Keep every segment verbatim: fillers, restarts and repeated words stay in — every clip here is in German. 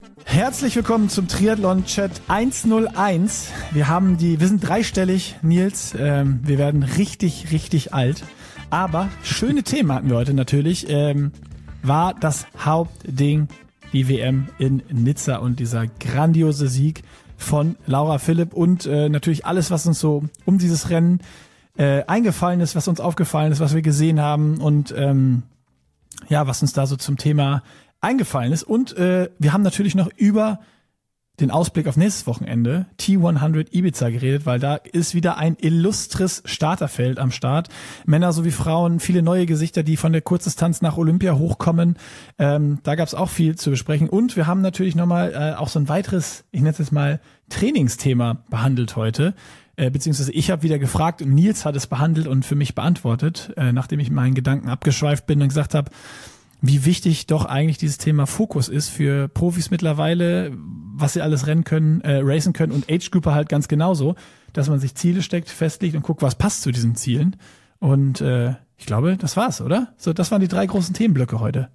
Herzlich willkommen zum Triathlon-Chat hunderteins. Wir haben die, wir sind dreistellig, Nils. Ähm, wir werden richtig, richtig alt. Aber schöne Themen hatten wir heute natürlich. Ähm, war das Hauptding die W M in Nizza und dieser grandiose Sieg von Laura Philipp und äh, natürlich alles, was uns so um dieses Rennen äh, eingefallen ist, was uns aufgefallen ist, was wir gesehen haben und ähm, ja, was uns da so zum Thema eingefallen ist. Und äh, wir haben natürlich noch über den Ausblick auf nächstes Wochenende T hundert Ibiza geredet, weil da ist wieder ein illustres Starterfeld am Start. Männer sowie Frauen, viele neue Gesichter, die von der Kurzdistanz nach Olympia hochkommen. Ähm, da gab es auch viel zu besprechen. Und wir haben natürlich nochmal äh, auch so ein weiteres, ich nenne es jetzt mal, Trainingsthema behandelt heute. Äh, beziehungsweise ich habe wieder gefragt und Nils hat es behandelt und für mich beantwortet, äh, nachdem ich meinen Gedanken abgeschweift bin und gesagt habe, wie wichtig doch eigentlich dieses Thema Fokus ist für Profis mittlerweile, was sie alles rennen können, äh, racen können und Age-Grouper halt ganz genauso, dass man sich Ziele steckt, festlegt und guckt, was passt zu diesen Zielen. Und äh, ich glaube, das war's, oder? So, das waren die drei großen Themenblöcke heute.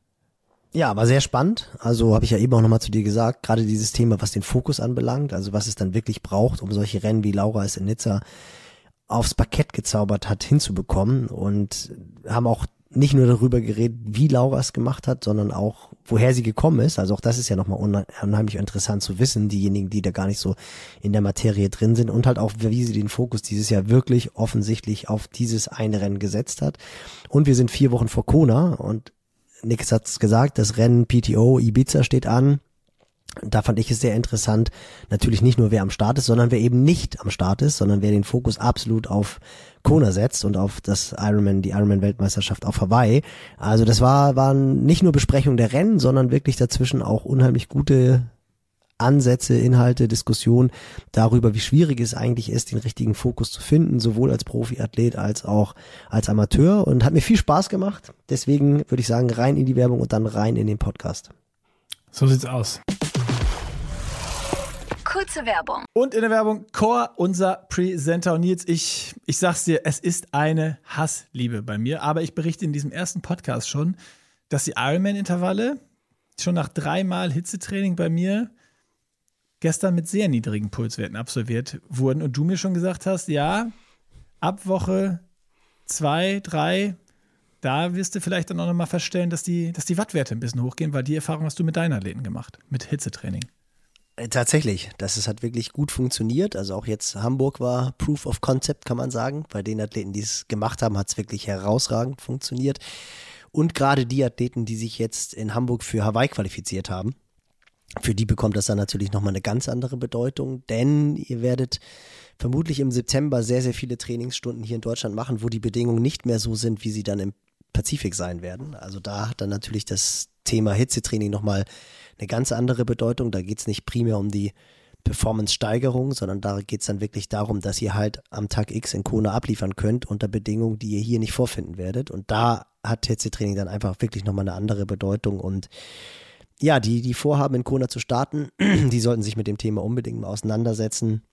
Ja, war sehr spannend. Also habe ich ja eben auch nochmal zu dir gesagt, gerade dieses Thema, was den Fokus anbelangt, also was es dann wirklich braucht, um solche Rennen wie Laura es in Nizza aufs Parkett gezaubert hat, hinzubekommen, und haben auch nicht nur darüber geredet, wie Laura es gemacht hat, sondern auch, woher sie gekommen ist. Also auch das ist ja nochmal unheimlich interessant zu wissen, diejenigen, die da gar nicht so in der Materie drin sind, und halt auch, wie sie den Fokus dieses Jahr wirklich offensichtlich auf dieses eine Rennen gesetzt hat. Und wir sind vier Wochen vor Kona und Nix hat's gesagt, das Rennen P T O Ibiza steht an. Da fand ich es sehr interessant, natürlich nicht nur wer am Start ist, sondern wer eben nicht am Start ist, sondern wer den Fokus absolut auf Kona setzt und auf das Ironman, die Ironman-Weltmeisterschaft auf Hawaii. Also das war, waren nicht nur Besprechungen der Rennen, sondern wirklich dazwischen auch unheimlich gute Ansätze, Inhalte, Diskussionen darüber, wie schwierig es eigentlich ist, den richtigen Fokus zu finden, sowohl als Profiathlet als auch als Amateur, und hat mir viel Spaß gemacht. Deswegen würde ich sagen, rein in die Werbung und dann rein in den Podcast. So sieht's aus. Kurze Werbung. Und in der Werbung Core, unser Presenter. Und Nils, ich, ich sag's dir, es ist eine Hassliebe bei mir. Aber ich berichte in diesem ersten Podcast schon, dass die Ironman-Intervalle schon nach dreimal Hitzetraining bei mir gestern mit sehr niedrigen Pulswerten absolviert wurden. Und du mir schon gesagt hast, ja, ab Woche zwei, drei, da wirst du vielleicht dann auch nochmal feststellen, dass die, dass die Wattwerte ein bisschen hochgehen, weil die Erfahrung hast du mit deinen Athleten gemacht, mit Hitzetraining. Tatsächlich, das ist, hat wirklich gut funktioniert. Also auch jetzt Hamburg war Proof of Concept, kann man sagen. Bei den Athleten, die es gemacht haben, hat es wirklich herausragend funktioniert. Und gerade die Athleten, die sich jetzt in Hamburg für Hawaii qualifiziert haben, für die bekommt das dann natürlich nochmal eine ganz andere Bedeutung, denn ihr werdet vermutlich im September sehr, sehr viele Trainingsstunden hier in Deutschland machen, wo die Bedingungen nicht mehr so sind, wie sie dann im Pazifik sein werden. Also da hat dann natürlich das Thema Hitzetraining nochmal eine ganz andere Bedeutung. Da geht es nicht primär um die Performance-Steigerung, sondern da geht es dann wirklich darum, dass ihr halt am Tag X in Kona abliefern könnt unter Bedingungen, die ihr hier nicht vorfinden werdet. Und da hat Hitzetraining dann einfach wirklich nochmal eine andere Bedeutung. Und ja, die, die vorhaben, in Kona zu starten, die sollten sich mit dem Thema unbedingt mal auseinandersetzen.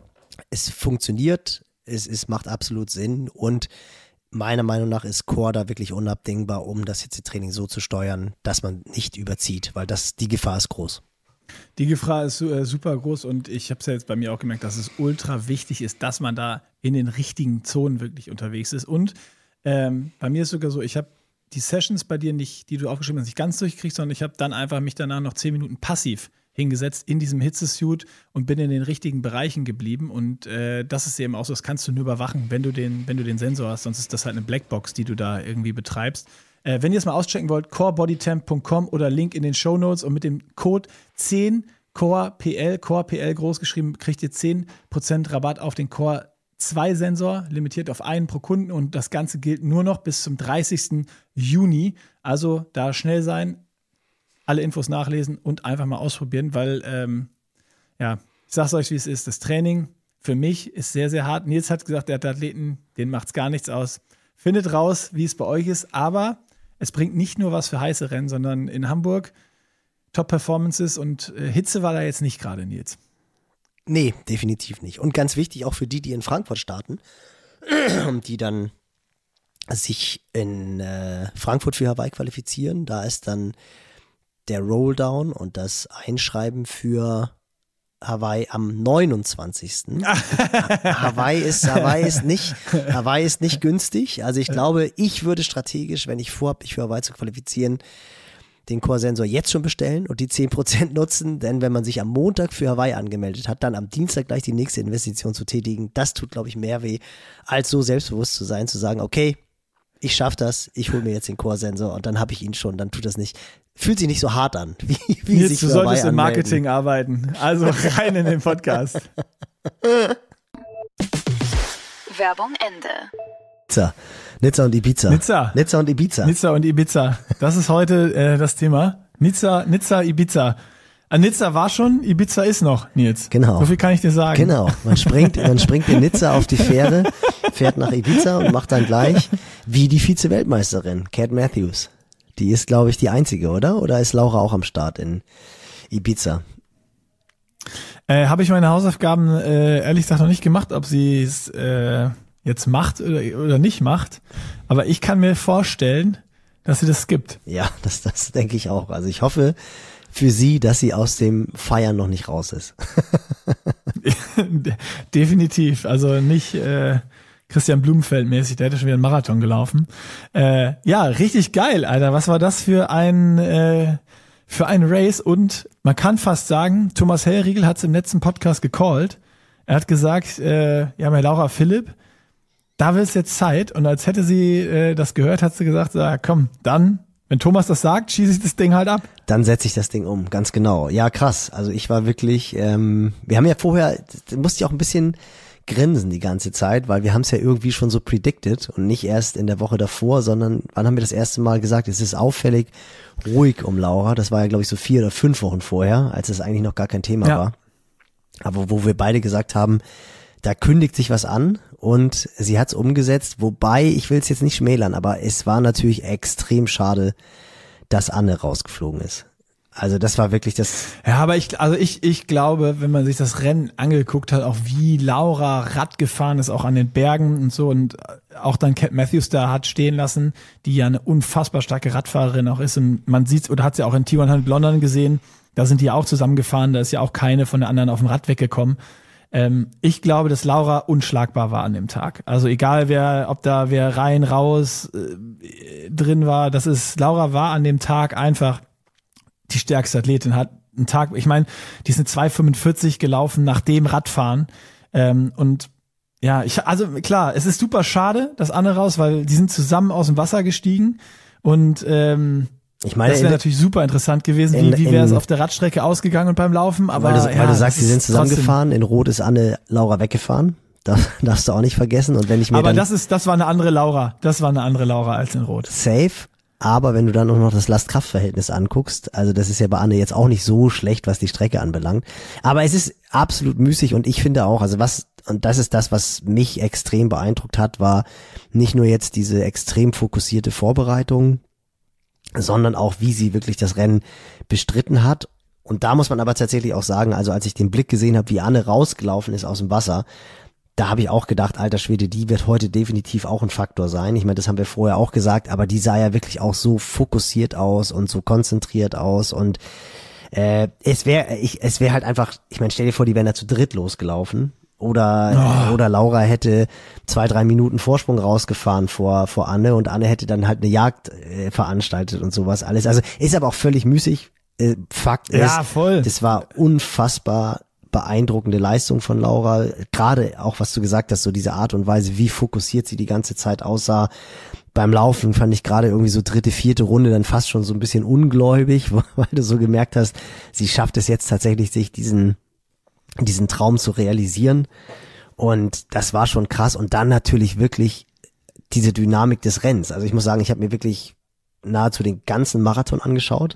Es funktioniert, es, es macht absolut Sinn, und meiner Meinung nach ist Core da wirklich unabdingbar, um das Hitzetraining so zu steuern, dass man nicht überzieht, weil das, die Gefahr ist groß. Die Gefahr ist äh, super groß, und ich habe es ja jetzt bei mir auch gemerkt, dass es ultra wichtig ist, dass man da in den richtigen Zonen wirklich unterwegs ist. Und ähm, bei mir ist sogar so, ich habe die Sessions bei dir nicht, die du aufgeschrieben hast, nicht ganz durchgekriegt, sondern ich habe dann einfach mich danach noch zehn Minuten passiv hingesetzt in diesem Hitzesuit und bin in den richtigen Bereichen geblieben, und äh, das ist eben auch so, das kannst du nur überwachen, wenn du den, wenn du den Sensor hast, sonst ist das halt eine Blackbox, die du da irgendwie betreibst. Äh, wenn ihr es mal auschecken wollt, core body temp punkt com oder Link in den Shownotes, und mit dem Code zehn Core P L, Core P L groß geschrieben, kriegt ihr zehn Prozent Rabatt auf den Core zwei Sensor, limitiert auf einen pro Kunden, und das Ganze gilt nur noch bis zum dreißigsten Juni. Also da schnell sein, alle Infos nachlesen und einfach mal ausprobieren, weil, ähm, ja, ich sag's euch, wie es ist. Das Training für mich ist sehr, sehr hart. Nils hat gesagt, der hat Athleten, denen macht's gar nichts aus. Findet raus, wie es bei euch ist, aber es bringt nicht nur was für heiße Rennen, sondern in Hamburg Top-Performances, und äh, Hitze war da jetzt nicht gerade, Nils. Nee, definitiv nicht. Und ganz wichtig auch für die, die in Frankfurt starten, die dann sich in äh, Frankfurt für Hawaii qualifizieren. Da ist dann der Rolldown und das Einschreiben für Hawaii am neunundzwanzigsten Hawaii ist, Hawaii ist nicht, Hawaii ist nicht günstig. Also ich glaube, ich würde strategisch, wenn ich vorhabe, mich für Hawaii zu qualifizieren, den Core-Sensor jetzt schon bestellen und die zehn Prozent nutzen, denn wenn man sich am Montag für Hawaii angemeldet hat, dann am Dienstag gleich die nächste Investition zu tätigen, das tut, glaube ich, mehr weh, als so selbstbewusst zu sein, zu sagen, okay, ich schaffe das, ich hole mir jetzt den Core-Sensor und dann habe ich ihn schon, dann tut das nicht, fühlt sich nicht so hart an, wie, wie Jetzt, sich du für solltest Hawaii im anmelden. Marketing arbeiten, also rein in den Podcast. Werbung Ende. Nizza. Nizza und Ibiza. Nizza. Nizza und Ibiza. Nizza und Ibiza, das ist heute äh, das Thema. Nizza, Nizza, Ibiza. Ah, Nizza war schon, Ibiza ist noch, Nils. Genau. So viel kann ich dir sagen. Genau, man springt, man springt in Nizza auf die Fähre, fährt nach Ibiza und macht dann gleich wie die Vize-Weltmeisterin, Cat Matthews. Die ist, glaube ich, die einzige, oder? Oder ist Laura auch am Start in Ibiza? Äh, Habe ich meine Hausaufgaben äh, ehrlich gesagt noch nicht gemacht, ob sie es äh, jetzt macht oder, oder nicht macht. Aber ich kann mir vorstellen, dass sie das gibt. Ja, das, das denke ich auch. Also ich hoffe für sie, dass sie aus dem Feiern noch nicht raus ist. Definitiv. Also nicht äh, Christian Blumenfeld mäßig, der hätte schon wieder einen Marathon gelaufen. Äh, ja, richtig geil, Alter. Was war das für ein äh, für ein Race? Und man kann fast sagen, Thomas Hellriegel hat es im letzten Podcast gecallt. Er hat gesagt, äh, ja, meine Laura Philipp, da wird es jetzt Zeit. Und als hätte sie äh, das gehört, hat sie gesagt, ja, komm, dann, wenn Thomas das sagt, schieße ich das Ding halt ab. Dann setze ich das Ding um, ganz genau. Ja, krass. Also ich war wirklich, ähm, wir haben ja vorher, da musste ich auch ein bisschen grinsen die ganze Zeit, weil wir haben es ja irgendwie schon so predicted und nicht erst in der Woche davor, sondern wann haben wir das erste Mal gesagt, es ist auffällig ruhig um Laura. Das war ja, glaube ich, so vier oder fünf Wochen vorher, als es eigentlich noch gar kein Thema Ja. war. Aber wo wir beide gesagt haben, da kündigt sich was an und sie hat es umgesetzt, wobei, ich will es jetzt nicht schmälern, aber es war natürlich extrem schade, dass Anne rausgeflogen ist. Also das war wirklich das. Ja, aber ich, also ich, ich glaube, wenn man sich das Rennen angeguckt hat, auch wie Laura Rad gefahren ist, auch an den Bergen und so und auch dann Cat Matthews da hat stehen lassen, die ja eine unfassbar starke Radfahrerin auch ist und man sieht oder hat sie auch in T hundert London gesehen, da sind die auch zusammengefahren, da ist ja auch keine von der anderen auf dem Rad weggekommen. Ähm, ich glaube, dass Laura unschlagbar war an dem Tag. Also egal wer, ob da wer rein, raus äh, drin war, das ist, Laura war an dem Tag einfach die stärkste Athletin, hat einen Tag, ich meine, die sind zwei fünfundvierzig gelaufen nach dem Radfahren ähm, und ja, ich, also klar, es ist super schade, dass Anne raus, weil die sind zusammen aus dem Wasser gestiegen und ähm, Ich meine, das wäre natürlich super interessant gewesen, in- wie, wie wäre es in- auf der Radstrecke ausgegangen und beim Laufen, aber weil du, weil ja, du sagst, das sie sind ist zusammengefahren, in Rot ist Anne Laura weggefahren. Das darfst du auch nicht vergessen. Und wenn ich mir Aber dann das ist, das war eine andere Laura. Das war eine andere Laura als in Rot. safe, aber wenn du dann auch noch das Last-Kraft-Verhältnis anguckst, also das ist ja bei Anne jetzt auch nicht so schlecht, was die Strecke anbelangt. Aber es ist absolut müßig und ich finde auch, also was, und das ist das, was mich extrem beeindruckt hat, war nicht nur jetzt diese extrem fokussierte Vorbereitung, sondern auch, wie sie wirklich das Rennen bestritten hat. Und da muss man aber tatsächlich auch sagen, also als ich den Blick gesehen habe, wie Anne rausgelaufen ist aus dem Wasser, da habe ich auch gedacht, alter Schwede, die wird heute definitiv auch ein Faktor sein. Ich meine, das haben wir vorher auch gesagt, aber die sah ja wirklich auch so fokussiert aus und so konzentriert aus und äh, es wäre ich es wäre halt einfach, ich meine, stell dir vor, die wären da zu dritt losgelaufen oder Oh. oder Laura hätte zwei, drei Minuten Vorsprung rausgefahren vor vor Anne und Anne hätte dann halt eine Jagd äh, veranstaltet und sowas alles. Also ist aber auch völlig müßig. Äh, Fakt ist, Ja, voll. das war unfassbar beeindruckende Leistung von Laura, gerade auch, was du gesagt hast, so diese Art und Weise, wie fokussiert sie die ganze Zeit aussah. Beim Laufen fand ich gerade irgendwie so dritte, vierte Runde dann fast schon so ein bisschen ungläubig, weil du so gemerkt hast, sie schafft es jetzt tatsächlich, sich diesen, diesen Traum zu realisieren. Und das war schon krass. Und dann natürlich wirklich diese Dynamik des Rennens. Also ich muss sagen, ich habe mir wirklich nahezu den ganzen Marathon angeschaut,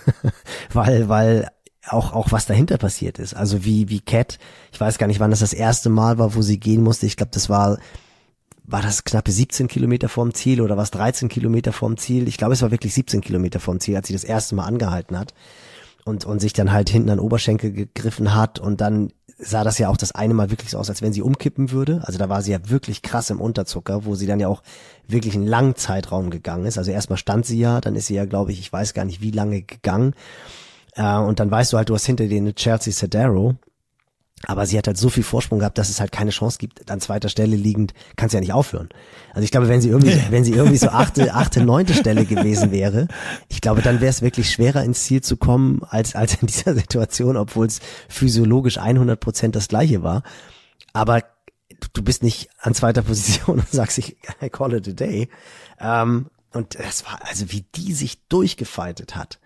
weil, weil auch, auch was dahinter passiert ist. Also wie, wie Cat, ich weiß gar nicht, wann das das erste Mal war, wo sie gehen musste. Ich glaube, das war, war das knappe siebzehn Kilometer vorm Ziel oder was dreizehn Kilometer vorm Ziel? Ich glaube, es war wirklich siebzehn Kilometer vorm Ziel, als sie das erste Mal angehalten hat und, und sich dann halt hinten an den Oberschenkel gegriffen hat und dann sah das ja auch das eine Mal wirklich so aus, als wenn sie umkippen würde. Also da war sie ja wirklich krass im Unterzucker, wo sie dann ja auch wirklich einen langen Zeitraum gegangen ist. Also erstmal stand sie ja, dann ist sie ja, glaube ich, ich weiß gar nicht wie lange gegangen. Äh, und dann weißt du halt, du hast hinter dir eine Chelsea Sodaro. Aber sie hat halt so viel Vorsprung gehabt, dass es halt keine Chance gibt. An zweiter Stelle liegend kann sie ja nicht aufhören. Also ich glaube, wenn sie irgendwie, wenn sie irgendwie so achte, achte, neunte Stelle gewesen wäre, ich glaube, dann wäre es wirklich schwerer ins Ziel zu kommen, als, als in dieser Situation, obwohl es physiologisch hundert Prozent das Gleiche war. Aber du bist nicht an zweiter Position und sagst, ich, I call it a day. Ähm, und das war, also wie die sich durchgefeitet hat.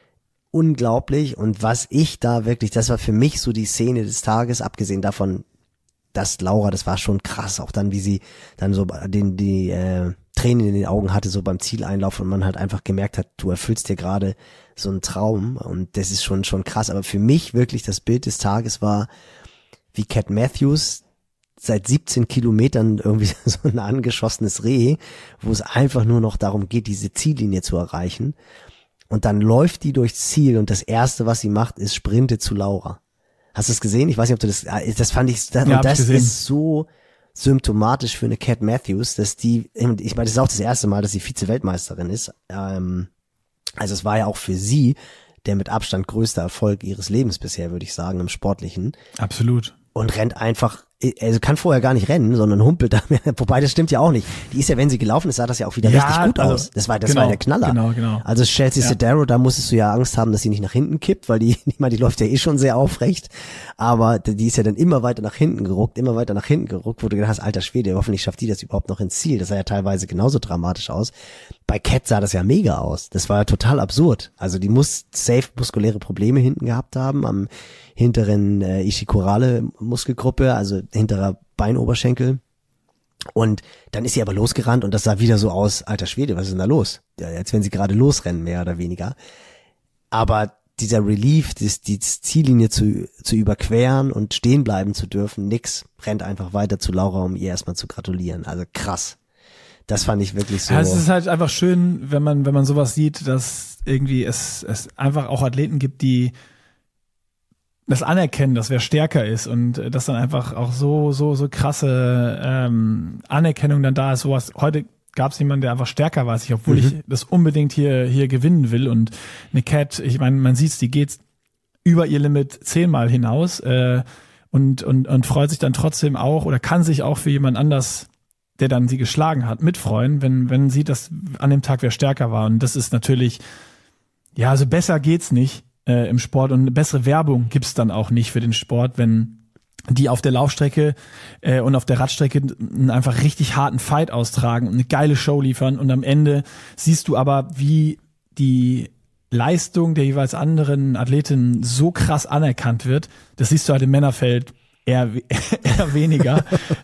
Unglaublich. Und was ich da wirklich, das war für mich so die Szene des Tages, abgesehen davon, dass Laura, das war schon krass, auch dann, wie sie dann so den, die äh, Tränen in den Augen hatte, so beim Zieleinlauf und man halt einfach gemerkt hat, du erfüllst dir gerade so einen Traum und das ist schon schon krass. Aber für mich wirklich das Bild des Tages war, wie Cat Matthews seit siebzehn Kilometern irgendwie so ein angeschossenes Reh, wo es einfach nur noch darum geht, diese Ziellinie zu erreichen. Und dann läuft die durchs Ziel und das Erste, was sie macht, ist Sprinte zu Laura. Hast du es gesehen? Ich weiß nicht, ob du das, das fand ich, das, ja, und das gesehen. ist so symptomatisch für eine Cat Matthews, dass die, ich meine, das ist auch das erste Mal, dass sie Vize-Weltmeisterin ist. Ähm, also es war ja auch für sie der mit Abstand größte Erfolg ihres Lebens bisher, würde ich sagen, im Sportlichen. Absolut. Und rennt einfach, also kann vorher gar nicht rennen, sondern humpelt da. Wobei, das stimmt ja auch nicht. Die ist ja, wenn sie gelaufen ist, sah das ja auch wieder Ja, richtig gut also, aus. Das war, das genau, war der Knaller. genau, genau. Also Chelsea Ja. Sodaro, da musstest du ja Angst haben, dass sie nicht nach hinten kippt, weil die, ich meine, die läuft ja eh schon sehr aufrecht. Aber die ist ja dann immer weiter nach hinten geruckt, immer weiter nach hinten geruckt, wo du gedacht hast, alter Schwede, hoffentlich schafft die das überhaupt noch ins Ziel. Das sah ja teilweise genauso dramatisch aus. Bei Cat sah das ja mega aus. Das war ja total absurd. Also die muss safe muskuläre Probleme hinten gehabt haben, am hinteren äh, Ischikorale Muskelgruppe, also hinterer Beinoberschenkel. Und dann ist sie aber losgerannt und das sah wieder so aus, alter Schwede, was ist denn da los? Ja, als wenn sie gerade losrennen, mehr oder weniger. Aber dieser Relief, das, die Ziellinie zu, zu überqueren und stehen bleiben zu dürfen, nix, rennt einfach weiter zu Laura, um ihr erstmal zu gratulieren. Also krass. Das fand ich wirklich so. Ja, es ist halt einfach schön, wenn man, wenn man sowas sieht, dass irgendwie es, es einfach auch Athleten gibt, die das anerkennen, dass wer stärker ist und dass dann einfach auch so, so, so krasse ähm, Anerkennung dann da ist. Sowas. Heute gab es jemanden, der einfach stärker war als ich, obwohl mhm. ich das unbedingt hier, hier gewinnen will. Und eine Cat, ich meine, man sieht's, die geht über ihr Limit zehnmal hinaus äh, und, und, und freut sich dann trotzdem auch oder kann sich auch für jemand anders, der dann sie geschlagen hat, mitfreuen, wenn, wenn sie das an dem Tag wer stärker war. Und das ist natürlich, ja, also besser geht's nicht äh, im Sport und eine bessere Werbung gibt's dann auch nicht für den Sport, wenn die auf der Laufstrecke äh, und auf der Radstrecke einen einfach richtig harten Fight austragen und eine geile Show liefern und am Ende siehst du aber, wie die Leistung der jeweils anderen Athletinnen so krass anerkannt wird. Das siehst du halt im Männerfeld eher, eher weniger.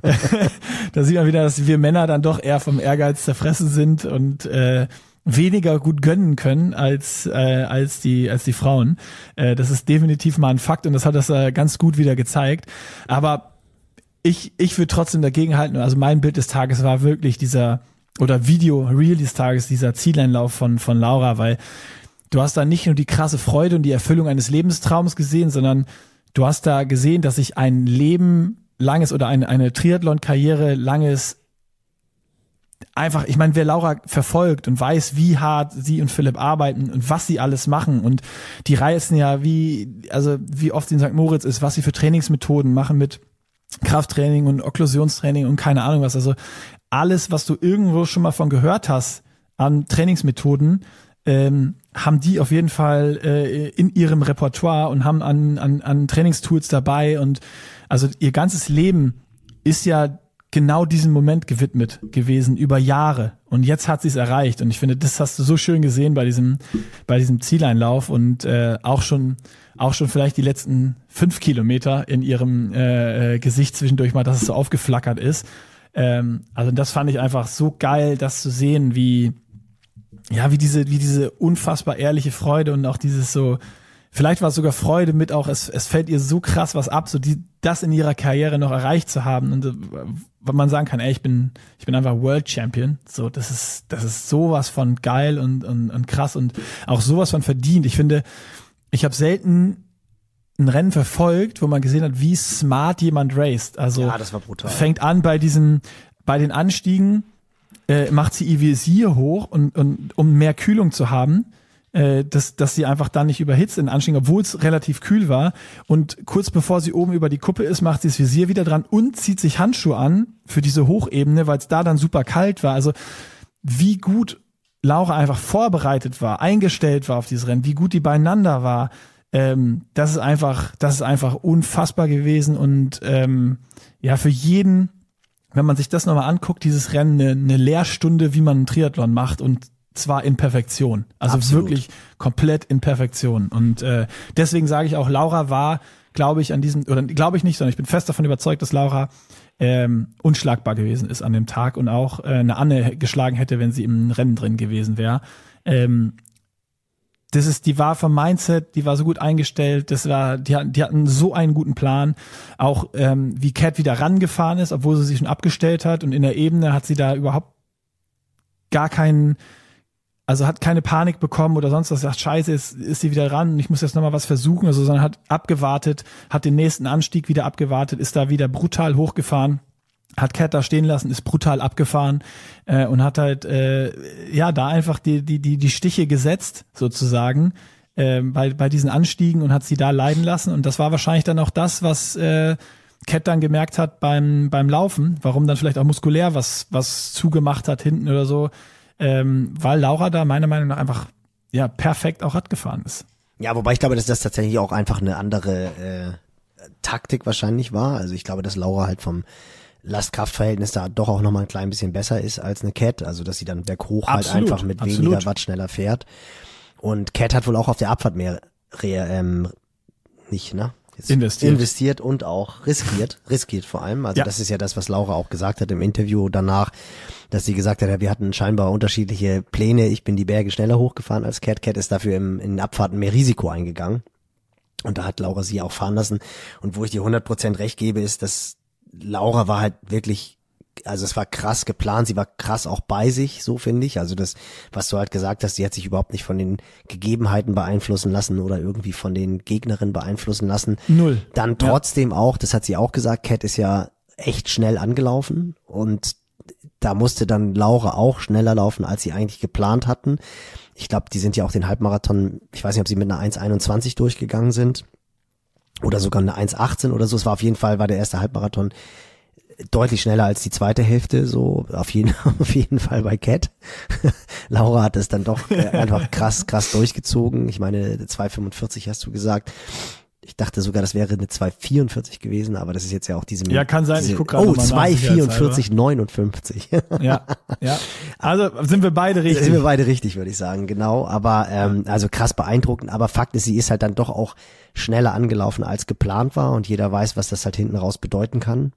Da sieht man wieder, dass wir Männer dann doch eher vom Ehrgeiz zerfressen sind und äh, weniger gut gönnen können als äh, als die als die Frauen. Äh, das ist definitiv mal ein Fakt und das hat das äh, ganz gut wieder gezeigt. Aber ich ich würde trotzdem dagegen halten. Also mein Bild des Tages war wirklich dieser oder Video Reel des Tages, dieser Zieleinlauf von von Laura, weil du hast da nicht nur die krasse Freude und die Erfüllung eines Lebenstraums gesehen, sondern du hast da gesehen, dass sich ein Leben langes oder eine eine Triathlon-Karriere langes einfach, ich meine, wer Laura verfolgt und weiß, wie hart sie und Philipp arbeiten und was sie alles machen und die reißen ja wie, also wie oft in Sankt Moritz ist, was sie für Trainingsmethoden machen mit Krafttraining und Okklusionstraining und keine Ahnung was, also alles, was du irgendwo schon mal von gehört hast an Trainingsmethoden, ähm, haben die auf jeden Fall äh, in ihrem Repertoire und haben an, an, an Trainingstools dabei und also ihr ganzes Leben ist ja genau diesem Moment gewidmet gewesen über Jahre und jetzt hat sie es erreicht und ich finde, das hast du so schön gesehen bei diesem bei diesem Zieleinlauf und äh, auch schon auch schon vielleicht die letzten fünf Kilometer in ihrem äh, Gesicht zwischendurch mal, dass es so aufgeflackert ist. Ähm, also das fand ich einfach so geil, das zu sehen, wie ja wie diese wie diese unfassbar ehrliche Freude und auch dieses so, vielleicht war es sogar Freude mit auch, es, es fällt ihr so krass was ab, so die, das in ihrer Karriere noch erreicht zu haben und wenn man sagen kann, ey, ich bin, ich bin einfach World Champion, so, das ist, das ist sowas von geil und, und, und krass und auch sowas von verdient. Ich finde, ich habe selten ein Rennen verfolgt, wo man gesehen hat, wie smart jemand raced. Also Ja, das war brutal. fängt an bei diesem, bei den Anstiegen, äh, macht sie ihr Visier hoch und, und um mehr Kühlung zu haben, äh, dass, dass sie einfach dann nicht überhitzt in den Anstiegen, obwohl es relativ kühl war. Und kurz bevor sie oben über die Kuppe ist, macht sie das Visier wieder dran und zieht sich Handschuhe an für diese Hochebene, weil es da dann super kalt war. Also wie gut Laura einfach vorbereitet war, eingestellt war auf dieses Rennen, wie gut die beieinander war, ähm, das ist einfach, das ist einfach unfassbar gewesen und ähm, ja, für jeden, wenn man sich das nochmal anguckt, dieses Rennen, eine, eine Lehrstunde, wie man einen Triathlon macht und zwar in Perfektion. Also Absolut. wirklich komplett in Perfektion. Und äh, deswegen sage ich auch, Laura war, glaube ich, an diesem, oder glaube ich nicht, sondern ich bin fest davon überzeugt, dass Laura ähm, unschlagbar gewesen ist an dem Tag und auch äh, eine Anne geschlagen hätte, wenn sie im Rennen drin gewesen wäre. Ähm, das ist, die war vom Mindset, die war so gut eingestellt, das war, die hatten, die hatten so einen guten Plan. Auch ähm, wie Cat wieder rangefahren ist, obwohl sie sich schon abgestellt hat und in der Ebene hat sie da überhaupt gar keinen, also hat keine Panik bekommen oder sonst was, sagt, scheiße, ist, ist sie wieder ran und ich muss jetzt nochmal was versuchen, also, sondern hat abgewartet, hat den nächsten Anstieg wieder abgewartet, ist da wieder brutal hochgefahren, hat Cat da stehen lassen, ist brutal abgefahren äh, und hat halt äh, ja da einfach die die die die Stiche gesetzt sozusagen äh, bei bei diesen Anstiegen und hat sie da leiden lassen und das war wahrscheinlich dann auch das, was äh, Cat dann gemerkt hat beim beim Laufen, warum dann vielleicht auch muskulär was was zugemacht hat hinten oder so, ähm, weil Laura da meiner Meinung nach einfach ja perfekt auch Rad gefahren ist. Ja, wobei ich glaube, dass das tatsächlich auch einfach eine andere äh, Taktik wahrscheinlich war. Also ich glaube, dass Laura halt vom Last-Kraft-Verhältnis da doch auch nochmal ein klein bisschen besser ist als eine Cat, also dass sie dann berghoch halt Absolut, einfach mit absolut. weniger Watt schneller fährt. Und Cat hat wohl auch auf der Abfahrt mehr re, ähm, nicht, ne? Jetzt Investiert. investiert und auch riskiert, riskiert vor allem. Also Ja. das ist ja das, was Laura auch gesagt hat im Interview danach, dass sie gesagt hat, ja, wir hatten scheinbar unterschiedliche Pläne. Ich bin die Berge schneller hochgefahren als Cat. Cat ist dafür im, in den Abfahrten mehr Risiko eingegangen. Und da hat Laura sie auch fahren lassen. Und wo ich dir hundert Prozent recht gebe, ist, dass Laura war halt wirklich, also es war krass geplant, sie war krass auch bei sich, so finde ich. Also das, was du halt gesagt hast, sie hat sich überhaupt nicht von den Gegebenheiten beeinflussen lassen oder irgendwie von den Gegnerinnen beeinflussen lassen. Null. Dann trotzdem auch, das hat sie auch gesagt, Cat ist ja echt schnell angelaufen und da musste dann Laura auch schneller laufen, als sie eigentlich geplant hatten. Ich glaube, die sind ja auch den Halbmarathon, ich weiß nicht, ob sie mit einer eins einundzwanzig durchgegangen sind oder sogar eine eins achtzehn oder so. Es war auf jeden Fall, war der erste Halbmarathon deutlich schneller als die zweite Hälfte, so auf jeden, auf jeden Fall bei Cat. Laura hat es dann doch äh, einfach krass, krass durchgezogen. Ich meine, zwei fünfundvierzig hast du gesagt. Ich dachte sogar, das wäre eine zwei vierundvierzig gewesen, aber das ist jetzt ja auch diese... Ja, kann sein, diese, ich guck gerade Oh, nochmal nach, zwei vierundvierzig neunundfünfzig. Ja, ja. Also sind wir beide Da richtig. sind wir beide richtig, würde ich sagen, genau. Aber ähm, also krass beeindruckend. Aber Fakt ist, sie ist halt dann doch auch schneller angelaufen, als geplant war. Und jeder weiß, was das halt hinten raus bedeuten kann.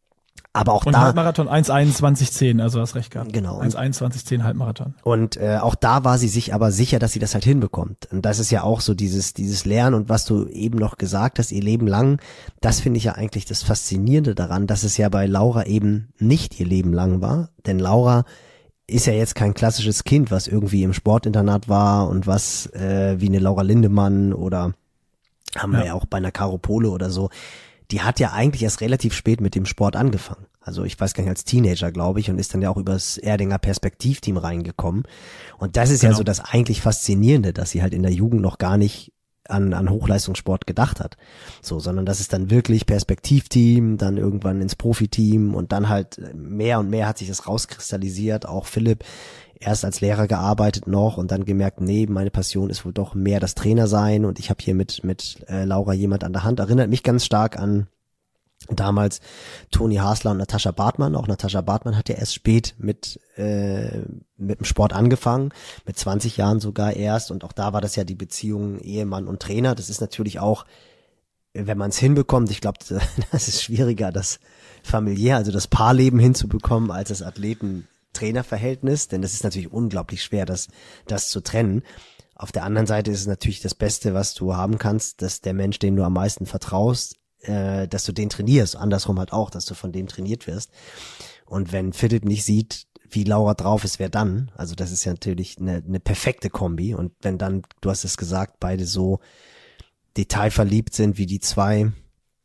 Aber auch Und da... Halbmarathon eins einundzwanzig zehn, also hast recht gehabt. Genau. eins einundzwanzig zehn Halbmarathon. Und äh, auch da war sie sich aber sicher, dass sie das halt hinbekommt. Und das ist ja auch so dieses dieses Lernen und was du eben noch gesagt hast, ihr Leben lang, das finde ich ja eigentlich das Faszinierende daran, dass es ja bei Laura eben nicht ihr Leben lang war. Denn Laura ist ja jetzt kein klassisches Kind, was irgendwie im Sportinternat war und was äh, wie eine Laura Lindemann oder haben wir Ja. ja auch bei einer Caro Pole oder so. Die hat ja eigentlich erst relativ spät mit dem Sport angefangen. Also ich weiß gar nicht, als Teenager, glaube ich, und ist dann ja auch übers Erdinger Perspektivteam reingekommen. Und das ist Genau. ja so das eigentlich Faszinierende, dass sie halt in der Jugend noch gar nicht an, an Hochleistungssport gedacht hat. So, sondern das ist dann wirklich Perspektivteam, dann irgendwann ins Profiteam und dann halt mehr und mehr hat sich das rauskristallisiert. Auch Philipp erst als Lehrer gearbeitet noch und dann gemerkt, nee, meine Passion ist wohl doch mehr das Trainer sein und ich habe hier mit mit äh, Laura jemand an der Hand. Erinnert mich ganz stark an damals Toni Hasler und Natascha Bartmann. Auch Natascha Bartmann hat ja erst spät mit äh, mit dem Sport angefangen, mit zwanzig Jahren sogar erst. Und auch da war das ja die Beziehung Ehemann und Trainer. Das ist natürlich auch, wenn man es hinbekommt, ich glaube, das ist schwieriger, das familiär, also das Paarleben hinzubekommen, als das Athleten-Trainer-Verhältnis. Denn das ist natürlich unglaublich schwer, das, das zu trennen. Auf der anderen Seite ist es natürlich das Beste, was du haben kannst, dass der Mensch, dem du am meisten vertraust, äh, dass du den trainierst, andersrum halt auch, dass du von dem trainiert wirst. Und wenn Philipp nicht sieht, wie Laura drauf ist, wer dann? Also das ist ja natürlich eine, eine perfekte Kombi. Und wenn dann, du hast es gesagt, beide so detailverliebt sind, wie die zwei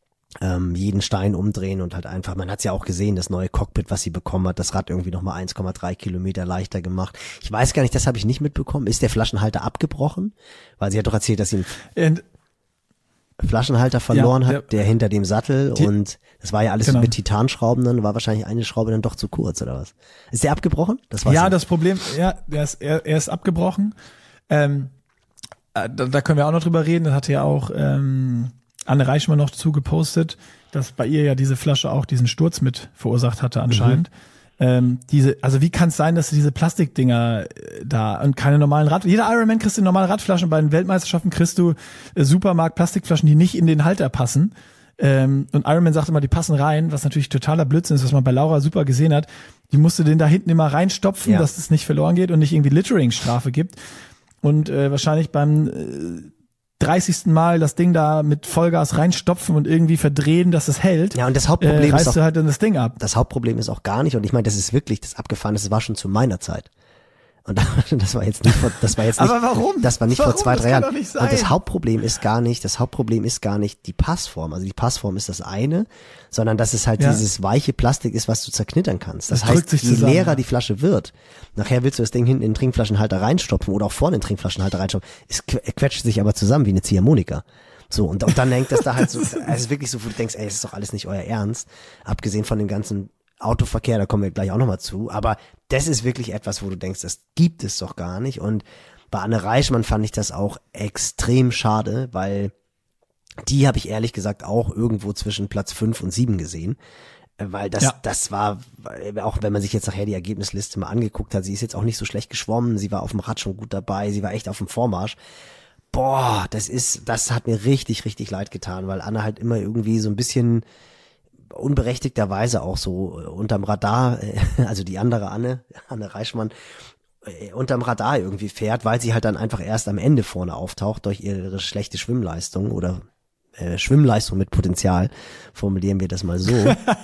ähm, jeden Stein umdrehen und halt einfach, man hat es ja auch gesehen, das neue Cockpit, was sie bekommen hat, das Rad irgendwie nochmal eins Komma drei Kilometer leichter gemacht. Ich weiß gar nicht, das habe ich nicht mitbekommen. Ist der Flaschenhalter abgebrochen? Weil sie hat doch erzählt, dass sie einen Flaschenhalter verloren ja, der, hat, der hinter dem Sattel die, und das war ja alles genau. mit Titanschrauben, dann war wahrscheinlich eine Schraube dann doch zu kurz oder was? Ist der abgebrochen? Das war's ja, ja, das Problem, ja, er ist, er, er ist abgebrochen. Ähm, da, da können wir auch noch drüber reden. Das hatte ja auch ähm, Anne Reichmann noch dazu gepostet, dass bei ihr ja diese Flasche auch diesen Sturz mit verursacht hatte anscheinend. Mhm. Ähm, diese, also wie kann es sein, dass diese Plastikdinger äh, da und keine normalen Rad, jeder Ironman kriegst du normale Radflaschen, bei den Weltmeisterschaften kriegst du äh, Supermarkt Plastikflaschen, die nicht in den Halter passen. Ähm, und Ironman sagt immer, die passen rein, was natürlich totaler Blödsinn ist, was man bei Laura super gesehen hat. Die musste den da hinten immer reinstopfen, ja. dass es nicht verloren geht und nicht irgendwie Littering-Strafe gibt. Und äh, wahrscheinlich beim äh, dreißigsten Mal das Ding da mit Vollgas reinstopfen und irgendwie verdrehen, dass es hält. Ja, und das Hauptproblem äh, reißt ist auch, du halt dann das Ding ab. Das Hauptproblem ist auch gar nicht, und ich meine, das ist wirklich das Abgefahrene, das war schon zu meiner Zeit. Und das war jetzt nicht vor, das war jetzt nicht, aber warum? Das war nicht warum? vor zwei, das drei Jahren. Doch nicht sein. Und das Hauptproblem ist gar nicht, das Hauptproblem ist gar nicht die Passform. Also die Passform ist das eine, sondern dass es halt ja. dieses weiche Plastik ist, was du zerknittern kannst. Das, das heißt, je zusammen. leerer die Flasche wird, nachher willst du das Ding hinten in den Trinkflaschenhalter reinstopfen oder auch vorne in den Trinkflaschenhalter reinstopfen. Es quetscht sich aber zusammen wie eine Ziehharmonika. So, und, und dann hängt das da halt so, es ist wirklich so, wo du denkst, ey, das ist doch alles nicht euer Ernst. Abgesehen von dem ganzen Autoverkehr, da kommen wir gleich auch nochmal zu, aber das ist wirklich etwas, wo du denkst, das gibt es doch gar nicht. Und bei Anne Reichmann fand ich das auch extrem schade, weil die habe ich ehrlich gesagt auch irgendwo zwischen Platz fünf und sieben gesehen, weil das, ja. das war, auch wenn man sich jetzt nachher die Ergebnisliste mal angeguckt hat, sie ist jetzt auch nicht so schlecht geschwommen, sie war auf dem Rad schon gut dabei, sie war echt auf dem Vormarsch. Boah, das ist, das hat mir richtig, richtig leid getan, weil Anne halt immer irgendwie so ein bisschen unberechtigterweise auch so unterm Radar, also die andere Anne, Anne Reichmann, unterm Radar irgendwie fährt, weil sie halt dann einfach erst am Ende vorne auftaucht durch ihre schlechte Schwimmleistung oder äh, Schwimmleistung mit Potenzial, formulieren wir das mal so.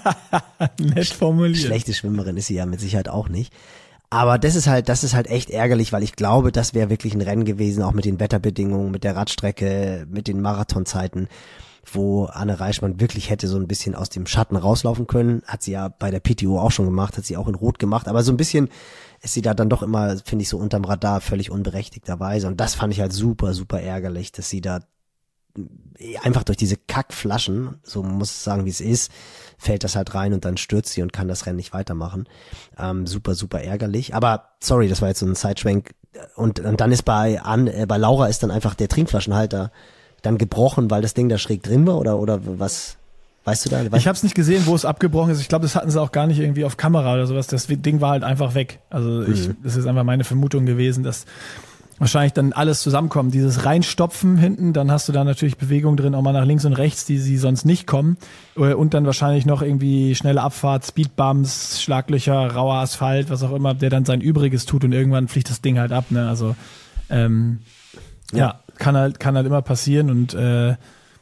Nett formuliert. Schlechte Schwimmerin ist sie ja mit Sicherheit auch nicht. Aber das ist halt, das ist halt echt ärgerlich, weil ich glaube, das wäre wirklich ein Rennen gewesen, auch mit den Wetterbedingungen, mit der Radstrecke, mit den Marathonzeiten, wo Anne Reichmann wirklich hätte so ein bisschen aus dem Schatten rauslaufen können. Hat sie ja bei der P T O auch schon gemacht, hat sie auch in Rot gemacht, aber so ein bisschen ist sie da dann doch immer, finde ich, so unterm Radar völlig unberechtigterweise. Und das fand ich halt super, super ärgerlich, dass sie da einfach durch diese Kackflaschen, so muss ich sagen, wie es ist, fällt das halt rein und dann stürzt sie und kann das Rennen nicht weitermachen. Ähm, super, super ärgerlich. Aber sorry, das war jetzt so ein Sideschwenk. Und, und dann ist bei An, äh, bei Laura ist dann einfach der Trinkflaschenhalter dann gebrochen, weil das Ding da schräg drin war oder oder was? Weißt du da? Weißt ich habe es nicht gesehen, wo es abgebrochen ist. Ich glaube, das hatten sie auch gar nicht irgendwie auf Kamera oder sowas. Das Ding war halt einfach weg. Also ich, mhm. das ist einfach meine Vermutung gewesen, dass wahrscheinlich dann alles zusammenkommt. Dieses Reinstopfen hinten, dann hast du da natürlich Bewegung drin, auch mal nach links und rechts, die sie sonst nicht kommen. Und dann wahrscheinlich noch irgendwie schnelle Abfahrt, Speedbumps, Schlaglöcher, rauer Asphalt, was auch immer, der dann sein Übriges tut und irgendwann fliegt das Ding halt ab. Ne? Also ähm, ja. ja, kann halt kann halt immer passieren und äh,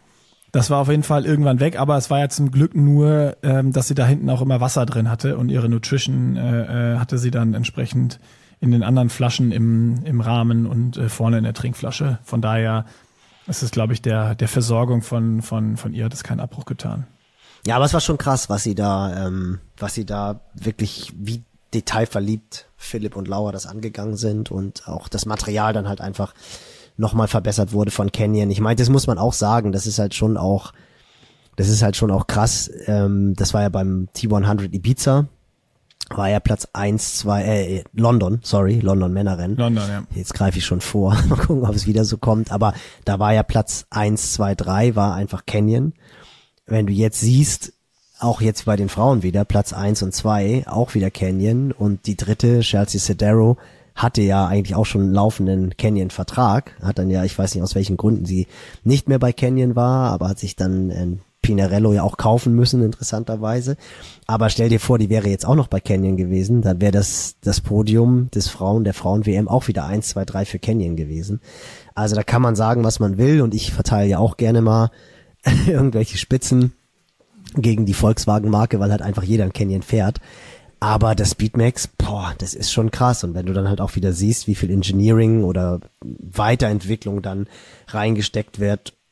das war auf jeden Fall irgendwann weg, aber es war ja zum Glück nur, ähm, dass sie da hinten auch immer Wasser drin hatte und ihre Nutrition äh, äh, hatte sie dann entsprechend in den anderen Flaschen im im Rahmen und äh, vorne in der Trinkflasche. Von daher ist es, glaube ich, der der Versorgung von von von ihr hat es keinen Abbruch getan. Ja, aber es war schon krass, was sie da, ähm, was sie da wirklich wie detailverliebt Philipp und Laura das angegangen sind und auch das Material dann halt einfach nochmal verbessert wurde von Canyon. Ich meine, das muss man auch sagen, das ist halt schon auch, das ist halt schon auch krass. Ähm, das war ja beim T hundert Ibiza, war ja Platz eins, zwei, äh, London, sorry, London Männerrennen. London, ja. Jetzt greife ich schon vor, mal gucken, ob es wieder so kommt, aber da war ja Platz eins, zwei, drei, war einfach Canyon. Wenn du jetzt siehst, auch jetzt bei den Frauen wieder, Platz eins und zwei, auch wieder Canyon und die dritte, Chelsea Sodaro, hatte ja eigentlich auch schon einen laufenden Canyon-Vertrag, hat dann ja, ich weiß nicht aus welchen Gründen sie nicht mehr bei Canyon war, aber hat sich dann äh, Pinarello ja auch kaufen müssen, interessanterweise. Aber stell dir vor, die wäre jetzt auch noch bei Canyon gewesen, dann wäre das das Podium des Frauen, der Frauen-W M auch wieder eins, zwei, drei für Canyon gewesen. Also da kann man sagen, was man will und ich verteile ja auch gerne mal irgendwelche Spitzen gegen die Volkswagen-Marke, weil halt einfach jeder ein Canyon fährt. Aber das Speedmax, boah, das ist schon krass. Und wenn du dann halt auch wieder siehst, wie viel Engineering oder Weiterentwicklung dann reingesteckt wird,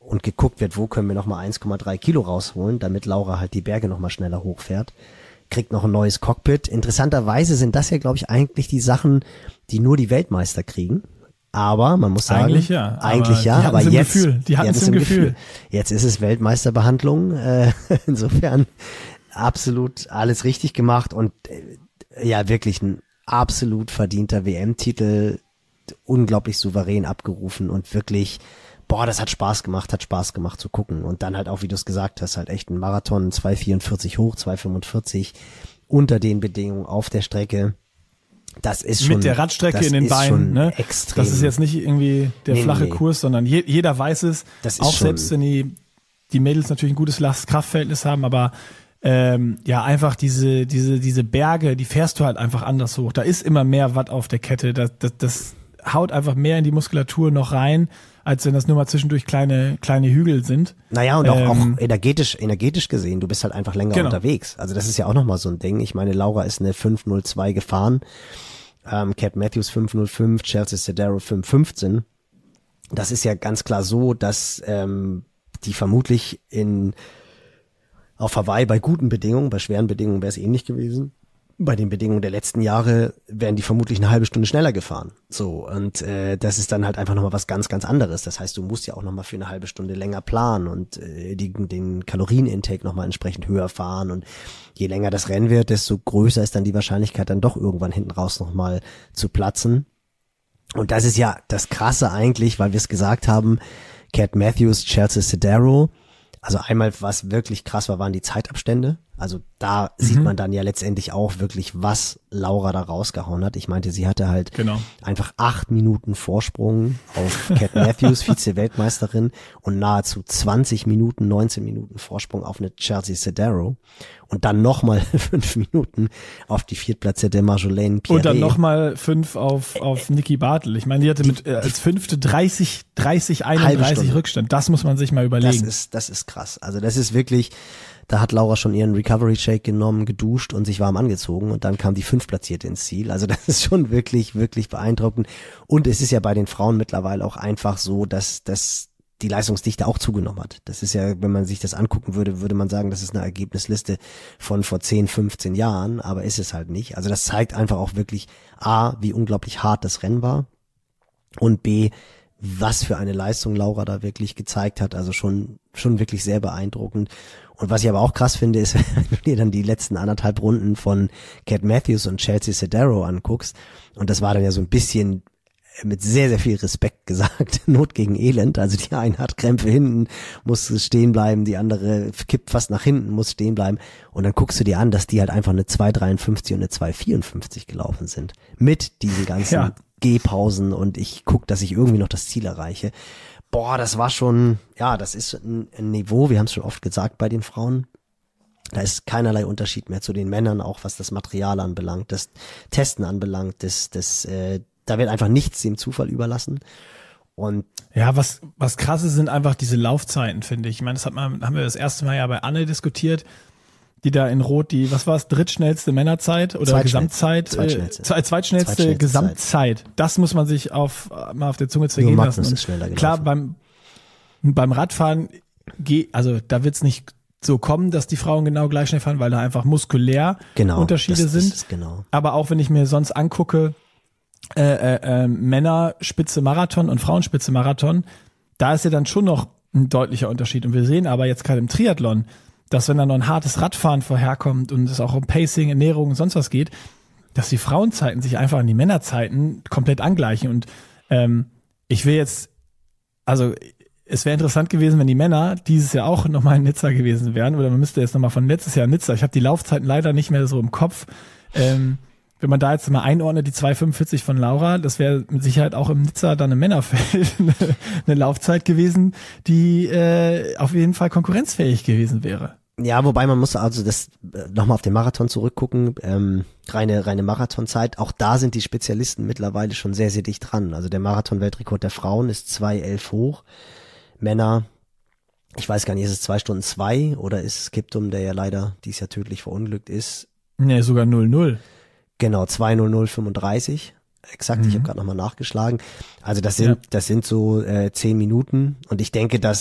und geguckt wird, wo können wir nochmal eins Komma drei Kilo rausholen, damit Laura halt die Berge nochmal schneller hochfährt. Kriegt noch ein neues Cockpit. Interessanterweise sind das ja, glaube ich, eigentlich die Sachen, die nur die Weltmeister kriegen. Aber man muss sagen, eigentlich ja, eigentlich ja, die aber im jetzt, Gefühl. Die hatten es im Gefühl. Gefühl. Jetzt ist es Weltmeisterbehandlung. Äh, insofern absolut alles richtig gemacht und äh, ja wirklich ein absolut verdienter W M-Titel, unglaublich souverän abgerufen und wirklich, boah, das hat Spaß gemacht, hat Spaß gemacht zu gucken. Und dann halt auch, wie du es gesagt hast, halt echt ein Marathon, zwei vierundvierzig hoch, zwei fünfundvierzig unter den Bedingungen auf der Strecke. Das ist schon, mit der Radstrecke in den Beinen, ne? Extrem. Das ist jetzt nicht irgendwie der nee, flache nee. Kurs, sondern je, jeder weiß es. Das ist auch schon, selbst wenn die die Mädels natürlich ein gutes Last-Kraft-Verhältnis haben, aber ähm, ja einfach diese diese diese Berge, die fährst du halt einfach anders hoch. Da ist immer mehr Watt auf der Kette. Das, das, das haut einfach mehr in die Muskulatur noch rein, als wenn das nur mal zwischendurch kleine kleine Hügel sind. Naja, und auch, ähm, auch energetisch energetisch gesehen, du bist halt einfach länger genau. unterwegs. Also das ist ja auch nochmal so ein Ding. Ich meine, Laura ist eine fünf null zwei gefahren, ähm, Cat Matthews fünf null fünf, Chelsea Sodaro fünf fünfzehn. Das ist ja ganz klar so, dass ähm, die vermutlich in auf Hawaii bei guten Bedingungen, bei schweren Bedingungen wäre es ähnlich gewesen. Bei den Bedingungen der letzten Jahre wären die vermutlich eine halbe Stunde schneller gefahren. So, und äh, das ist dann halt einfach nochmal was ganz, ganz anderes. Das heißt, du musst ja auch nochmal für eine halbe Stunde länger planen und äh, die, den Kalorienintake nochmal entsprechend höher fahren. Und je länger das Rennen wird, desto größer ist dann die Wahrscheinlichkeit, dann doch irgendwann hinten raus nochmal zu platzen. Und das ist ja das Krasse eigentlich, weil wir es gesagt haben, Cat Matthews, Chelsea Sodaro. Also einmal, was wirklich krass war, waren die Zeitabstände. Also da mhm. sieht man dann ja letztendlich auch wirklich, was Laura da rausgehauen hat. Ich meinte, sie hatte halt genau. einfach acht Minuten Vorsprung auf Cat Matthews, Vize-Weltmeisterin, und nahezu zwanzig Minuten, neunzehn Minuten Vorsprung auf eine Chelsea Sodaro. Und dann nochmal fünf Minuten auf die Viertplatzierte Marjolaine Pierret. Und dann nochmal fünf auf, auf Niki Bartel. Ich meine, die hatte die, mit äh, als fünfte dreißig, dreißig, einunddreißig Rückstand. Das muss man sich mal überlegen. Das ist, das ist krass. Also das ist wirklich, da hat Laura schon ihren Recovery Shake genommen, geduscht und sich warm angezogen und dann kam die Fünftplatzierte ins Ziel. Also das ist schon wirklich, wirklich beeindruckend. Und es ist ja bei den Frauen mittlerweile auch einfach so, dass, dass die Leistungsdichte auch zugenommen hat. Das ist ja, wenn man sich das angucken würde, würde man sagen, das ist eine Ergebnisliste von vor zehn, fünfzehn Jahren, aber ist es halt nicht. Also das zeigt einfach auch wirklich A, wie unglaublich hart das Rennen war und B, was für eine Leistung Laura da wirklich gezeigt hat. Also schon, schon wirklich sehr beeindruckend. Und was ich aber auch krass finde, ist, wenn du dir dann die letzten anderthalb Runden von Cat Matthews und Chelsea Sodaro anguckst, und das war dann ja so ein bisschen mit sehr, sehr viel Respekt gesagt, Not gegen Elend. Also die eine hat Krämpfe hinten, muss stehen bleiben, die andere kippt fast nach hinten, muss stehen bleiben. Und dann guckst du dir an, dass die halt einfach eine zwei dreiundfünfzig und eine zwei vierundfünfzig gelaufen sind. Mit diesen ganzen ja. Gehpausen und ich guck, dass ich irgendwie noch das Ziel erreiche. Boah, das war schon, ja, das ist ein, ein Niveau, wir haben es schon oft gesagt bei den Frauen. Da ist keinerlei Unterschied mehr zu den Männern, auch was das Material anbelangt, das Testen anbelangt, das, das, äh, da wird einfach nichts dem Zufall überlassen. Und ja, was was krass ist, sind einfach diese Laufzeiten, finde ich. Ich meine, das hat man, haben wir das erste Mal ja bei Anne diskutiert, die da in Rot die, was war es, drittschnellste Männerzeit oder Gesamtzeit? Zweitschnellste. Äh, zweitschnellste, zweitschnellste Gesamtzeit. Das muss man sich auf mal auf der Zunge zergehen Nur lassen. Magnus ist schneller gelaufen. Klar, beim beim Radfahren, also da wird's nicht so kommen, dass die Frauen genau gleich schnell fahren, weil da einfach muskulär genau, Unterschiede das, sind. Das ist genau. Aber auch wenn ich mir sonst angucke, Äh, äh, äh, Männer Spitze Marathon und Frauen Spitze Marathon, da ist ja dann schon noch ein deutlicher Unterschied. Und wir sehen aber jetzt gerade im Triathlon, dass wenn da noch ein hartes Radfahren vorherkommt und es auch um Pacing, Ernährung und sonst was geht, dass die Frauenzeiten sich einfach an die Männerzeiten komplett angleichen. Und ähm, ich will jetzt, also es wäre interessant gewesen, wenn die Männer dieses Jahr auch nochmal in Nizza gewesen wären, oder man müsste jetzt nochmal von letztes Jahr in Nizza, ich habe die Laufzeiten leider nicht mehr so im Kopf, ähm, wenn man da jetzt mal einordnet, die zwei fünfundvierzig von Laura, das wäre mit Sicherheit auch im Nizza dann im Männerfeld eine, eine Laufzeit gewesen, die äh, auf jeden Fall konkurrenzfähig gewesen wäre. Ja, wobei man muss also das äh, nochmal auf den Marathon zurückgucken, ähm, reine reine Marathonzeit, auch da sind die Spezialisten mittlerweile schon sehr, sehr dicht dran. Also der Marathon-Weltrekord der Frauen ist zwei elf hoch, Männer, ich weiß gar nicht, ist es zwei Stunden zwei oder ist es Kiptum, der ja leider dies Jahr tödlich verunglückt ist? Nee, sogar null null. Genau, zwei null null fünfunddreißig. Exakt, mhm. Ich habe gerade nochmal nachgeschlagen. Also das sind, ja. das sind so äh, zehn Minuten und ich denke, dass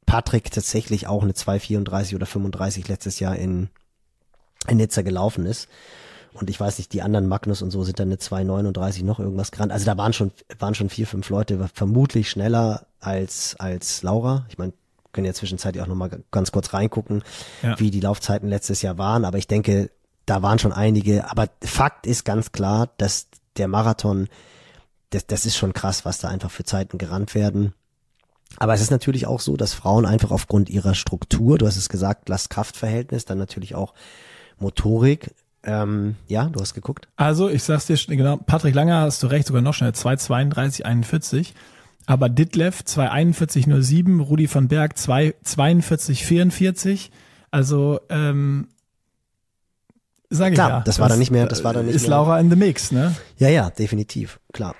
Patrick tatsächlich auch eine zwei vierunddreißig oder fünfunddreißig letztes Jahr in, in Nizza gelaufen ist. Und ich weiß nicht, die anderen Magnus und so sind dann eine zwei neununddreißig noch irgendwas gerannt. Also da waren schon, waren schon vier, fünf Leute, vermutlich schneller als, als Laura. Ich meine, können ja zwischenzeitlich auch nochmal ganz kurz reingucken, ja. wie die Laufzeiten letztes Jahr waren. Aber ich denke, da waren schon einige. Aber Fakt ist ganz klar, dass der Marathon, das, das ist schon krass, was da einfach für Zeiten gerannt werden. Aber es ist natürlich auch so, dass Frauen einfach aufgrund ihrer Struktur, du hast es gesagt, Last-Kraft-Verhältnis, dann natürlich auch Motorik. Ähm, ja, du hast geguckt. Also, ich sag's dir genau, Patrick Langer, hast du recht, sogar noch schnell, zwei zweiunddreißig einundvierzig. Aber Ditlev zwei einundvierzig null sieben, Rudi van Berg zwei zweiundvierzig vierundvierzig. Also, ähm, sag ich klar, ja. das war dann nicht mehr, das war dann nicht ist mehr. Laura in the mix, ne? Ja, ja, definitiv, klar.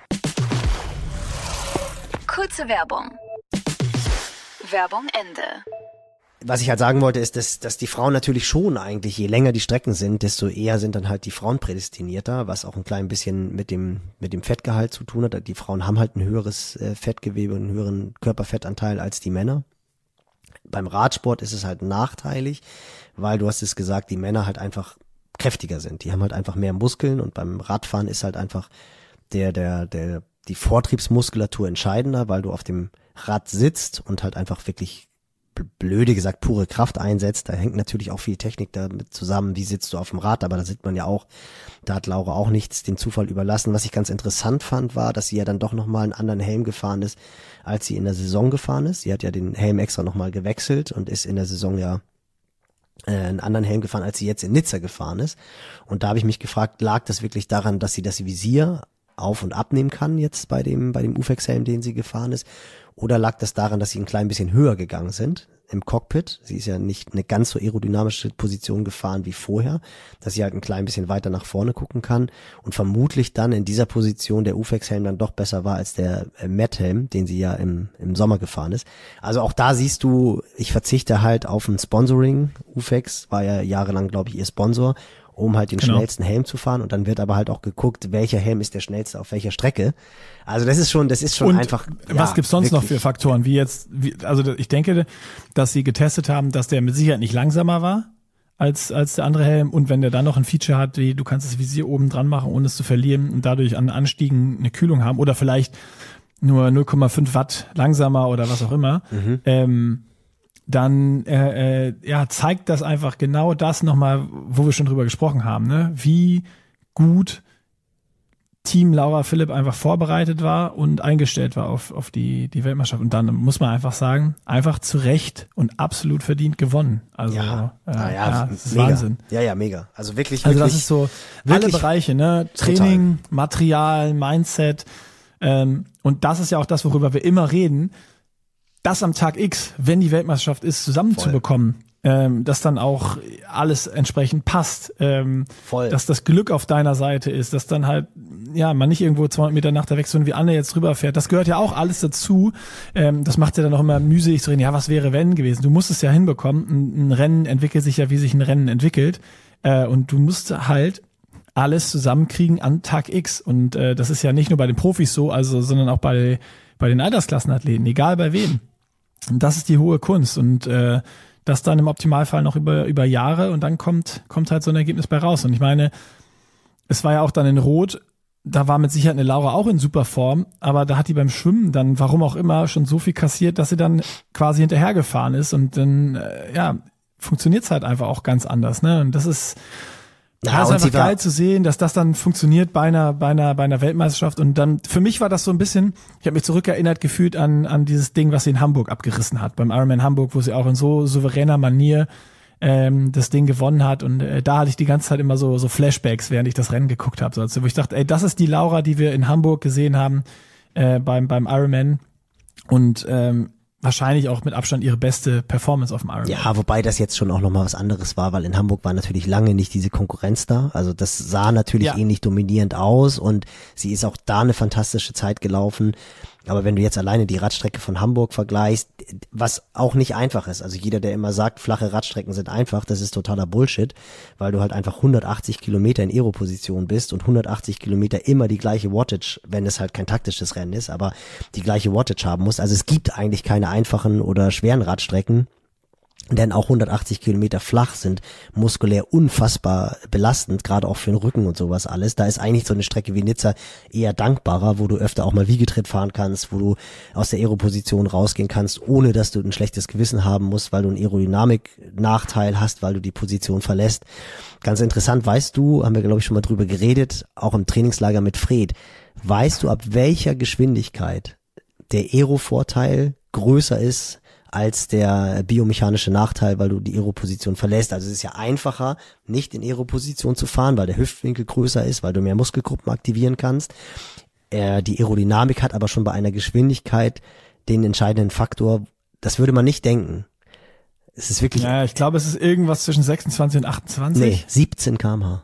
Kurze Werbung. Werbung Ende. Was ich halt sagen wollte, ist, dass, dass die Frauen natürlich schon eigentlich, je länger die Strecken sind, desto eher sind dann halt die Frauen prädestinierter, was auch ein klein bisschen mit dem, mit dem Fettgehalt zu tun hat. Die Frauen haben halt ein höheres äh, Fettgewebe, einen höheren Körperfettanteil als die Männer. Beim Radsport ist es halt nachteilig, weil du hast es gesagt, die Männer halt einfach kräftiger sind. Die haben halt einfach mehr Muskeln und beim Radfahren ist halt einfach der, der, der, die Vortriebsmuskulatur entscheidender, weil du auf dem Rad sitzt und halt einfach wirklich blöde gesagt pure Kraft einsetzt. Da hängt natürlich auch viel Technik damit zusammen, wie sitzt du auf dem Rad, aber da sieht man ja auch, da hat Laura auch nichts dem Zufall überlassen. Was ich ganz interessant fand, war, dass sie ja dann doch nochmal einen anderen Helm gefahren ist, als sie in der Saison gefahren ist. Sie hat ja den Helm extra nochmal gewechselt und ist in der Saison ja äh, einen anderen Helm gefahren, als sie jetzt in Nizza gefahren ist. Und da habe ich mich gefragt, lag das wirklich daran, dass sie das Visier auf- und abnehmen kann jetzt bei dem, bei dem U F E X-Helm, den sie gefahren ist? Oder lag das daran, dass sie ein klein bisschen höher gegangen sind im Cockpit? Sie ist ja nicht eine ganz so aerodynamische Position gefahren wie vorher, dass sie halt ein klein bisschen weiter nach vorne gucken kann und vermutlich dann in dieser Position der U F E X-Helm dann doch besser war als der äh, Matt-Helm, den sie ja im, im Sommer gefahren ist. Also auch da siehst du, ich verzichte halt auf ein Sponsoring. U F E X war ja jahrelang, glaube ich, ihr Sponsor, um halt den genau. schnellsten Helm zu fahren, und dann wird aber halt auch geguckt, welcher Helm ist der schnellste auf welcher Strecke. Also das ist schon, das ist schon und einfach. Was ja, gibt's sonst wirklich. noch für Faktoren, wie jetzt, wie, also ich denke, dass sie getestet haben, dass der mit Sicherheit nicht langsamer war als als der andere Helm, und wenn der dann noch ein Feature hat, wie du kannst das Visier oben dran machen, ohne es zu verlieren, und dadurch an Anstiegen eine Kühlung haben oder vielleicht nur null Komma fünf Watt langsamer oder was auch immer, mhm. ähm, dann äh, äh, ja zeigt das einfach genau das nochmal, wo wir schon drüber gesprochen haben, ne? Wie gut Team Laura Philipp einfach vorbereitet war und eingestellt war auf auf die die Weltmeisterschaft. Und dann muss man einfach sagen, einfach zu Recht und absolut verdient gewonnen. Also ja, äh, ja, ja, das ist mega. Wahnsinn. Ja, ja, mega. Also wirklich, also wirklich. das ist so wirklich alle Bereiche, ne? Training, total. Material, Mindset. Ähm, und das ist ja auch das, worüber wir immer reden. Das am Tag X, wenn die Weltmeisterschaft ist, zusammenzubekommen, ähm, dass dann auch alles entsprechend passt, ähm, Voll. dass das Glück auf deiner Seite ist, dass dann halt, ja, man nicht irgendwo zweihundert Meter nach der Wechsel wie Anne jetzt drüber fährt. Das gehört ja auch alles dazu. Ähm, das macht ja dann auch immer mühselig zu reden, ja, was wäre wenn gewesen? Du musst es ja hinbekommen. Ein, ein Rennen entwickelt sich ja, wie sich ein Rennen entwickelt. Äh, und du musst halt alles zusammenkriegen an Tag X. Und äh, das ist ja nicht nur bei den Profis so, also, sondern auch bei, bei den Altersklassenathleten, egal bei wem. Und das ist die hohe Kunst, und äh, das dann im Optimalfall noch über über Jahre, und dann kommt kommt halt so ein Ergebnis bei raus. Und ich meine, es war ja auch dann in Rot, da war mit Sicherheit eine Laura auch in super Form, aber da hat die beim Schwimmen dann, warum auch immer, schon so viel kassiert, dass sie dann quasi hinterhergefahren ist, und dann äh, ja funktioniert's halt einfach auch ganz anders, ne? Und das ist Ja, ja, ist einfach geil zu sehen, dass das dann funktioniert bei einer, bei einer, bei einer Weltmeisterschaft. Und dann, für mich war das so ein bisschen, ich habe mich zurückerinnert gefühlt an, an dieses Ding, was sie in Hamburg abgerissen hat, beim Ironman Hamburg, wo sie auch in so souveräner Manier ähm, das Ding gewonnen hat. Und äh, da hatte ich die ganze Zeit immer so, so Flashbacks, während ich das Rennen geguckt habe. So, also, wo ich dachte, ey, das ist die Laura, die wir in Hamburg gesehen haben, äh, beim, beim Ironman. Und ähm, wahrscheinlich auch mit Abstand ihre beste Performance auf dem Ironman. Ja, wobei das jetzt schon auch nochmal was anderes war, weil in Hamburg war natürlich lange nicht diese Konkurrenz da. Also das sah natürlich ja. ähnlich dominierend aus, und sie ist auch da eine fantastische Zeit gelaufen. Aber wenn du jetzt alleine die Radstrecke von Hamburg vergleichst, was auch nicht einfach ist, also jeder, der immer sagt, flache Radstrecken sind einfach, das ist totaler Bullshit, weil du halt einfach hundertachtzig Kilometer in Aero-Position bist und hundertachtzig Kilometer immer die gleiche Wattage, wenn es halt kein taktisches Rennen ist, aber die gleiche Wattage haben musst. Also es gibt eigentlich keine einfachen oder schweren Radstrecken. Denn auch hundertachtzig Kilometer flach sind muskulär unfassbar belastend, gerade auch für den Rücken und sowas alles. Da ist eigentlich so eine Strecke wie Nizza eher dankbarer, wo du öfter auch mal Wiegetritt fahren kannst, wo du aus der Aeroposition rausgehen kannst, ohne dass du ein schlechtes Gewissen haben musst, weil du einen Aerodynamik-Nachteil hast, weil du die Position verlässt. Ganz interessant, weißt du, haben wir glaube ich schon mal drüber geredet, auch im Trainingslager mit Fred, weißt du, ab welcher Geschwindigkeit der Aero-Vorteil größer ist als der biomechanische Nachteil, weil du die Aeroposition verlässt. Also es ist ja einfacher, nicht in Aeroposition zu fahren, weil der Hüftwinkel größer ist, weil du mehr Muskelgruppen aktivieren kannst. Äh, die Aerodynamik hat aber schon bei einer Geschwindigkeit den entscheidenden Faktor. Das würde man nicht denken. Es ist wirklich... Ja, ich glaube, es ist irgendwas zwischen sechsundzwanzig und achtundzwanzig. Nee, siebzehn Kilometer pro Stunde.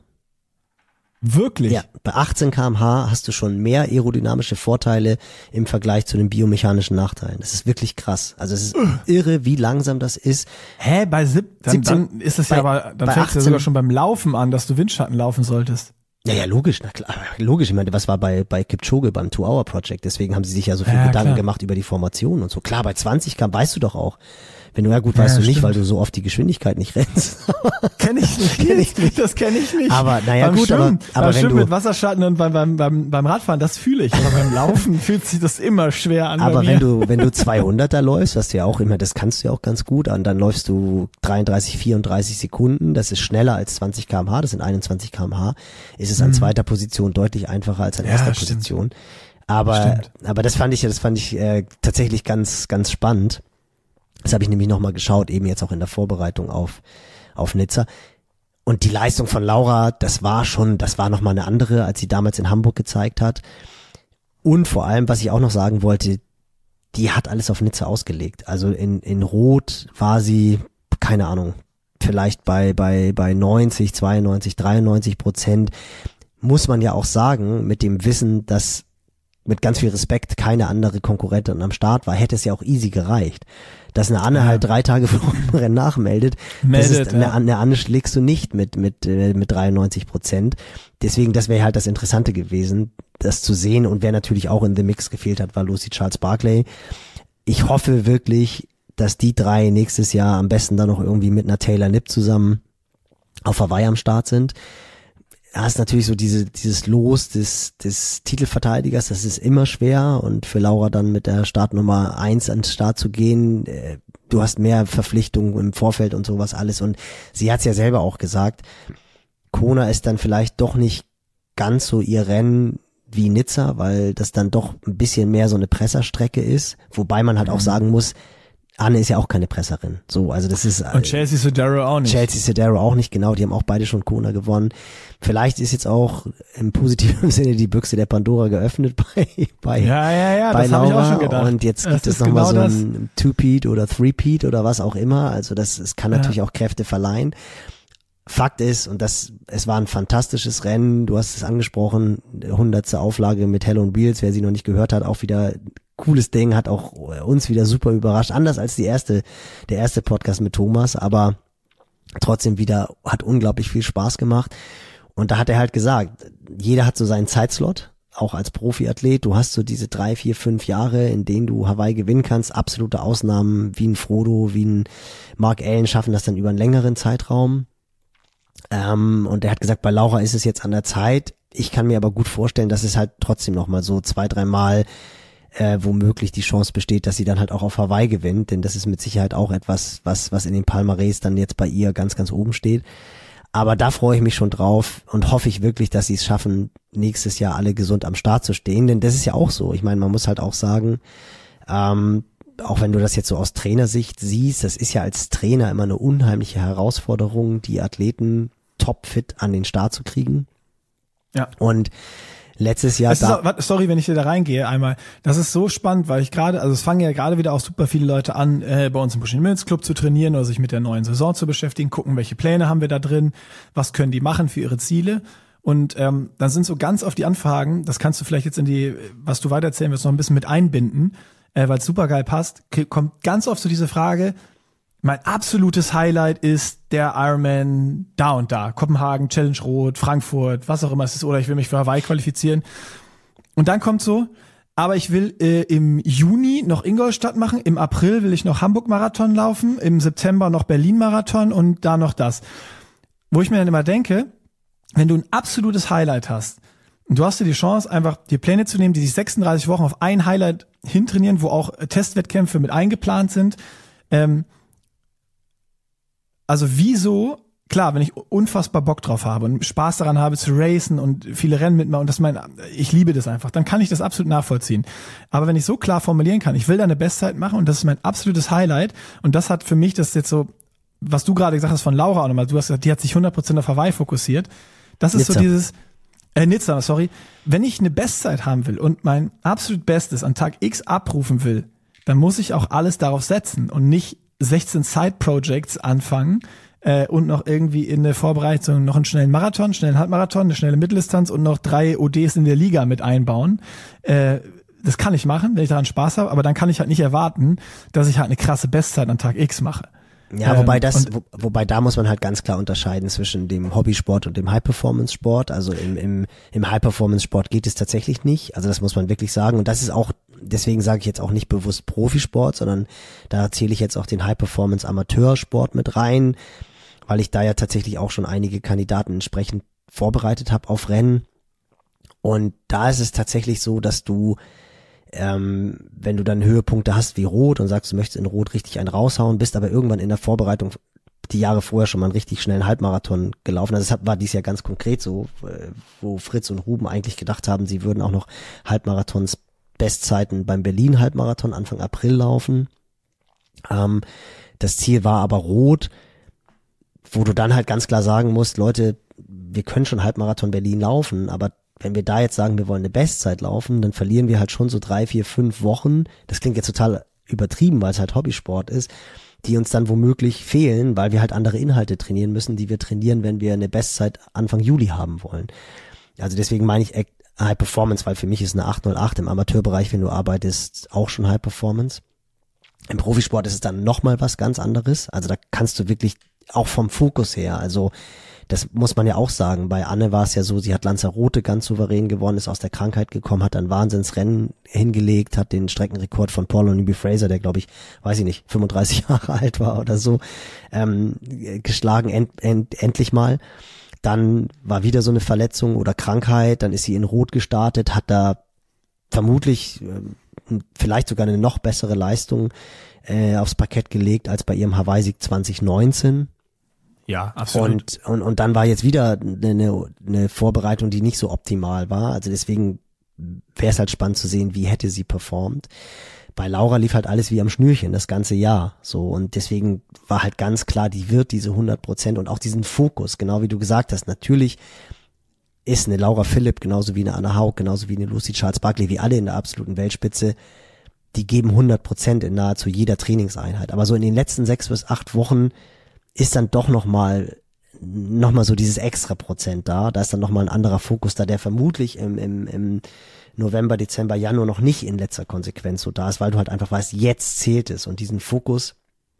Wirklich? Ja, bei achtzehn Kilometer pro Stunde hast du schon mehr aerodynamische Vorteile im Vergleich zu den biomechanischen Nachteilen. Das ist wirklich krass. Also es ist uh. irre, wie langsam das ist. Hä, bei sieb, dann, siebzehn, dann ist es ja aber, dann fängt es ja sogar schon beim Laufen an, dass du Windschatten laufen solltest. Ja, ja, logisch, na klar, logisch. Ich meine, was war bei bei Kipchoge beim Two-Hour-Project? Deswegen haben sie sich ja so viel ja, Gedanken klar. gemacht über die Formation und so. Klar, bei zwanzig Kilometer weißt du doch auch. Wenn du, ja gut, weißt ja, du nicht, stimmt. weil du so oft die Geschwindigkeit nicht rennst. Kenn ich nicht, kenn ich nicht, das kenne ich nicht. Aber naja beim gut, Schwimmen, aber, aber beim wenn Schwimmen du mit Wasserschatten und beim, beim, beim, beim Radfahren, das fühle ich. Aber beim Laufen fühlt sich das immer schwer an. Aber bei wenn mir. du wenn du zweihunderter läufst, was du ja auch immer, das kannst du ja auch ganz gut an, dann läufst du dreiunddreißig, vierunddreißig Sekunden. Das ist schneller als zwanzig Kilometer pro Stunde, das sind einundzwanzig Kilometer pro Stunde. Ist es an hm. zweiter Position deutlich einfacher als an Ja, erster stimmt. Position. Aber Stimmt. aber das fand ich das fand ich äh, tatsächlich ganz ganz spannend. Das habe ich nämlich nochmal geschaut, eben jetzt auch in der Vorbereitung auf auf Nizza. Und die Leistung von Laura, das war schon, das war nochmal eine andere, als sie damals in Hamburg gezeigt hat. Und vor allem, was ich auch noch sagen wollte, die hat alles auf Nizza ausgelegt. Also in in Rot war sie, keine Ahnung, vielleicht bei bei bei neunzig, zweiundneunzig, dreiundneunzig Prozent. Muss man ja auch sagen, mit dem Wissen, dass mit ganz viel Respekt keine andere Konkurrentin am Start war, hätte es ja auch easy gereicht. Dass eine Anne ja. halt drei Tage vor dem Rennen nachmeldet, Meldet, das ist, eine, ja. eine Anne schlägst du nicht mit mit mit dreiundneunzig Prozent. Deswegen, das wäre halt das Interessante gewesen, das zu sehen. Und wer natürlich auch in The Mix gefehlt hat, war Lucy Charles-Barclay. Ich hoffe wirklich, dass die drei nächstes Jahr am besten dann noch irgendwie mit einer Taylor Knipp zusammen auf Hawaii am Start sind. Da ist natürlich so diese, dieses Los des, des Titelverteidigers, das ist immer schwer, und für Laura dann mit der Startnummer eins ans Start zu gehen, äh, du hast mehr Verpflichtungen im Vorfeld und sowas alles, und sie hat es ja selber auch gesagt, Kona ist dann vielleicht doch nicht ganz so ihr Rennen wie Nizza, weil das dann doch ein bisschen mehr so eine Presserstrecke ist, wobei man halt auch sagen muss, Anne ist ja auch keine Presserin. So, also das ist. Und Chelsea Sodaro auch nicht. Chelsea Sodaro auch nicht, genau. Die haben auch beide schon Kona gewonnen. Vielleicht ist jetzt auch im positiven Sinne die Büchse der Pandora geöffnet bei, bei, ja, ja, ja, bei das Laura. habe ich auch schon gedacht. Und jetzt gibt das es nochmal genau so ein Two-Peat oder Three-Peat oder was auch immer. Also das, es kann natürlich ja. auch Kräfte verleihen. Fakt ist, und das, es war ein fantastisches Rennen. Du hast es angesprochen, hundertste Auflage mit Hell on Wheels. Wer sie noch nicht gehört hat, auch wieder cooles Ding, hat auch uns wieder super überrascht. Anders als die erste, der erste Podcast mit Thomas, aber trotzdem wieder, hat unglaublich viel Spaß gemacht. Und da hat er halt gesagt, jeder hat so seinen Zeitslot, auch als Profiathlet. Du hast so diese drei, vier, fünf Jahre, in denen du Hawaii gewinnen kannst. Absolute Ausnahmen wie ein Frodo, wie ein Mark Allen schaffen das dann über einen längeren Zeitraum. Ähm, und er hat gesagt, bei Laura ist es jetzt an der Zeit. Ich kann mir aber gut vorstellen, dass es halt trotzdem nochmal so zwei, dreimal Äh, womöglich die Chance besteht, dass sie dann halt auch auf Hawaii gewinnt, denn das ist mit Sicherheit auch etwas, was was in den Palmares dann jetzt bei ihr ganz, ganz oben steht. Aber da freue ich mich schon drauf und hoffe ich wirklich, dass sie es schaffen, nächstes Jahr alle gesund am Start zu stehen, denn das ist ja auch so. Ich meine, man muss halt auch sagen, ähm, auch wenn du das jetzt so aus Trainersicht siehst, das ist ja als Trainer immer eine unheimliche Herausforderung, die Athleten topfit an den Start zu kriegen. Ja. Und letztes Jahr es ist da auch, sorry, wenn ich dir da reingehe einmal. Das ist so spannend, weil ich gerade, also es fangen ja gerade wieder auch super viele Leute an, äh, bei uns im Pushing Limits Club zu trainieren oder sich mit der neuen Saison zu beschäftigen, gucken, welche Pläne haben wir da drin, was können die machen für ihre Ziele. Und ähm, dann sind so ganz oft die Anfragen, das kannst du vielleicht jetzt in die, was du weitererzählen wirst, noch ein bisschen mit einbinden, äh, weil es super geil passt, kommt ganz oft so diese Frage, mein absolutes Highlight ist der Ironman da und da, Kopenhagen, Challenge Rot, Frankfurt, was auch immer es ist, oder ich will mich für Hawaii qualifizieren. Und dann kommt so, aber ich will äh, im Juni noch Ingolstadt machen, im April will ich noch Hamburg-Marathon laufen, im September noch Berlin-Marathon und da noch das. Wo ich mir dann immer denke, wenn du ein absolutes Highlight hast und du hast dir die Chance, einfach die Pläne zu nehmen, die sich sechsunddreißig Wochen auf ein Highlight hintrainieren, wo auch Testwettkämpfe mit eingeplant sind, ähm, also wieso, klar, wenn ich unfassbar Bock drauf habe und Spaß daran habe zu racen und viele Rennen mitmachen und das mein, ich liebe das einfach, dann kann ich das absolut nachvollziehen. Aber wenn ich so klar formulieren kann, ich will da eine Bestzeit machen und das ist mein absolutes Highlight und das hat für mich das jetzt so, was du gerade gesagt hast von Laura auch nochmal, du hast gesagt, die hat sich hundert Prozent auf Hawaii fokussiert. Das ist Nizza. So dieses, äh, Nizza, sorry. Wenn ich eine Bestzeit haben will und mein absolut Bestes an Tag X abrufen will, dann muss ich auch alles darauf setzen und nicht sechzehn Side-Projects anfangen äh, und noch irgendwie in der Vorbereitung noch einen schnellen Marathon, einen schnellen Halbmarathon, eine schnelle Mitteldistanz und noch drei O Ds in der Liga mit einbauen. Äh, das kann ich machen, wenn ich daran Spaß habe, aber dann kann ich halt nicht erwarten, dass ich halt eine krasse Bestzeit an Tag X mache. Ja, wobei das, wo, wobei da muss man halt ganz klar unterscheiden zwischen dem Hobbysport und dem High-Performance-Sport. Also im, im, im High-Performance-Sport geht es tatsächlich nicht. Also das muss man wirklich sagen. Und das ist auch, deswegen sage ich jetzt auch nicht bewusst Profisport, sondern da zähle ich jetzt auch den High-Performance-Amateursport mit rein, weil ich da ja tatsächlich auch schon einige Kandidaten entsprechend vorbereitet habe auf Rennen. Und da ist es tatsächlich so, dass du Ähm, wenn du dann Höhepunkte hast wie Rot und sagst, du möchtest in Rot richtig einen raushauen, bist aber irgendwann in der Vorbereitung die Jahre vorher schon mal einen richtig schnellen Halbmarathon gelaufen. Also das war dies Jahr ganz konkret so, wo Fritz und Ruben eigentlich gedacht haben, sie würden auch noch Halbmarathons Bestzeiten beim Berlin Halbmarathon Anfang April laufen. Ähm, das Ziel war aber Rot, wo du dann halt ganz klar sagen musst, Leute, wir können schon Halbmarathon Berlin laufen, aber wenn wir da jetzt sagen, wir wollen eine Bestzeit laufen, dann verlieren wir halt schon so drei, vier, fünf Wochen. Das klingt jetzt total übertrieben, weil es halt Hobbysport ist, die uns dann womöglich fehlen, weil wir halt andere Inhalte trainieren müssen, die wir trainieren, wenn wir eine Bestzeit Anfang Juli haben wollen. Also deswegen meine ich High Performance, weil für mich ist eine acht null acht im Amateurbereich, wenn du arbeitest, auch schon High Performance. Im Profisport ist es dann nochmal was ganz anderes. Also da kannst du wirklich auch vom Fokus her, also das muss man ja auch sagen. Bei Anne war es ja so, sie hat Lanzarote ganz souverän gewonnen, ist aus der Krankheit gekommen, hat ein Wahnsinnsrennen hingelegt, hat den Streckenrekord von Paul O'Neill Fraser, der glaube ich, weiß ich nicht, fünfunddreißig Jahre alt war oder so, ähm, geschlagen end, end, endlich mal. Dann war wieder so eine Verletzung oder Krankheit, dann ist sie in Rot gestartet, hat da vermutlich äh, vielleicht sogar eine noch bessere Leistung äh, aufs Parkett gelegt als bei ihrem Hawaii-Sieg zwanzig neunzehn. Ja, absolut. Und, und, und dann war jetzt wieder eine, eine Vorbereitung, die nicht so optimal war. Also deswegen wäre es halt spannend zu sehen, wie hätte sie performt. Bei Laura lief halt alles wie am Schnürchen, das ganze Jahr. So, und deswegen war halt ganz klar, die wird diese hundert Prozent und auch diesen Fokus, genau wie du gesagt hast. Natürlich ist eine Laura Philipp, genauso wie eine Anna Haug, genauso wie eine Lucy Charles Barkley, wie alle in der absoluten Weltspitze, die geben hundert Prozent in nahezu jeder Trainingseinheit. Aber so in den letzten sechs bis acht Wochen ist dann doch nochmal noch mal so dieses extra Prozent da. Da ist dann nochmal ein anderer Fokus da, der vermutlich im, im, im November, Dezember, Januar noch nicht in letzter Konsequenz so da ist, weil du halt einfach weißt, jetzt zählt es. Und diesen Fokus,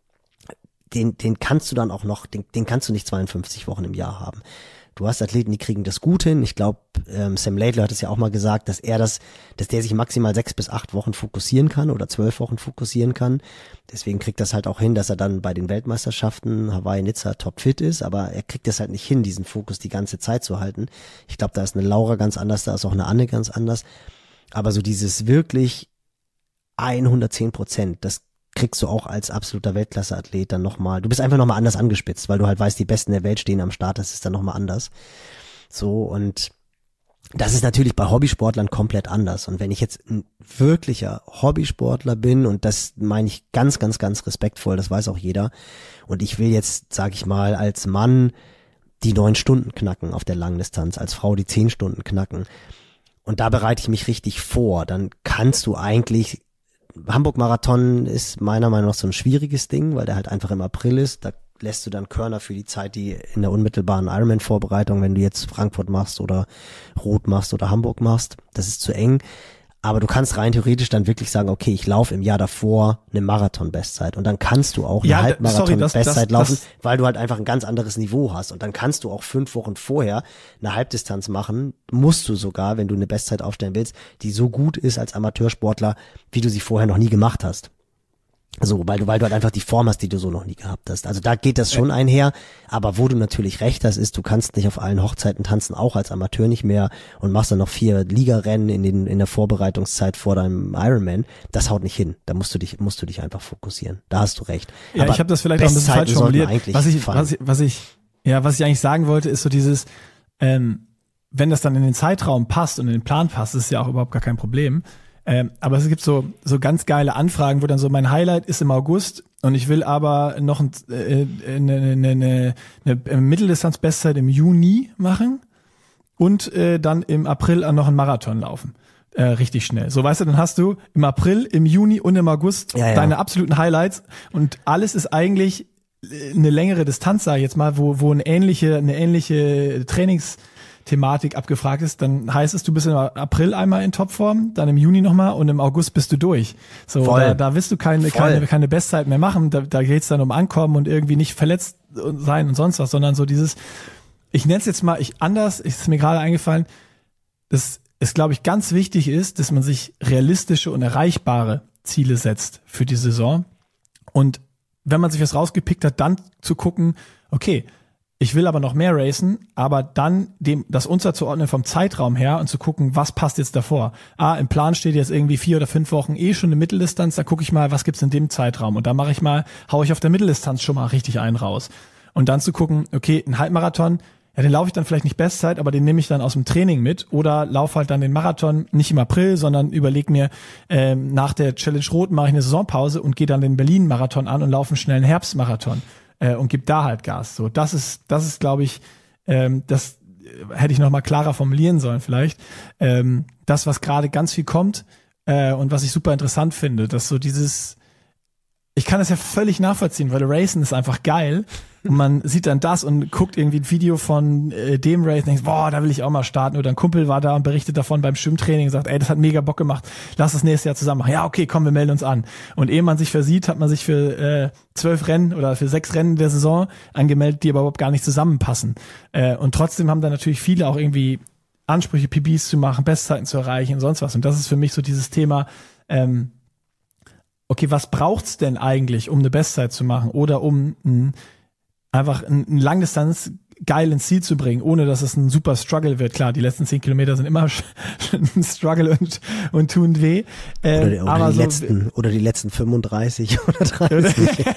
den, den kannst du dann auch noch, den, den kannst du nicht zweiundfünfzig Wochen im Jahr haben. Du hast Athleten, die kriegen das gut hin. Ich glaube, ähm, Sam Laidlaw hat es ja auch mal gesagt, dass er das, dass der sich maximal sechs bis acht Wochen fokussieren kann oder zwölf Wochen fokussieren kann. Deswegen kriegt das halt auch hin, dass er dann bei den Weltmeisterschaften Hawaii, Nizza topfit ist, aber er kriegt es halt nicht hin, diesen Fokus die ganze Zeit zu halten. Ich glaube, da ist eine Laura ganz anders, da ist auch eine Anne ganz anders. Aber so dieses wirklich hundertzehn Prozent, das kriegst du auch als absoluter Weltklasse-Athlet dann nochmal, du bist einfach nochmal anders angespitzt, weil du halt weißt, die Besten der Welt stehen am Start, das ist dann nochmal anders. So, und das ist natürlich bei Hobbysportlern komplett anders. Und wenn ich jetzt ein wirklicher Hobbysportler bin, und das meine ich ganz, ganz, ganz respektvoll, das weiß auch jeder, und ich will jetzt, sag ich mal, als Mann die neun Stunden knacken auf der Langdistanz, als Frau die zehn Stunden knacken, und da bereite ich mich richtig vor, dann kannst du eigentlich, Hamburg-Marathon ist meiner Meinung nach so ein schwieriges Ding, weil der halt einfach im April ist. Da lässt du dann Körner für die Zeit, die in der unmittelbaren Ironman-Vorbereitung, wenn du jetzt Frankfurt machst oder Rot machst oder Hamburg machst, das ist zu eng. Aber du kannst rein theoretisch dann wirklich sagen, okay, ich laufe im Jahr davor eine Marathon-Bestzeit und dann kannst du auch eine ja, Halbmarathon-Bestzeit laufen, das, weil du halt einfach ein ganz anderes Niveau hast und dann kannst du auch fünf Wochen vorher eine Halbdistanz machen, musst du sogar, wenn du eine Bestzeit aufstellen willst, die so gut ist als Amateursportler, wie du sie vorher noch nie gemacht hast. So, weil du, weil du halt einfach die Form hast, die du so noch nie gehabt hast. Also da geht das schon einher, aber wo du natürlich recht hast, ist, du kannst nicht auf allen Hochzeiten tanzen, auch als Amateur nicht mehr und machst dann noch vier Ligarennen in den, in der Vorbereitungszeit vor deinem Ironman. Das haut nicht hin. Da musst du dich, musst du dich einfach fokussieren. Da hast du recht. Ja, aber ich habe das vielleicht auch ein bisschen falsch formuliert. Was ich, was ich, was ich, ja, was ich eigentlich sagen wollte, ist so dieses, ähm, wenn das dann in den Zeitraum passt und in den Plan passt, ist ja auch überhaupt gar kein Problem. Ähm, aber es gibt so so ganz geile Anfragen, wo dann so mein Highlight ist im August und ich will aber noch ein, äh, eine, eine, eine, eine Mitteldistanz-Bestzeit im Juni machen und äh, dann im April noch einen Marathon laufen. Äh, richtig schnell. So, weißt du, dann hast du im April, im Juni und im August ja, ja. deine absoluten Highlights und alles ist eigentlich eine längere Distanz, sag ich jetzt mal, wo wo eine ähnliche eine ähnliche Trainings Thematik abgefragt ist, dann heißt es, du bist im April einmal in Topform, dann im Juni nochmal und im August bist du durch. So, Voll. da, da willst du keine, keine, keine Bestzeit mehr machen, da, da geht's dann um Ankommen und irgendwie nicht verletzt sein und sonst was, sondern so dieses, ich nenne es jetzt mal, ich anders, ist mir gerade eingefallen, dass es, glaube ich, ganz wichtig ist, dass man sich realistische und erreichbare Ziele setzt für die Saison und wenn man sich was rausgepickt hat, dann zu gucken, okay, ich will aber noch mehr racen, aber dann dem das unterzuordnen vom Zeitraum her und zu gucken, was passt jetzt davor. Ah, im Plan steht jetzt irgendwie vier oder fünf Wochen eh schon eine Mitteldistanz, da gucke ich mal, was gibt's in dem Zeitraum und da mache ich mal, hau ich auf der Mitteldistanz schon mal richtig einen raus. Und dann zu gucken, okay, ein Halbmarathon, ja, den laufe ich dann vielleicht nicht Bestzeit, aber den nehme ich dann aus dem Training mit oder laufe halt dann den Marathon nicht im April, sondern überleg mir, ähm, nach der Challenge Rot mache ich eine Saisonpause und gehe dann den Berlin-Marathon an und laufe einen schnellen Herbstmarathon. Äh, und gib da halt Gas. So, das ist, das ist, glaube ich, ähm, das hätte ich noch mal klarer formulieren sollen vielleicht. Ähm, das, was gerade ganz viel kommt äh, und was ich super interessant finde, dass so dieses, ich kann das ja völlig nachvollziehen, weil Racen ist einfach geil und man sieht dann das und guckt irgendwie ein Video von äh, dem Race und denkt, boah, da will ich auch mal starten. Oder ein Kumpel war da und berichtet davon beim Schwimmtraining und sagt, ey, das hat mega Bock gemacht, lass das nächste Jahr zusammen machen. Ja, okay, komm, wir melden uns an. Und ehe man sich versieht, hat man sich für äh, zwölf Rennen oder für sechs Rennen der Saison angemeldet, die aber überhaupt gar nicht zusammenpassen. Äh, und trotzdem haben da natürlich viele auch irgendwie Ansprüche, P Bs zu machen, Bestzeiten zu erreichen und sonst was. Und das ist für mich so dieses Thema, ähm, okay, was braucht's denn eigentlich, um eine Bestzeit zu machen oder um ein, einfach ein, ein Langdistanz geil ins Ziel zu bringen, ohne dass es ein super Struggle wird. Klar, die letzten zehn Kilometer sind immer ein Struggle und, und tun weh. Ähm, oder die, oder, aber die so, letzten, oder die letzten fünfunddreißig oder dreißig.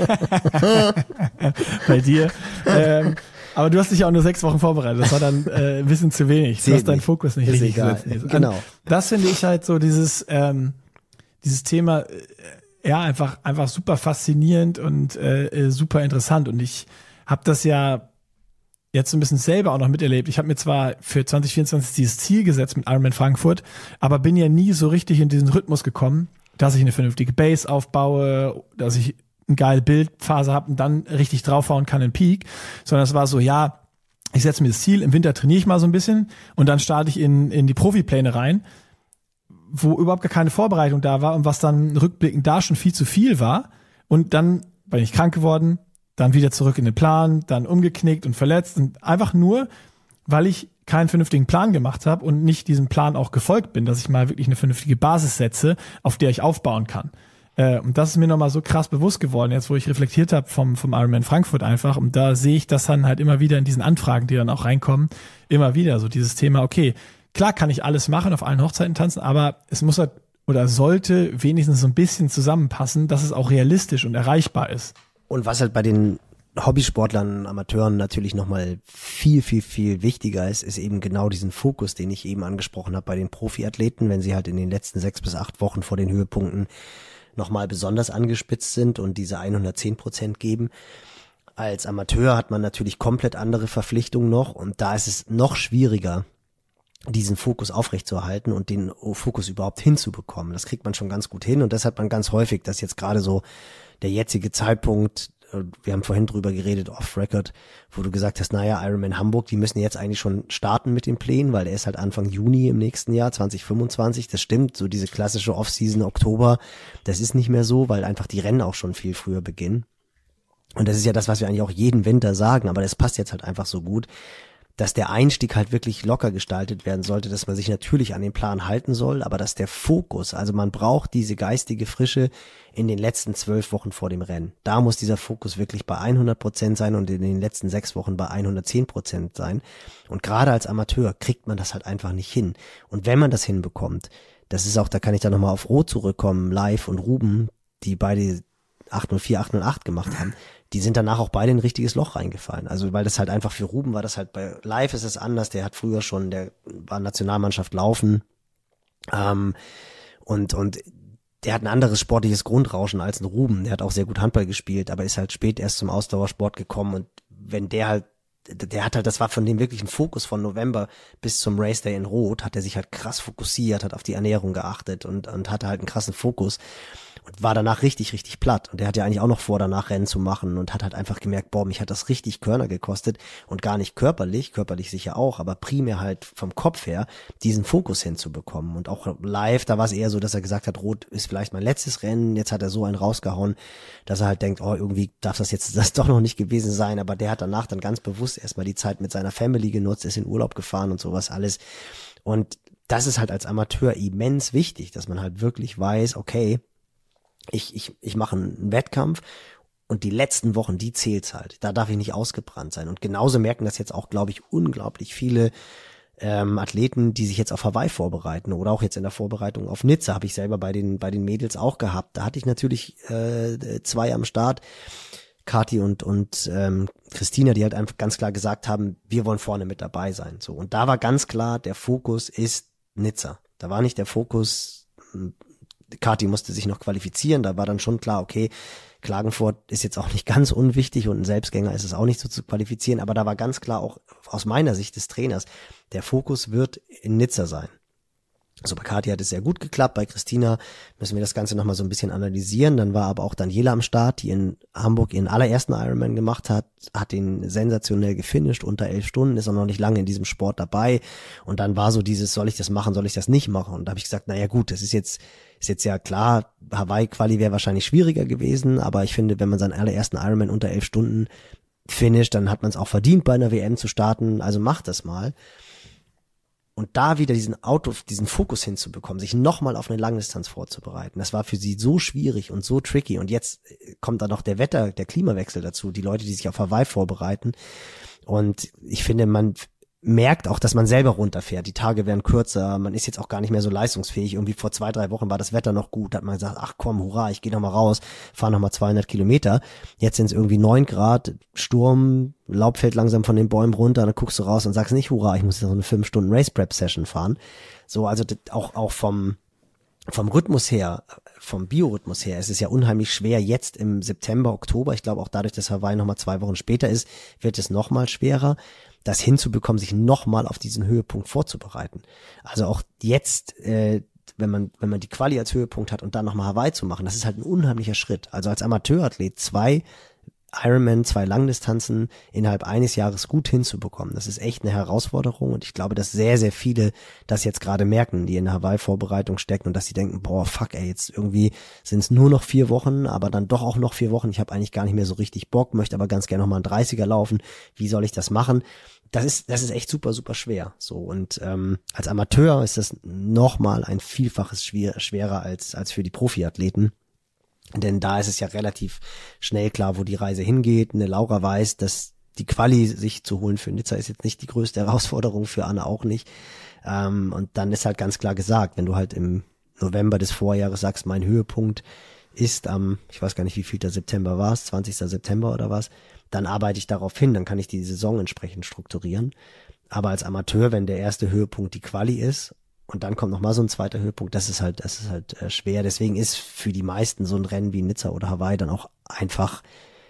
Bei dir. Ähm, aber du hast dich ja auch nur sechs Wochen vorbereitet. Das war dann äh, ein bisschen zu wenig. Du hast deinen Fokus nicht ist richtig egal. gesetzt. Genau. Das finde ich halt so dieses, ähm, dieses Thema, äh, ja, einfach, einfach super faszinierend und äh, super interessant. Und ich habe das ja jetzt ein bisschen selber auch noch miterlebt. Ich habe mir zwar für zwanzig vierundzwanzig dieses Ziel gesetzt mit Ironman Frankfurt, aber bin ja nie so richtig in diesen Rhythmus gekommen, dass ich eine vernünftige Base aufbaue, dass ich eine geile Bildphase habe und dann richtig draufhauen kann in Peak, sondern es war so, ja, ich setze mir das Ziel, im Winter trainiere ich mal so ein bisschen und dann starte ich in, in die Profipläne rein, wo überhaupt gar keine Vorbereitung da war und was dann rückblickend da schon viel zu viel war. Und dann bin ich krank geworden, dann wieder zurück in den Plan, dann umgeknickt und verletzt und einfach nur, weil ich keinen vernünftigen Plan gemacht habe und nicht diesem Plan auch gefolgt bin, dass ich mal wirklich eine vernünftige Basis setze, auf der ich aufbauen kann. Äh, und das ist mir nochmal so krass bewusst geworden, jetzt wo ich reflektiert habe vom, vom Ironman Frankfurt einfach. Und da sehe ich das dann halt immer wieder in diesen Anfragen, die dann auch reinkommen, immer wieder so dieses Thema, okay, klar kann ich alles machen, auf allen Hochzeiten tanzen, aber es muss halt oder sollte wenigstens so ein bisschen zusammenpassen, dass es auch realistisch und erreichbar ist. Und was halt bei den Hobbysportlern, Amateuren natürlich nochmal viel, viel, viel wichtiger ist, ist eben genau diesen Fokus, den ich eben angesprochen habe bei den Profiathleten, wenn sie halt in den letzten sechs bis acht Wochen vor den Höhepunkten nochmal besonders angespitzt sind und diese hundertzehn Prozent geben. Als Amateur hat man natürlich komplett andere Verpflichtungen noch und da ist es noch schwieriger, diesen Fokus aufrechtzuerhalten und den Fokus überhaupt hinzubekommen. Das kriegt man schon ganz gut hin und das hat man ganz häufig, dass jetzt gerade so der jetzige Zeitpunkt wir haben vorhin drüber geredet, off-Record, wo du gesagt hast, naja, Ironman Hamburg, die müssen jetzt eigentlich schon starten mit den Plänen, weil der ist halt Anfang Juni im nächsten Jahr, zwanzig fünfundzwanzig, das stimmt, so diese klassische Off-Season Oktober, das ist nicht mehr so, weil einfach die Rennen auch schon viel früher beginnen. Und das ist ja das, was wir eigentlich auch jeden Winter sagen, aber das passt jetzt halt einfach so gut, dass der Einstieg halt wirklich locker gestaltet werden sollte, dass man sich natürlich an den Plan halten soll, aber dass der Fokus, also man braucht diese geistige Frische in den letzten zwölf Wochen vor dem Rennen. Da muss dieser Fokus wirklich bei hundert Prozent sein und in den letzten sechs Wochen bei hundertzehn Prozent sein. Und gerade als Amateur kriegt man das halt einfach nicht hin. Und wenn man das hinbekommt, das ist auch, da kann ich dann nochmal auf Roth zurückkommen, Live und Ruben, die beide acht null vier, acht null acht gemacht haben, die sind danach auch beide in ein richtiges Loch reingefallen. Also weil das halt einfach für Ruben war das halt bei Live ist es anders, der hat früher schon, der war Nationalmannschaft laufen ähm, und und der hat ein anderes sportliches Grundrauschen als ein Ruben. Der hat auch sehr gut Handball gespielt, aber ist halt spät erst zum Ausdauersport gekommen und wenn der halt der hat halt, das war von dem wirklichen Fokus von November bis zum Race Day in Roth, hat er sich halt krass fokussiert, hat auf die Ernährung geachtet und und hatte halt einen krassen Fokus. Und war danach richtig, richtig platt. Und der hat ja eigentlich auch noch vor, danach Rennen zu machen und hat halt einfach gemerkt, boah, mich hat das richtig Körner gekostet und gar nicht körperlich, körperlich sicher auch, aber primär halt vom Kopf her, diesen Fokus hinzubekommen. Und auch live, da war es eher so, dass er gesagt hat, Roth ist vielleicht mein letztes Rennen, jetzt hat er so einen rausgehauen, dass er halt denkt, oh, irgendwie darf das jetzt das doch noch nicht gewesen sein, aber der hat danach dann ganz bewusst erstmal die Zeit mit seiner Family genutzt, ist in Urlaub gefahren und sowas alles. Und das ist halt als Amateur immens wichtig, dass man halt wirklich weiß, okay, Ich, ich, ich mache einen Wettkampf und die letzten Wochen, die zählt's halt. Da darf ich nicht ausgebrannt sein. Und genauso merken das jetzt auch, glaube ich, unglaublich viele ähm, Athleten, die sich jetzt auf Hawaii vorbereiten oder auch jetzt in der Vorbereitung auf Nizza, habe ich selber bei den bei den Mädels auch gehabt. Da hatte ich natürlich äh, zwei am Start, Kathi und und ähm, Christina, die halt einfach ganz klar gesagt haben, wir wollen vorne mit dabei sein. So, und da war ganz klar, der Fokus ist Nizza. Da war nicht der Fokus, Kathi musste sich noch qualifizieren, da war dann schon klar, okay, Klagenfurt ist jetzt auch nicht ganz unwichtig und ein Selbstgänger ist es auch nicht so zu qualifizieren, aber da war ganz klar auch aus meiner Sicht des Trainers, der Fokus wird in Nizza sein. Also bei Kathi hat es sehr gut geklappt, bei Christina müssen wir das Ganze nochmal so ein bisschen analysieren, dann war aber auch Daniela am Start, die in Hamburg ihren allerersten Ironman gemacht hat, hat ihn sensationell gefinisht, unter elf Stunden, ist auch noch nicht lange in diesem Sport dabei und dann war so dieses, soll ich das machen, soll ich das nicht machen und da habe ich gesagt, naja gut, das ist jetzt ist jetzt ja klar, Hawaii-Quali wäre wahrscheinlich schwieriger gewesen, aber ich finde, wenn man seinen allerersten Ironman unter elf Stunden finisht, dann hat man es auch verdient, bei einer W M zu starten, also macht das mal. Und da wieder diesen Auto, diesen Fokus hinzubekommen, sich nochmal auf eine Langdistanz vorzubereiten, das war für sie so schwierig und so tricky. Und jetzt kommt da noch der Wetter, der Klimawechsel dazu, die Leute, die sich auf Hawaii vorbereiten. Und ich finde, man merkt auch, dass man selber runterfährt. Die Tage werden kürzer, man ist jetzt auch gar nicht mehr so leistungsfähig. Irgendwie vor zwei, drei Wochen war das Wetter noch gut, da hat man gesagt, ach komm, hurra, ich gehe noch mal raus, fahre noch mal zweihundert Kilometer. Jetzt sind es irgendwie neun Grad, Sturm, Laub fällt langsam von den Bäumen runter, dann guckst du raus und sagst nicht, hurra, ich muss jetzt so eine fünf Stunden Race Prep Session fahren. So, also das, auch auch vom vom Rhythmus her, vom Biorhythmus her, ist es ja unheimlich schwer jetzt im September, Oktober. Ich glaube auch dadurch, dass Hawaii noch mal zwei Wochen später ist, wird es noch mal schwerer, das hinzubekommen, sich nochmal auf diesen Höhepunkt vorzubereiten. Also auch jetzt, äh, wenn man wenn man die Quali als Höhepunkt hat und dann nochmal Hawaii zu machen, das ist halt ein unheimlicher Schritt. Also als Amateurathlet zwei Ironman, zwei Langdistanzen innerhalb eines Jahres gut hinzubekommen, das ist echt eine Herausforderung und ich glaube, dass sehr, sehr viele das jetzt gerade merken, die in der Hawaii-Vorbereitung stecken und dass sie denken, boah, fuck ey, jetzt irgendwie sind es nur noch vier Wochen, aber dann doch auch noch vier Wochen, ich habe eigentlich gar nicht mehr so richtig Bock, möchte aber ganz gerne nochmal einen dreißiger laufen, wie soll ich das machen? Das ist, das ist echt super, super schwer. So und ähm, als Amateur ist das nochmal ein Vielfaches schwer, schwerer als als für die Profiathleten. Denn da ist es ja relativ schnell klar, wo die Reise hingeht. Eine Laura weiß, dass die Quali sich zu holen für Nizza ist jetzt nicht die größte Herausforderung, für Anne auch nicht. Ähm, und dann ist halt ganz klar gesagt, wenn du halt im November des Vorjahres sagst, mein Höhepunkt ist am, ich weiß gar nicht, wie viel der September war es, zwanzigster September oder was, dann arbeite ich darauf hin, dann kann ich die Saison entsprechend strukturieren. Aber als Amateur, wenn der erste Höhepunkt die Quali ist, und dann kommt noch mal so ein zweiter Höhepunkt, das ist halt, das ist halt äh, schwer. Deswegen ist für die meisten so ein Rennen wie Nizza oder Hawaii dann auch einfach,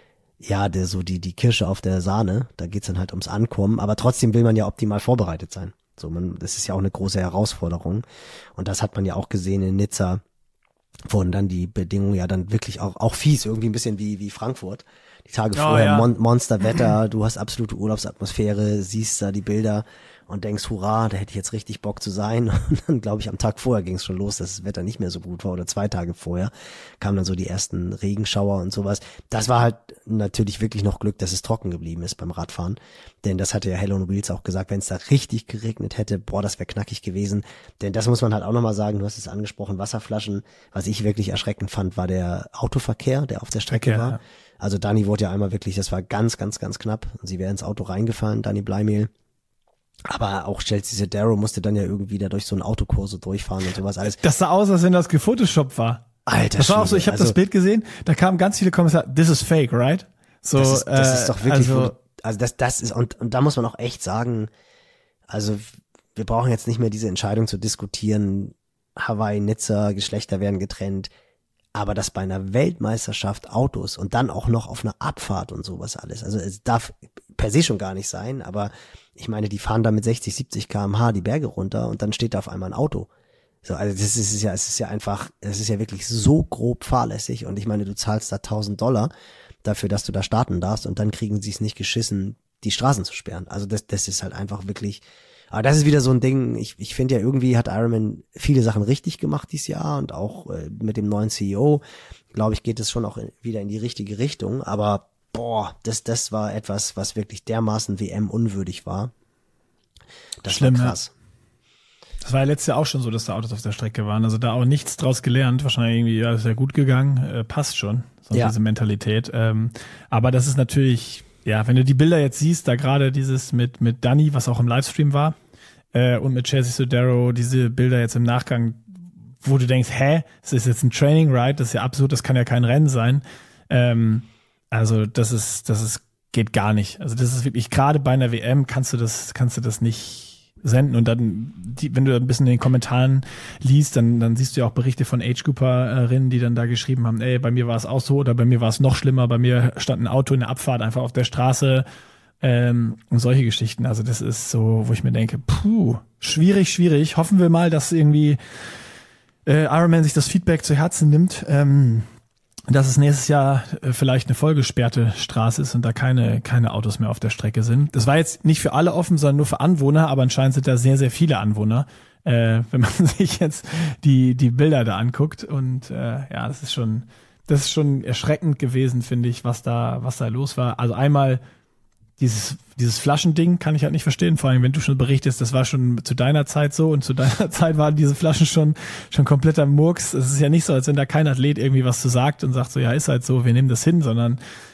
ja, der, so die, die Kirsche auf der Sahne. Da geht's dann halt ums Ankommen. Aber trotzdem will man ja optimal vorbereitet sein. So, man, das ist ja auch eine große Herausforderung. Und das hat man ja auch gesehen in Nizza. wurden dann die Bedingungen ja dann wirklich auch auch fies, irgendwie ein bisschen wie wie Frankfurt. Die Tage Oh, vorher ja. Mon- Monsterwetter, du hast absolute Urlaubsatmosphäre, siehst da die Bilder und denkst, hurra, da hätte ich jetzt richtig Bock zu sein. Und dann, glaube ich, am Tag vorher ging es schon los, dass das Wetter nicht mehr so gut war oder zwei Tage vorher kamen dann so die ersten Regenschauer und sowas. Das war halt natürlich wirklich noch Glück, dass es trocken geblieben ist beim Radfahren. Denn das hatte ja Hell on Wheels auch gesagt, wenn es da richtig geregnet hätte, boah, das wäre knackig gewesen. Denn das muss man halt auch nochmal sagen, du hast es angesprochen, Wasserflaschen. Was ich wirklich erschreckend fand, war der Autoverkehr, der auf der Strecke Okay, war. ja. Also Dani wurde ja einmal wirklich, das war ganz, ganz, ganz knapp. Sie wäre ins Auto reingefallen, Dani Bleimehl. Aber auch Chelsea Sodaro musste dann ja irgendwie da durch so einen Autokurse durchfahren und sowas alles. Das sah aus, als wenn das gefotoshoppt war. Alter Das war auch so, Schwede, ich habe also, das Bild gesehen, da kamen ganz viele Kommentare, this is fake, right? So, das ist, das äh, ist doch wirklich, also, also das, das ist, und, und da muss man auch echt sagen, also wir brauchen jetzt nicht mehr diese Entscheidung zu diskutieren, Hawaii, Nizza, Geschlechter werden getrennt, aber dass bei einer Weltmeisterschaft Autos und dann auch noch auf einer Abfahrt und sowas alles, also es darf per se schon gar nicht sein, aber ich meine, die fahren da mit sechzig, siebzig Kilometer pro Stunde die Berge runter und dann steht da auf einmal ein Auto. So, also das ist, ist ja, es ist ja einfach, es ist ja wirklich so grob fahrlässig und ich meine, du zahlst da tausend Dollar dafür, dass du da starten darfst und dann kriegen sie es nicht geschissen, die Straßen zu sperren. Also das, das ist halt einfach wirklich, aber das ist wieder so ein Ding, ich, ich finde ja irgendwie hat Ironman viele Sachen richtig gemacht dieses Jahr und auch äh, mit dem neuen C E O, glaube ich, geht es schon auch in, wieder in die richtige Richtung, aber boah, das, das war etwas, was wirklich dermaßen W M-unwürdig war. Das Schlimm, war krass. Das war ja letztes Jahr auch schon so, dass da Autos auf der Strecke waren. Also da auch nichts draus gelernt. Wahrscheinlich irgendwie, ja, ist ja gut gegangen. Äh, passt schon. So Ja. diese Mentalität. Ähm, aber das ist natürlich, ja, wenn du die Bilder jetzt siehst, da gerade dieses mit, mit Dani, was auch im Livestream war, äh, und mit Chelsea Sodaro, diese Bilder jetzt im Nachgang, wo du denkst, hä, das ist jetzt ein Training Ride, das ist ja absurd, das kann ja kein Rennen sein. Ähm, also das ist, das ist, geht gar nicht. Also das ist wirklich, gerade bei einer W M kannst du das, kannst du das nicht senden und dann, die, wenn du ein bisschen in den Kommentaren liest, dann, dann siehst du ja auch Berichte von Age-Grouperinnen, die dann da geschrieben haben, ey, bei mir war es auch so oder bei mir war es noch schlimmer, bei mir stand ein Auto in der Abfahrt einfach auf der Straße, ähm, und solche Geschichten. Also das ist so, wo ich mir denke, puh, schwierig, schwierig. Hoffen wir mal, dass irgendwie äh, Ironman sich das Feedback zu Herzen nimmt, ähm, dass es nächstes Jahr äh, vielleicht eine vollgesperrte Straße ist und da keine keine Autos mehr auf der Strecke sind. Das war jetzt nicht für alle offen, sondern nur für Anwohner, aber anscheinend sind da sehr, sehr viele Anwohner, äh, wenn man sich jetzt die die Bilder da anguckt. Und äh, ja, das ist schon das ist schon erschreckend gewesen, finde ich, was da was da los war. Also einmal dieses dieses Flaschending kann ich halt nicht verstehen, vor allem wenn du schon berichtest, das war schon zu deiner Zeit so und zu deiner Zeit waren diese Flaschen schon schon kompletter Murks. Es ist ja nicht so, als wenn da kein Athlet irgendwie was zu sagt und sagt so, ja, ist halt so, wir nehmen das hin, sondern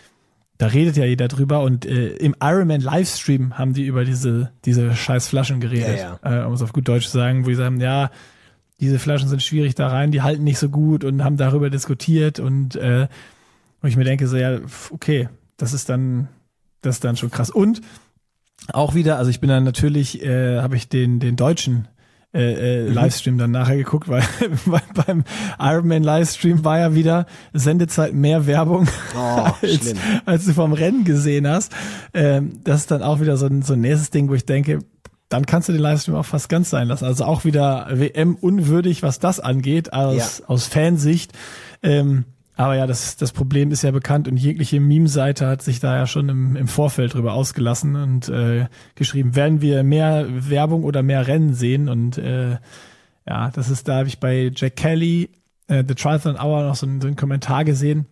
da redet ja jeder drüber und äh, im Ironman Livestream haben die über diese diese scheiß Flaschen geredet, Ja, ja. Äh, um es auf gut Deutsch zu sagen, wo die sagen, ja, diese Flaschen sind schwierig da rein, die halten nicht so gut und haben darüber diskutiert und äh, wo ich mir denke so, ja, okay, das ist dann Das ist dann schon krass. Und auch wieder, also ich bin dann natürlich, äh, habe ich den den deutschen äh, äh, Livestream dann nachher geguckt, weil, weil beim Ironman Livestream war ja wieder Sendezeit mehr Werbung, Oh, als, schlimm. als du vom Rennen gesehen hast. Ähm, das ist dann auch wieder so ein, so ein nächstes Ding, wo ich denke, dann kannst du den Livestream auch fast ganz sein lassen. Also auch wieder W M unwürdig, was das angeht, aus, Ja. aus Fansicht. Ähm, Aber ja, das, das Problem ist ja bekannt und jegliche Meme-Seite hat sich da ja schon im, im Vorfeld drüber ausgelassen und äh, geschrieben, werden wir mehr Werbung oder mehr Rennen sehen? Und äh, ja, das ist, da habe ich bei Jack Kelly, äh, The Triathlon Hour, noch so einen, so einen Kommentar gesehen,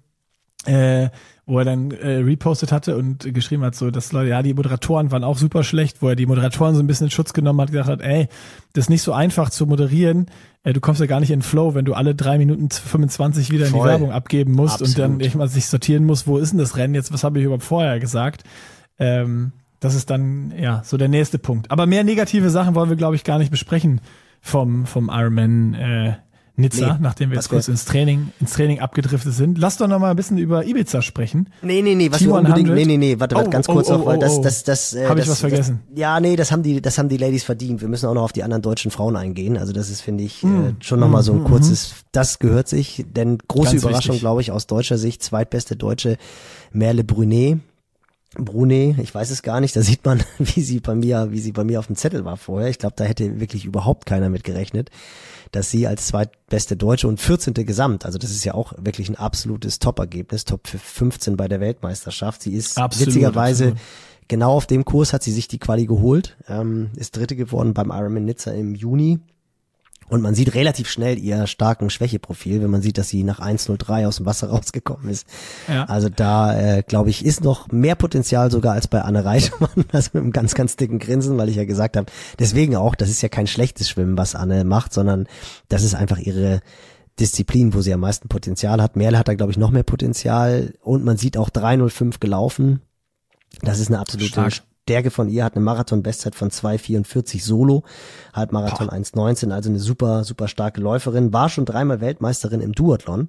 äh, wo er dann äh, repostet hatte und geschrieben hat, so, dass Leute, ja, die Moderatoren waren auch super schlecht, wo er die Moderatoren so ein bisschen in Schutz genommen hat, gesagt hat, ey, das ist nicht so einfach zu moderieren, äh, du kommst ja gar nicht in den Flow, wenn du alle drei Minuten fünfundzwanzig wieder in die Voll. Werbung abgeben musst Absolut. und dann ich mal sich sortieren muss, wo ist denn das Rennen jetzt, was habe ich überhaupt vorher gesagt, ähm, das ist dann, ja, so der nächste Punkt. Aber mehr negative Sachen wollen wir, glaube ich, gar nicht besprechen vom, vom Ironman, äh, Nizza, Nee, nachdem wir was jetzt kurz wir- ins Training, ins Training abgedriftet sind. Lass doch noch mal ein bisschen über Ibiza sprechen. Nee, nee, nee, was T wir unbedingt, hundert? nee, nee, nee, warte, warte, Oh, ganz oh, kurz oh, noch, weil oh, das, oh. das, das, äh, Hab ich das, was vergessen? Das, ja, nee, das haben die, das haben die Ladies verdient. Wir müssen auch noch auf die anderen deutschen Frauen eingehen. Also das ist, finde ich, Mm. äh, schon nochmal so ein Mm, kurzes, das gehört sich, denn große Ganz Überraschung, wichtig. glaube ich, aus deutscher Sicht, zweitbeste Deutsche, Merle Brunet, Brunei, ich weiß es gar nicht, da sieht man, wie sie bei mir, wie sie bei mir auf dem Zettel war vorher. Ich glaube, da hätte wirklich überhaupt keiner mit gerechnet, dass sie als zweitbeste Deutsche und vierzehnte Gesamt, also das ist ja auch wirklich ein absolutes Top-Ergebnis, Top fünfzehn bei der Weltmeisterschaft. Sie ist absolut, witzigerweise absolut. Genau auf dem Kurs hat sie sich die Quali geholt, ähm, ist Dritte geworden beim Ironman Nizza im Juni. Und man sieht relativ schnell ihr starken Schwächeprofil, wenn man sieht, dass sie nach eins null drei aus dem Wasser rausgekommen ist. Ja. Also da, äh, glaube ich, ist noch mehr Potenzial sogar als bei Anne Reichmann, also mit einem ganz, ganz dicken Grinsen, weil ich ja gesagt habe, deswegen auch, das ist ja kein schlechtes Schwimmen, was Anne macht, sondern das ist einfach ihre Disziplin, wo sie am meisten Potenzial hat. Merle hat da, glaube ich, noch mehr Potenzial und man sieht auch drei null fünf gelaufen. Das ist eine absolute Stark. Stärke von ihr, hat eine Marathon-Bestzeit von zwei vierundvierzig solo, Halbmarathon eins neunzehn, also eine super, super starke Läuferin, war schon dreimal Weltmeisterin im Duathlon.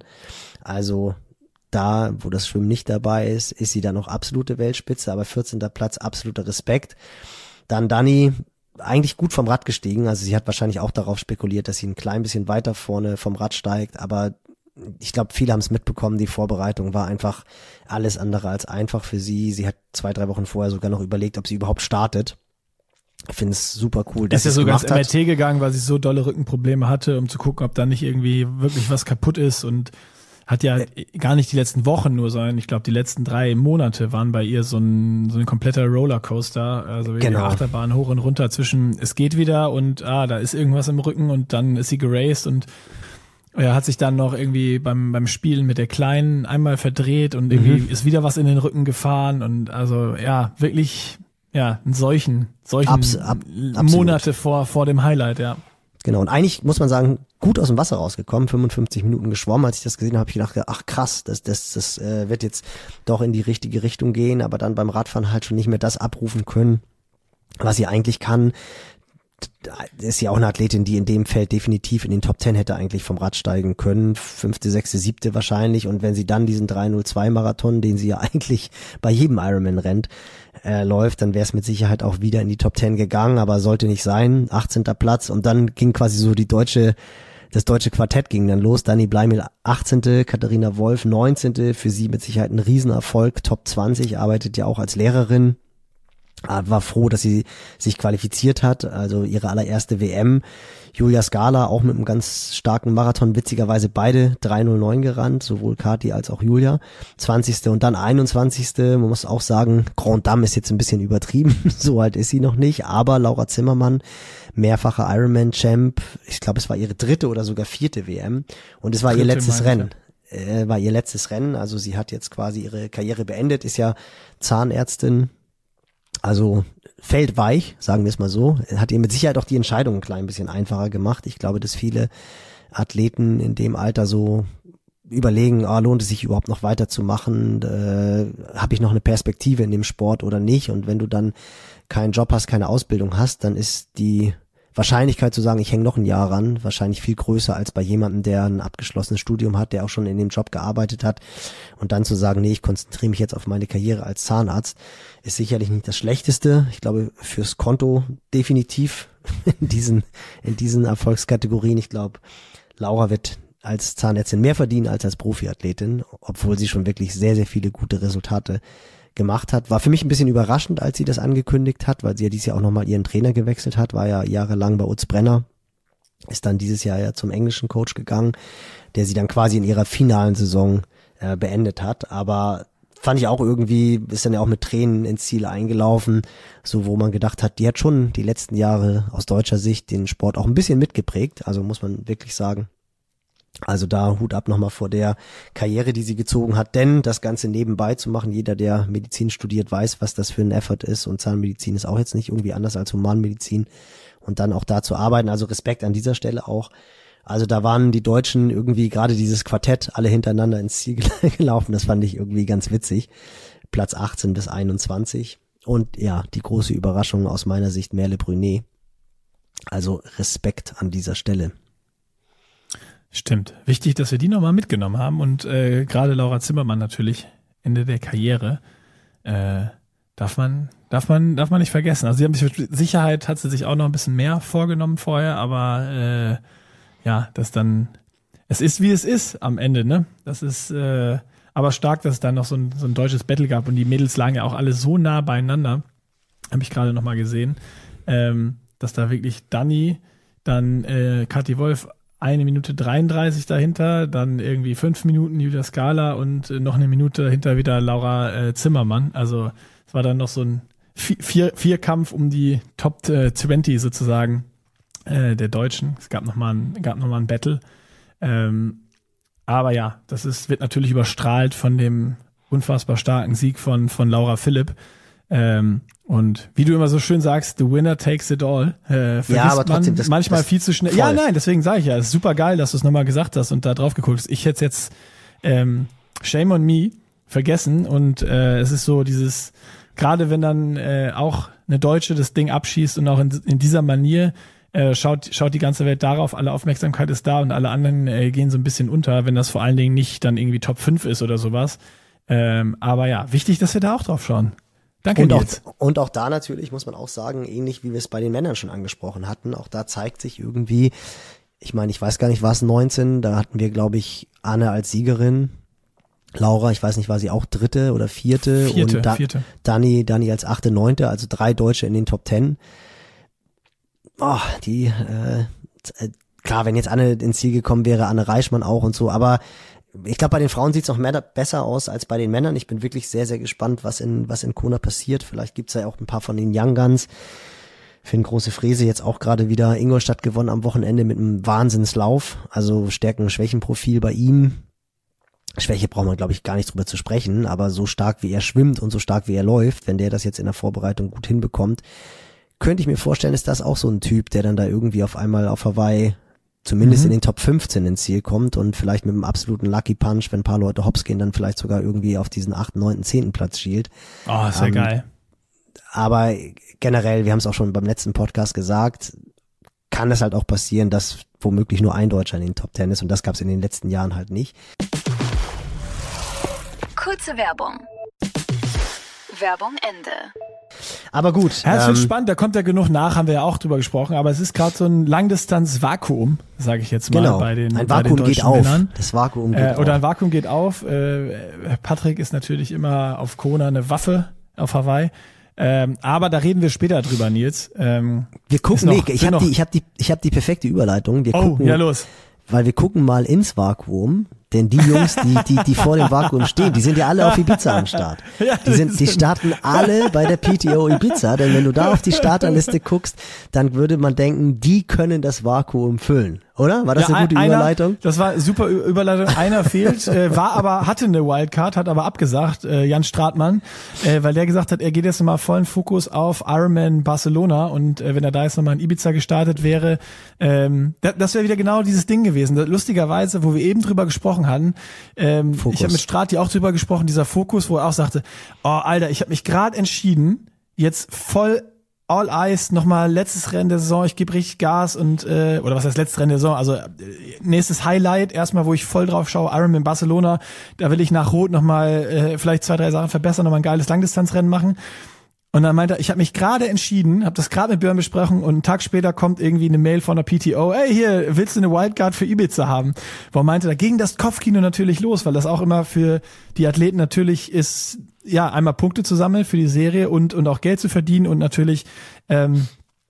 Also da, wo das Schwimmen nicht dabei ist, ist sie dann noch absolute Weltspitze, aber vierzehnter Platz, absoluter Respekt. Dann Dani, eigentlich gut vom Rad gestiegen, also sie hat wahrscheinlich auch darauf spekuliert, dass sie ein klein bisschen weiter vorne vom Rad steigt, aber ich glaube, viele haben es mitbekommen, die Vorbereitung war einfach alles andere als einfach für sie. Sie hat zwei, drei Wochen vorher sogar noch überlegt, ob sie überhaupt startet. Ich finde es super cool, dass sie es gemacht hat. Ist ja sogar ins M R T hat. gegangen, weil sie so dolle Rückenprobleme hatte, um zu gucken, ob da nicht irgendwie wirklich was kaputt ist und hat ja äh, gar nicht die letzten Wochen nur sein. Ich glaube, die letzten drei Monate waren bei ihr so ein, so ein kompletter Rollercoaster, also wie genau. Die Achterbahn hoch und runter zwischen es geht wieder und ah, da ist irgendwas im Rücken und dann ist sie geraced und er hat sich dann noch irgendwie beim beim Spielen mit der Kleinen einmal verdreht und irgendwie mhm. ist wieder was in den Rücken gefahren und also ja, wirklich ja, einen solchen solchen Abs, ab, Monate vor vor dem Highlight, ja. Genau, und eigentlich muss man sagen, gut aus dem Wasser rausgekommen, fünfundfünfzig Minuten geschwommen. Als ich das gesehen habe, habe ich gedacht, ach krass, das das das äh, wird jetzt doch in die richtige Richtung gehen, aber dann beim Radfahren halt schon nicht mehr das abrufen können, was sie eigentlich kann. Ist ja auch eine Athletin, die in dem Feld definitiv in den Top Ten hätte eigentlich vom Rad steigen können. Fünfte, sechste, siebte wahrscheinlich. Und wenn sie dann diesen drei null zwei Marathon, den sie ja eigentlich bei jedem Ironman rennt, äh, läuft, dann wäre es mit Sicherheit auch wieder in die Top Ten gegangen, aber sollte nicht sein. achtzehnter Platz. Und dann ging quasi so die deutsche, das deutsche Quartett ging dann los. Dani Bleimel achtzehnte, Katharina Wolf neunzehnte Für sie mit Sicherheit ein Riesenerfolg. Top zwanzig, arbeitet ja auch als Lehrerin. War froh, dass sie sich qualifiziert hat, also ihre allererste W M. Julia Scala auch mit einem ganz starken Marathon, witzigerweise beide drei null neun gerannt, sowohl Kathi als auch Julia. zwanzigste und dann einundzwanzigste Man muss auch sagen, Grand Dame ist jetzt ein bisschen übertrieben, so alt ist sie noch nicht, aber Laura Zimmermann, mehrfache Ironman-Champ, ich glaube, es war ihre dritte oder sogar vierte W M und es war dritte ihr letztes Rennen. Äh, war ihr letztes Rennen, also sie hat jetzt quasi ihre Karriere beendet, ist ja Zahnärztin. Also fällt weich, sagen wir es mal so. Hat ihr mit Sicherheit auch die Entscheidung ein klein bisschen einfacher gemacht. Ich glaube, dass viele Athleten in dem Alter so überlegen, ah, lohnt es sich überhaupt noch weiterzumachen? Äh, habe ich noch eine Perspektive in dem Sport oder nicht? Und wenn du dann keinen Job hast, keine Ausbildung hast, dann ist die Wahrscheinlichkeit zu sagen, ich hänge noch ein Jahr ran, wahrscheinlich viel größer als bei jemandem, der ein abgeschlossenes Studium hat, der auch schon in dem Job gearbeitet hat. Und dann zu sagen, nee, ich konzentriere mich jetzt auf meine Karriere als Zahnarzt, ist sicherlich nicht das Schlechteste. Ich glaube, fürs Konto definitiv in diesen, in diesen Erfolgskategorien. Ich glaube, Laura wird als Zahnärztin mehr verdienen als als Profiathletin, obwohl sie schon wirklich sehr, sehr viele gute Resultate gemacht hat. War für mich ein bisschen überraschend, als sie das angekündigt hat, weil sie ja dieses Jahr auch nochmal ihren Trainer gewechselt hat, war ja jahrelang bei Utz Brenner, ist dann dieses Jahr ja zum englischen Coach gegangen, der sie dann quasi in ihrer finalen Saison äh, beendet hat, aber fand ich auch irgendwie, ist dann ja auch mit Tränen ins Ziel eingelaufen, so wo man gedacht hat, die hat schon die letzten Jahre aus deutscher Sicht den Sport auch ein bisschen mitgeprägt, also muss man wirklich sagen. Also da Hut ab nochmal vor der Karriere, die sie gezogen hat, denn das Ganze nebenbei zu machen, jeder, der Medizin studiert, weiß, was das für ein Effort ist und Zahnmedizin ist auch jetzt nicht irgendwie anders als Humanmedizin und dann auch da zu arbeiten, also Respekt an dieser Stelle auch. Also da waren die Deutschen irgendwie gerade dieses Quartett alle hintereinander ins Ziel gelaufen, das fand ich irgendwie ganz witzig. Platz achtzehn bis einundzwanzig und ja, die große Überraschung aus meiner Sicht Merle Brunei. Also Respekt an dieser Stelle. Stimmt. Wichtig, dass wir die nochmal mitgenommen haben und äh, gerade Laura Zimmermann natürlich Ende der Karriere äh, darf man darf man darf man nicht vergessen. Also sie haben sich mit Sicherheit hat sie sich auch noch ein bisschen mehr vorgenommen vorher, aber äh, ja, das dann es ist wie es ist am Ende, ne? Das ist äh, aber stark, dass es dann noch so ein, so ein deutsches Battle gab und die Mädels lagen ja auch alle so nah beieinander, habe ich gerade nochmal gesehen, ähm, dass da wirklich Dani, dann äh, Kathi Wolf eine Minute dreiunddreißig dahinter, dann irgendwie fünf Minuten Julia Scala und äh, noch eine Minute dahinter wieder Laura äh, Zimmermann. Also es war dann noch so ein Vier, vier Kampf um die Top äh, zwanzig sozusagen äh, der Deutschen. Es gab nochmal ein, gab noch mal ein Battle. Ähm, aber ja, das ist, wird natürlich überstrahlt von dem unfassbar starken Sieg von, von Laura Philipp. Ähm, und wie du immer so schön sagst, the winner takes it all. Äh, vergisst ja, aber trotzdem, man das, manchmal das viel zu schnell. voll. Ja, nein, deswegen sage ich ja, es ist super geil, dass du es nochmal gesagt hast und da drauf geguckt hast. Ich hätte es jetzt ähm, shame on me vergessen und äh, es ist so dieses, gerade wenn dann äh, auch eine Deutsche das Ding abschießt und auch in, in dieser Manier äh, schaut, schaut die ganze Welt darauf, alle Aufmerksamkeit ist da und alle anderen äh, gehen so ein bisschen unter, wenn das vor allen Dingen nicht dann irgendwie Top fünf ist oder sowas. Ähm, aber ja, wichtig, dass wir da auch drauf schauen. Danke, und auch, Nils. und auch da natürlich, muss man auch sagen, ähnlich wie wir es bei den Männern schon angesprochen hatten, auch da zeigt sich irgendwie, ich meine, ich weiß gar nicht, war es neunzehn, da hatten wir, glaube ich, Anne als Siegerin, Laura, ich weiß nicht, war sie auch dritte oder vierte, Vierte, und da, vierte. Dani, Dani als achte, neunte, also drei Deutsche in den Top Ten. Oh, die, äh, klar, wenn jetzt Anne ins Ziel gekommen wäre, Anne Reichmann auch und so, aber ich glaube, bei den Frauen sieht es noch mehr, besser aus als bei den Männern. Ich bin wirklich sehr, sehr gespannt, was in was in Kona passiert. Vielleicht gibt's ja auch ein paar von den Young Guns. Für eine große Fräse jetzt auch gerade wieder Ingolstadt gewonnen am Wochenende mit einem Wahnsinnslauf. Also Stärken-Schwächen-Profil bei ihm. Schwäche braucht man, glaube ich, gar nicht drüber zu sprechen, aber so stark wie er schwimmt und so stark wie er läuft, wenn der das jetzt in der Vorbereitung gut hinbekommt, könnte ich mir vorstellen, ist das auch so ein Typ, der dann da irgendwie auf einmal auf Hawaii zumindest mhm. in den Top fünfzehn ins Ziel kommt und vielleicht mit einem absoluten Lucky Punch, wenn ein paar Leute hops gehen, dann vielleicht sogar irgendwie auf diesen achten, neunten, zehnten Platz schielt. Oh, sehr ähm, geil. Aber generell, wir haben es auch schon beim letzten Podcast gesagt, kann es halt auch passieren, dass womöglich nur ein Deutscher in den Top Ten ist und das gab es in den letzten Jahren halt nicht. Kurze Werbung. Werbung Ende. Aber gut. Ja, es wird ähm, spannend, da kommt ja genug nach, haben wir ja auch drüber gesprochen, aber es ist gerade so ein Langdistanz-Vakuum, sage ich jetzt mal, genau. bei den ein bei den Vakuum geht deutschen auf. Männern. Das Vakuum geht äh, auf. Oder ein Vakuum geht auf. Äh, Patrick ist natürlich immer auf Kona eine Waffe auf Hawaii. Ähm, aber da reden wir später drüber, Nils. Ähm, wir gucken, noch, nee, ich habe die, ich habe die, ich habe die perfekte Überleitung. Wir oh, gucken, ja los. Weil wir gucken mal ins Vakuum, denn die Jungs, die, die, die vor dem Vakuum stehen, die sind ja alle auf Ibiza am Start. Ja, die sind, die starten alle bei der P T O Ibiza, denn wenn du da auf die Starterliste guckst, dann würde man denken, die können das Vakuum füllen. Oder? War das ja, eine gute einer, Überleitung? Das war super Überleitung. Einer fehlt, äh, war aber, hatte eine Wildcard, hat aber abgesagt, äh, Jan Stratmann, äh, weil der gesagt hat, er geht jetzt nochmal vollen Fokus auf Ironman Barcelona und äh, wenn er da jetzt nochmal in Ibiza gestartet wäre, ähm, das, das wäre wieder genau dieses Ding gewesen. Lustigerweise, wo wir eben drüber gesprochen hatten, ähm, ich habe mit Strati auch drüber gesprochen, dieser Fokus, wo er auch sagte, oh Alter, ich habe mich gerade entschieden, jetzt voll All Eyes, nochmal letztes Rennen der Saison, ich gebe richtig Gas und, äh, oder was heißt letztes Rennen der Saison, also äh, nächstes Highlight, erstmal, wo ich voll drauf schaue, Ironman Barcelona, da will ich nach Rot nochmal äh, vielleicht zwei, drei Sachen verbessern, nochmal ein geiles Langdistanzrennen machen. Und dann meinte er, ich habe mich gerade entschieden, habe das gerade mit Björn besprochen und einen Tag später kommt irgendwie eine Mail von der P T O, ey, hier, willst du eine Wildcard für Ibiza haben? Wo er meinte, da ging das Kopfkino natürlich los, weil das auch immer für die Athleten natürlich ist, ja, einmal Punkte zu sammeln für die Serie und und auch Geld zu verdienen und natürlich ähm,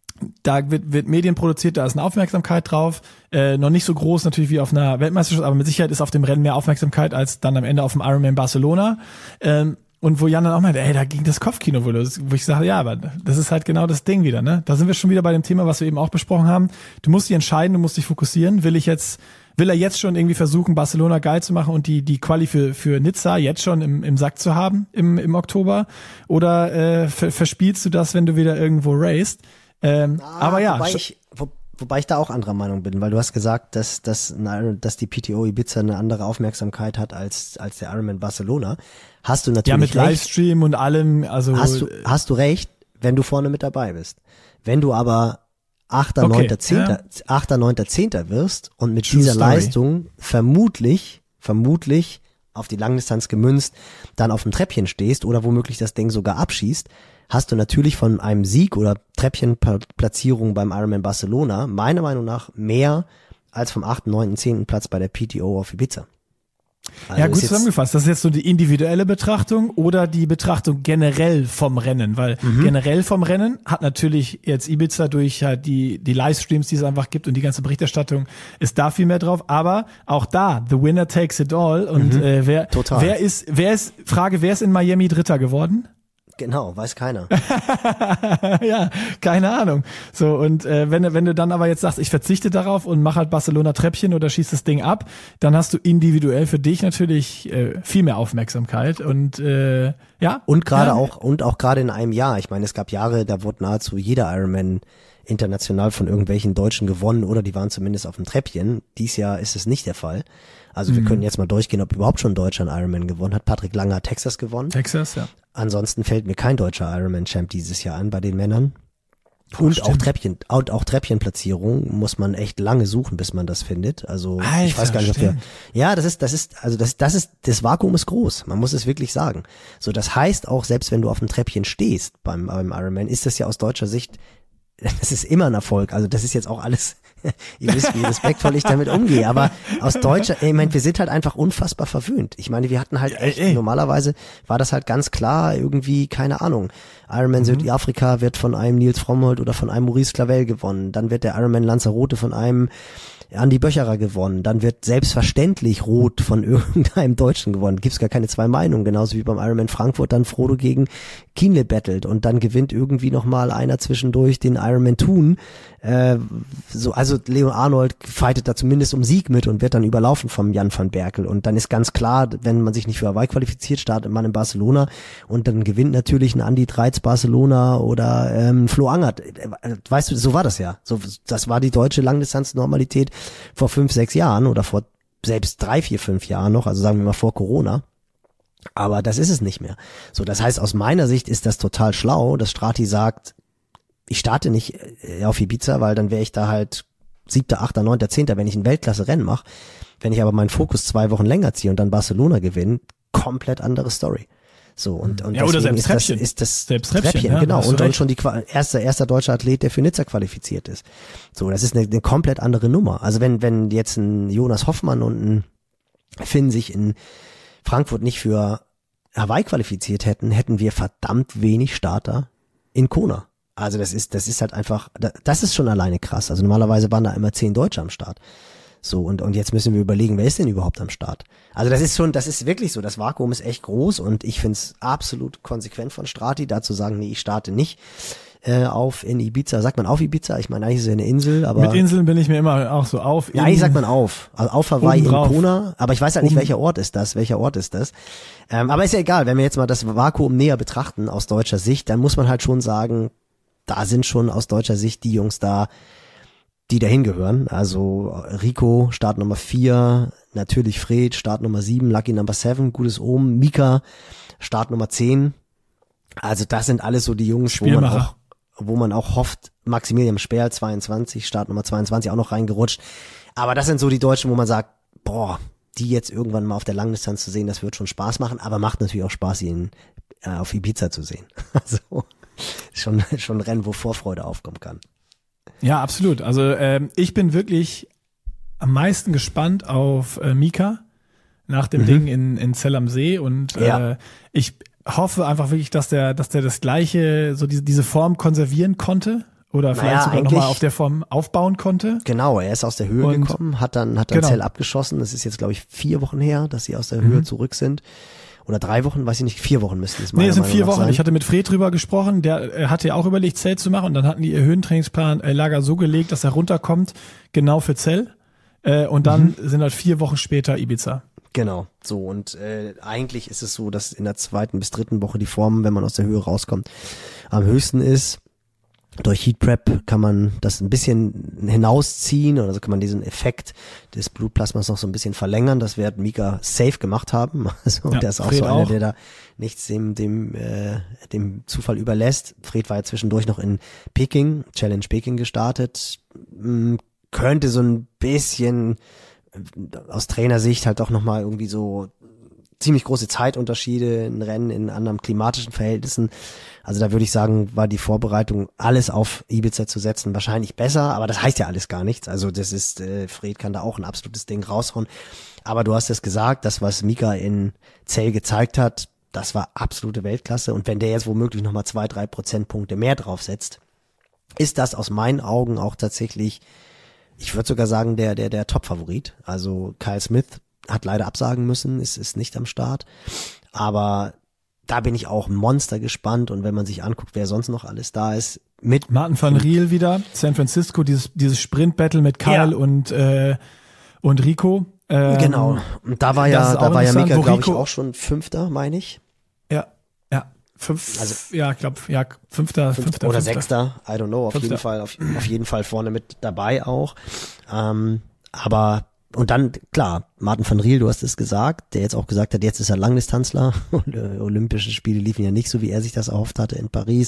da wird, wird Medien produziert, da ist eine Aufmerksamkeit drauf, äh, noch nicht so groß natürlich wie auf einer Weltmeisterschaft, aber mit Sicherheit ist auf dem Rennen mehr Aufmerksamkeit als dann am Ende auf dem Ironman Barcelona. Ähm, Und wo Jan dann auch meinte, ey, da ging das Kopfkino wohl los. Wo ich sage, ja, aber das ist halt genau das Ding wieder, ne? Da sind wir schon wieder bei dem Thema, was wir eben auch besprochen haben. Du musst dich entscheiden, du musst dich fokussieren. Will ich jetzt, will er jetzt schon irgendwie versuchen, Barcelona geil zu machen und die die Quali für für Nizza jetzt schon im im Sack zu haben im im Oktober? Oder äh, ver, verspielst du das, wenn du wieder irgendwo racest? Ähm, ah, aber ja. Wobei ich, wo, wobei ich da auch anderer Meinung bin, weil du hast gesagt, dass, dass, dass die P T O Ibiza eine andere Aufmerksamkeit hat als, als der Ironman Barcelona. Hast du natürlich ja, mit recht. Livestream und allem, also. Hast du, hast du recht, wenn du vorne mit dabei bist. Wenn du aber achter, neunter, zehnter, achter, neunter, zehnter wirst und mit True dieser Story. Leistung vermutlich, vermutlich auf die Langdistanz gemünzt, dann auf dem Treppchen stehst oder womöglich das Ding sogar abschießt, hast du natürlich von einem Sieg oder Treppchenplatzierung beim Ironman Barcelona meiner Meinung nach mehr als vom achten, neunten, zehnten Platz bei der P T O auf Ibiza. Also ja, gut ist jetzt- zusammengefasst. Das ist jetzt so die individuelle Betrachtung oder die Betrachtung generell vom Rennen, weil Mhm. generell vom Rennen hat natürlich jetzt Ibiza durch halt die die Livestreams, die es einfach gibt und die ganze Berichterstattung ist da viel mehr drauf. Aber auch da, the winner takes it all. Und äh, wer Total. wer ist wer ist Frage, wer ist in Miami Dritter geworden? Genau, weiß keiner. Ja, keine Ahnung. So, und äh, wenn, wenn du dann aber jetzt sagst, ich verzichte darauf und mach halt Barcelona Treppchen oder schieß das Ding ab, dann hast du individuell für dich natürlich äh, viel mehr Aufmerksamkeit und äh, ja. Und gerade ja, auch, und auch gerade in einem Jahr. Ich meine, es gab Jahre, da wurde nahezu jeder Ironman international von irgendwelchen Deutschen gewonnen oder die waren zumindest auf dem Treppchen. Dies Jahr ist es nicht der Fall. Also wir können jetzt mal durchgehen, ob überhaupt schon ein Deutscher einen Ironman gewonnen hat. Patrick Lange hat Texas gewonnen. Texas, ja. Ansonsten fällt mir kein deutscher Ironman-Champ dieses Jahr an bei den Männern. Oh, Und auch stimmt. Treppchen, und auch Treppchenplatzierung muss man echt lange suchen, bis man das findet. Also ich Alter, weiß gar nicht, ob wir. stimmt. Ja, das ist, das ist, also das, das ist, das Vakuum ist groß. Man muss es wirklich sagen. So, das heißt auch, selbst wenn du auf dem Treppchen stehst beim, beim Ironman, ist das ja aus deutscher Sicht, das ist immer ein Erfolg. Also das ist jetzt auch alles, ihr wisst, wie respektvoll ich damit umgehe. Aber aus deutscher, ich meine, wir sind halt einfach unfassbar verwöhnt. Ich meine, wir hatten halt echt, ey. normalerweise war das halt ganz klar irgendwie, keine Ahnung. Ironman Südafrika wird von einem Nils Frommholt oder von einem Maurice Clavel gewonnen. Dann wird der Ironman Lanzarote von einem Andi Böcherer gewonnen. Dann wird selbstverständlich Rot von irgendeinem Deutschen gewonnen. Gibt's gar keine zwei Meinungen. Genauso wie beim Ironman Frankfurt dann Frodo gegen Kienle battelt. Und dann gewinnt irgendwie nochmal einer zwischendurch den Ironman Thun. Äh, so, also Leon Arnold fightet da zumindest um Sieg mit und wird dann überlaufen vom Jan van Berkel. Und dann ist ganz klar, wenn man sich nicht für Hawaii qualifiziert, startet man in Barcelona und dann gewinnt natürlich ein Andi Dreiz Barcelona oder ähm, Flo Angert. Weißt du, so war das ja. So, das war die deutsche Langdistanz-Normalität vor fünf, sechs Jahren oder vor selbst drei, vier, fünf Jahren noch, also sagen wir mal vor Corona. Aber das ist es nicht mehr. So, das heißt, aus meiner Sicht ist das total schlau, dass Strati sagt, ich starte nicht äh, auf Ibiza, weil dann wäre ich da halt siebter, achter, neunter, zehnter, wenn ich ein Weltklasse-Rennen mache. Wenn ich aber meinen Fokus zwei Wochen länger ziehe und dann Barcelona gewinne, komplett andere Story. So, und, und Ja, oder deswegen selbst ist das, Treppchen. ist das Selbst Treppchen, ja, genau. hast du Und, und recht. schon die Qua- erste, erster deutscher Athlet, der für Nizza qualifiziert ist. So, das ist eine, eine komplett andere Nummer. Also wenn, wenn jetzt ein Jonas Hoffmann und ein Finn sich in Frankfurt nicht für Hawaii qualifiziert hätten, hätten wir verdammt wenig Starter in Kona. Also das ist, das ist halt einfach, das ist schon alleine krass. Also normalerweise waren da immer zehn Deutsche am Start. So, und, und jetzt müssen wir überlegen, wer ist denn überhaupt am Start? Also das ist schon, das ist wirklich so, das Vakuum ist echt groß und ich find's absolut konsequent von Strati, da zu sagen, nee, ich starte nicht äh, auf in Ibiza. Sagt man auf Ibiza? Ich meine, eigentlich ist es ja eine Insel, aber... Mit Inseln bin ich mir immer auch so auf. Ja, eigentlich sagt man auf. Also auf Hawaii in Obendrauf. Kona, aber ich weiß halt nicht, Oben. welcher Ort ist das, welcher Ort ist das. Ähm, aber ist ja egal, wenn wir jetzt mal das Vakuum näher betrachten aus deutscher Sicht, dann muss man halt schon sagen, da sind schon aus deutscher Sicht die Jungs da, die dahin gehören. Also Rico, Start Nummer vier, natürlich Fred, Start Nummer sieben, Lucky Number seven, gutes Omen, Mika, Start Nummer zehn. Also das sind alles so die Jungs, wo man Spielmacher. auch, wo man auch hofft, Maximilian Sperl, zweiundzwanzig, Start Nummer zweiundzwanzig auch noch reingerutscht. Aber das sind so die Deutschen, wo man sagt, boah, die jetzt irgendwann mal auf der Langdistanz zu sehen, das wird schon Spaß machen, aber macht natürlich auch Spaß, ihn äh, auf Ibiza zu sehen. Also schon, schon ein Rennen, wo Vorfreude aufkommen kann. Ja, absolut. Also ähm, ich bin wirklich am meisten gespannt auf äh, Mika nach dem Mhm. Ding in, in Zell am See und Ja. äh, ich hoffe einfach wirklich, dass der, dass der das gleiche, so diese, diese Form konservieren konnte oder vielleicht Naja, sogar eigentlich- nochmal auf der Form aufbauen konnte. Genau, er ist aus der Höhe Und- gekommen, hat dann, hat dann Genau. Zell abgeschossen. Das ist jetzt, glaube ich, vier Wochen her, dass sie aus der Höhe zurück sind. Oder drei Wochen, weiß ich nicht, vier Wochen müssten es meiner Nee, es sind Meinung vier nach Wochen. sein. Ich hatte mit Fred drüber gesprochen, der äh, hatte ja auch überlegt, Zell zu machen und dann hatten die ihr Höhentrainingsplan äh, Lager so gelegt, dass er runterkommt, genau für Zell. Äh, und dann Mhm. sind halt vier Wochen später Ibiza. Genau, so und äh, eigentlich ist es so, dass in der zweiten bis dritten Woche die Form, wenn man aus der Höhe rauskommt, am höchsten ist. Durch Heat Prep kann man das ein bisschen hinausziehen oder so kann man diesen Effekt des Blutplasmas noch so ein bisschen verlängern. Das wird Mika safe gemacht haben. Also Ja, der ist auch Fred so einer, auch. der da nichts dem dem äh, dem Zufall überlässt. Fred war ja zwischendurch noch in Peking, Challenge Peking gestartet. Hm, könnte so ein bisschen aus Trainersicht halt doch nochmal irgendwie so ziemlich große Zeitunterschiede, ein Rennen in anderen klimatischen Verhältnissen. Also da würde ich sagen, war die Vorbereitung, alles auf Ibiza zu setzen, wahrscheinlich besser, aber das heißt ja alles gar nichts. Also das ist, äh, Fred kann da auch ein absolutes Ding raushauen. Aber du hast es gesagt, das, was Mika in Zell gezeigt hat, das war absolute Weltklasse. Und wenn der jetzt womöglich nochmal zwei, drei Prozentpunkte mehr draufsetzt, ist das aus meinen Augen auch tatsächlich, ich würde sogar sagen, der, der, der Top-Favorit. Also Kyle Smith hat leider absagen müssen, ist, ist nicht am Start. Aber da bin ich auch Monster gespannt. Und wenn man sich anguckt, wer sonst noch alles da ist, mit Martin van Riel wieder, San Francisco, dieses, dieses Sprint-Battle mit Kyle ja. und, äh, und Rico. Ähm, genau. Und da war ja, da war ja Mika, glaube ich, auch schon Fünfter, meine ich. Ja, ja. Fünf, also, ja, ich glaube, ja, Fünfter, Fünfter, Fünfter oder Fünfter. Sechster, I don't know, auf Fünfter. jeden Fall, auf, auf jeden Fall vorne mit dabei auch. Ähm, aber, und dann, klar, Martin van Riel, du hast es gesagt, der jetzt auch gesagt hat, jetzt ist er Langdistanzler und äh, Olympische Spiele liefen ja nicht so, wie er sich das erhofft hatte in Paris.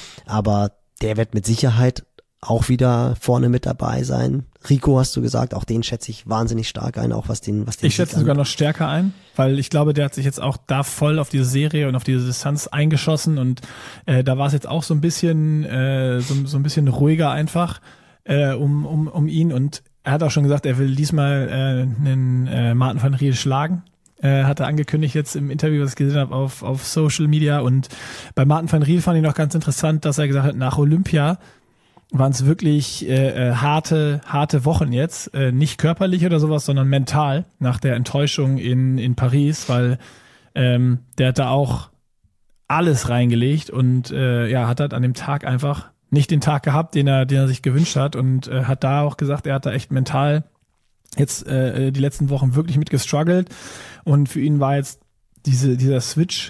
Aber der wird mit Sicherheit auch wieder vorne mit dabei sein. Rico hast du gesagt, auch den schätze ich wahnsinnig stark ein, auch was den, was den Ich schätze sogar noch stärker ein, weil ich glaube, der hat sich jetzt auch da voll auf diese Serie und auf diese Distanz eingeschossen und äh, da war es jetzt auch so ein bisschen, äh, so, so ein bisschen ruhiger einfach äh, um, um, um ihn und er hat auch schon gesagt, er will diesmal äh, einen äh, Martin van Riel schlagen. Äh, hat er angekündigt jetzt im Interview, was ich gesehen habe auf, auf Social Media und bei Martin van Riel fand ich noch ganz interessant, dass er gesagt hat, nach Olympia waren es wirklich äh, harte harte Wochen jetzt, äh, nicht körperlich oder sowas, sondern mental nach der Enttäuschung in in Paris, weil ähm, der hat da auch alles reingelegt und äh, ja, hat halt an dem Tag einfach nicht den Tag gehabt, den er den er sich gewünscht hat und äh, hat da auch gesagt, er hat da echt mental jetzt äh, die letzten Wochen wirklich mit gestruggelt und für ihn war jetzt diese dieser Switch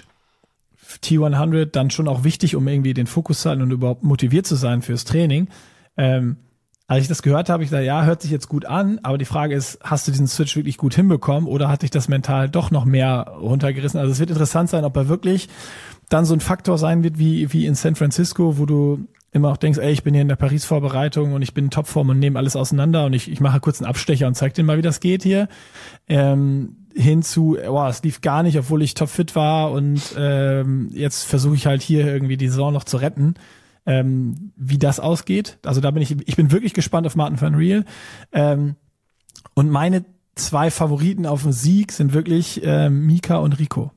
T hundert dann schon auch wichtig, um irgendwie den Fokus zu halten und überhaupt motiviert zu sein fürs Training. Ähm, als ich das gehört habe, ich gesagt, ja, hört sich jetzt gut an, aber die Frage ist, hast du diesen Switch wirklich gut hinbekommen oder hat dich das mental doch noch mehr runtergerissen? Also es wird interessant sein, ob er wirklich dann so ein Faktor sein wird wie wie in San Francisco, wo du immer auch denkst, ey, ich bin hier in der Paris-Vorbereitung und ich bin in Topform und nehme alles auseinander und ich ich mache kurz einen Abstecher und zeig dir mal, wie das geht hier. Ähm, hinzu, oh, es lief gar nicht, obwohl ich topfit war und ähm, jetzt versuche ich halt hier irgendwie die Saison noch zu retten, ähm, wie das ausgeht. Also da bin ich, ich bin wirklich gespannt auf Martin van Riel. Ähm, und meine zwei Favoriten auf den Sieg sind wirklich äh, Mika und Rico.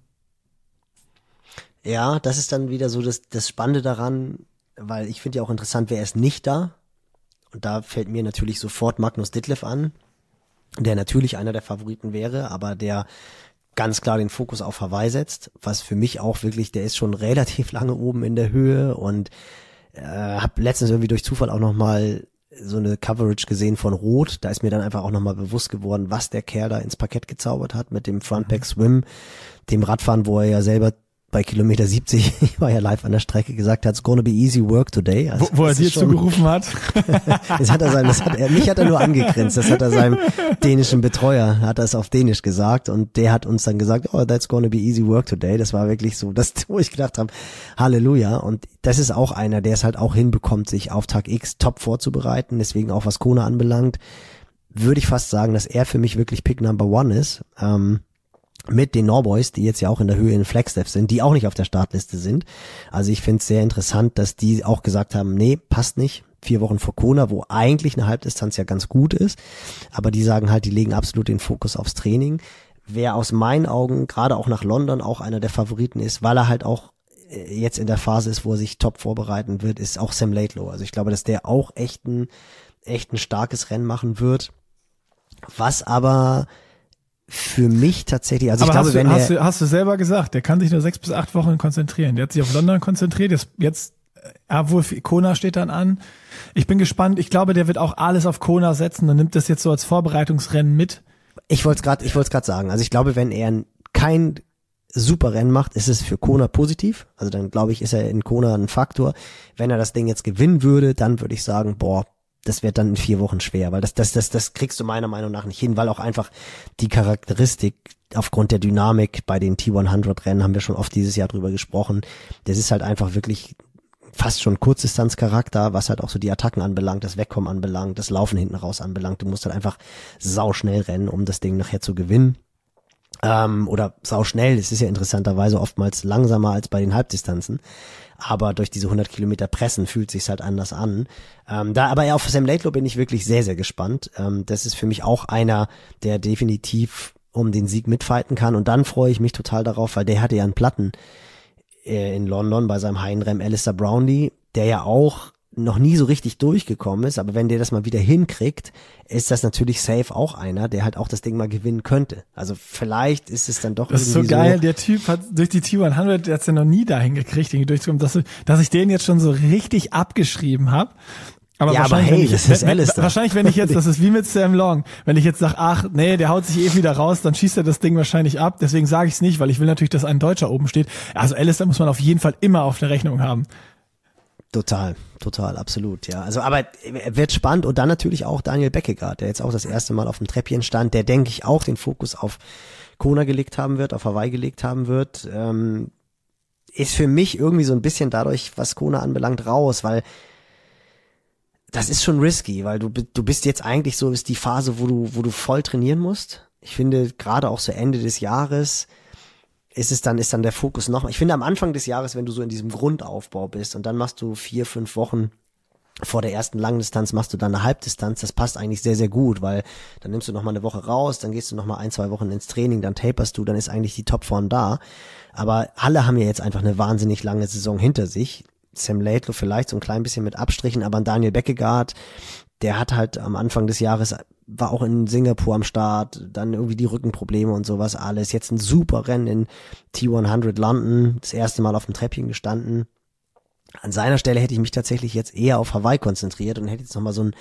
Ja, das ist dann wieder so das, das Spannende daran, weil ich finde ja auch interessant, wer ist nicht da? Und da fällt mir natürlich sofort Magnus Ditlev an, der natürlich einer der Favoriten wäre, aber der ganz klar den Fokus auf Hawaii setzt, was für mich auch wirklich, der ist schon relativ lange oben in der Höhe und äh, habe letztens irgendwie durch Zufall auch nochmal so eine Coverage gesehen von Roth, da ist mir dann einfach auch nochmal bewusst geworden, was der Kerl da ins Parkett gezaubert hat mit dem Frontback Swim, dem Radfahren, wo er ja selber bei Kilometer siebzig, ich war ja live an der Strecke, gesagt hat, it's gonna be easy work today. Also, wo, wo er dir zugerufen hat. das hat er seinem, das hat er, mich hat er nur angegrinst, das hat er seinem dänischen Betreuer, hat er es auf Dänisch gesagt und der hat uns dann gesagt, oh, that's gonna be easy work today. Das war wirklich so, das, wo ich gedacht habe, Halleluja. Und das ist auch einer, der es halt auch hinbekommt, sich auf Tag X top vorzubereiten, deswegen auch was Kona anbelangt, würde ich fast sagen, dass er für mich wirklich Pick Number One ist. Ähm, mit den Norboys, die jetzt ja auch in der Höhe in Flagstaff sind, die auch nicht auf der Startliste sind. Also ich finde es sehr interessant, dass die auch gesagt haben, nee, passt nicht. Vier Wochen vor Kona, wo eigentlich eine Halbdistanz ja ganz gut ist. Aber die sagen halt, die legen absolut den Fokus aufs Training. Wer aus meinen Augen, gerade auch nach London, auch einer der Favoriten ist, weil er halt auch jetzt in der Phase ist, wo er sich top vorbereiten wird, ist auch Sam Laidlow. Also ich glaube, dass der auch echt ein, echt ein starkes Rennen machen wird. Was aber für mich tatsächlich, also aber ich glaube, hast du, wenn hast, der, du, hast du selber gesagt, der kann sich nur sechs bis acht Wochen konzentrieren. Der hat sich auf London konzentriert, jetzt, jetzt ja, wohl Kona steht dann an. Ich bin gespannt, ich glaube, der wird auch alles auf Kona setzen und nimmt das jetzt so als Vorbereitungsrennen mit. Ich wollte es gerade, ich wollte es gerade sagen, also ich glaube, wenn er kein super Rennen macht, ist es für Kona positiv, also dann glaube ich, ist er in Kona ein Faktor. Wenn er das Ding jetzt gewinnen würde, dann würde ich sagen, boah, das wird dann in vier Wochen schwer, weil das, das, das, das kriegst du meiner Meinung nach nicht hin, weil auch einfach die Charakteristik aufgrund der Dynamik bei den T hundert Rennen, haben wir schon oft dieses Jahr drüber gesprochen, das ist halt einfach wirklich fast schon Kurzdistanzcharakter, was halt auch so die Attacken anbelangt, das Wegkommen anbelangt, das Laufen hinten raus anbelangt. Du musst halt einfach sauschnell rennen, um das Ding nachher zu gewinnen. Ähm, oder sau schnell, es ist ja interessanterweise oftmals langsamer als bei den Halbdistanzen. Aber durch diese hundert Kilometer Pressen fühlt sich's halt anders an. Ähm, da aber ja auf Sam Laidlow bin ich wirklich sehr, sehr gespannt. Ähm, das ist für mich auch einer, der definitiv um den Sieg mitfighten kann. Und dann freue ich mich total darauf, weil der hatte ja einen Platten äh, in London bei seinem Heimrennen Alistair Brownlee, der ja auch noch nie so richtig durchgekommen ist, aber wenn der das mal wieder hinkriegt, ist das natürlich safe auch einer, der halt auch das Ding mal gewinnen könnte. Also vielleicht ist es dann doch das irgendwie so. Das ist so geil, der Typ hat durch die T hundert, der hat's ja noch nie dahin gekriegt, irgendwie durchzukommen, dass, dass ich den jetzt schon so richtig abgeschrieben habe. Aber ja, wahrscheinlich, aber hey, wenn ich, das ist wenn, Alistair. Wahrscheinlich, wenn ich jetzt, das ist wie mit Sam Long, wenn ich jetzt sage, ach, nee, der haut sich eh wieder raus, dann schießt er das Ding wahrscheinlich ab. Deswegen sage ich es nicht, weil ich will natürlich, dass ein Deutscher oben steht. Also Alistair muss man auf jeden Fall immer auf der Rechnung haben. Total, total, absolut, ja. Also, aber wird spannend und dann natürlich auch Daniel Beckegaard, der jetzt auch das erste Mal auf dem Treppchen stand, der, denke ich, auch den Fokus auf Kona gelegt haben wird, auf Hawaii gelegt haben wird, ähm, ist für mich irgendwie so ein bisschen dadurch, was Kona anbelangt, raus, weil das ist schon risky, weil du, du bist jetzt eigentlich so, ist die Phase, wo du, wo du voll trainieren musst. Ich finde, gerade auch so Ende des Jahres, ist es dann, ist dann der Fokus noch, ich finde am Anfang des Jahres, wenn du so in diesem Grundaufbau bist und dann machst du vier, fünf Wochen vor der ersten Langdistanz, machst du dann eine Halbdistanz, das passt eigentlich sehr, sehr gut, weil dann nimmst du nochmal eine Woche raus, dann gehst du nochmal ein, zwei Wochen ins Training, dann taperst du, dann ist eigentlich die Topform da. Aber alle haben ja jetzt einfach eine wahnsinnig lange Saison hinter sich. Sam Laidlow vielleicht so ein klein bisschen mit Abstrichen, aber Daniel Beckegaard, der hat halt am Anfang des Jahres, war auch in Singapur am Start, dann irgendwie die Rückenprobleme und sowas alles. Jetzt ein super Rennen in T hundert London, das erste Mal auf dem Treppchen gestanden. An seiner Stelle hätte ich mich tatsächlich jetzt eher auf Hawaii konzentriert und hätte jetzt nochmal so einen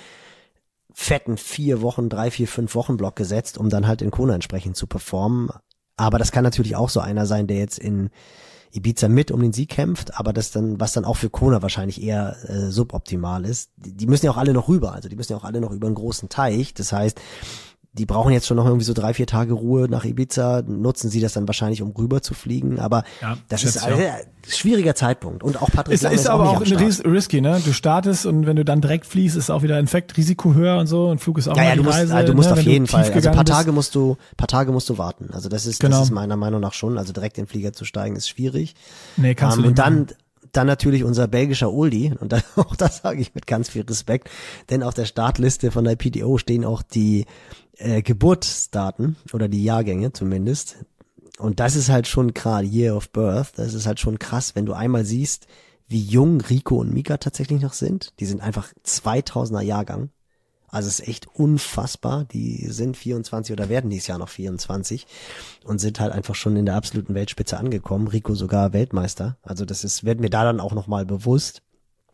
fetten vier Wochen, drei, vier, fünf Wochen Block gesetzt, um dann halt in Kona entsprechend zu performen. Aber das kann natürlich auch so einer sein, der jetzt in Ibiza mit um den Sieg kämpft, aber das dann, was dann auch für Kona wahrscheinlich eher äh, suboptimal ist. Die, die müssen ja auch alle noch rüber, also die müssen ja auch alle noch über einen großen Teich. Das heißt, die brauchen jetzt schon noch irgendwie so drei, vier Tage Ruhe nach Ibiza, nutzen sie das dann wahrscheinlich, um rüber zu fliegen, aber ja, das ist ein äh, schwieriger Zeitpunkt. Und auch Patrick ist, Lange ist, ist aber auch, auch ris- risky, ne? Du startest und wenn du dann direkt fließt, ist auch wieder Infektrisiko höher und so und Flug ist auch ja, mal ja, die du musst, Reise, also du musst ne? auf Wenn jeden du Fall, also ein paar bist. Tage musst du, paar Tage musst du warten. Also das ist, genau. das ist meiner Meinung nach schon, also direkt in den Flieger zu steigen ist schwierig. Nee, kannst um, du nicht Und dann, machen. dann natürlich unser belgischer Oldie, und dann, auch das sage ich mit ganz viel Respekt, denn auf der Startliste von der P D O stehen auch die äh, Geburtsdaten oder die Jahrgänge zumindest. Und das ist halt schon gerade Year of Birth, das ist halt schon krass, wenn du einmal siehst, wie jung Rico und Mika tatsächlich noch sind. Die sind einfach zweitausender Jahrgang. Also es ist echt unfassbar. Die sind vierundzwanzig oder werden dieses Jahr noch vierundzwanzig und sind halt einfach schon in der absoluten Weltspitze angekommen. Rico sogar Weltmeister. Also das ist, wird mir da dann auch nochmal bewusst.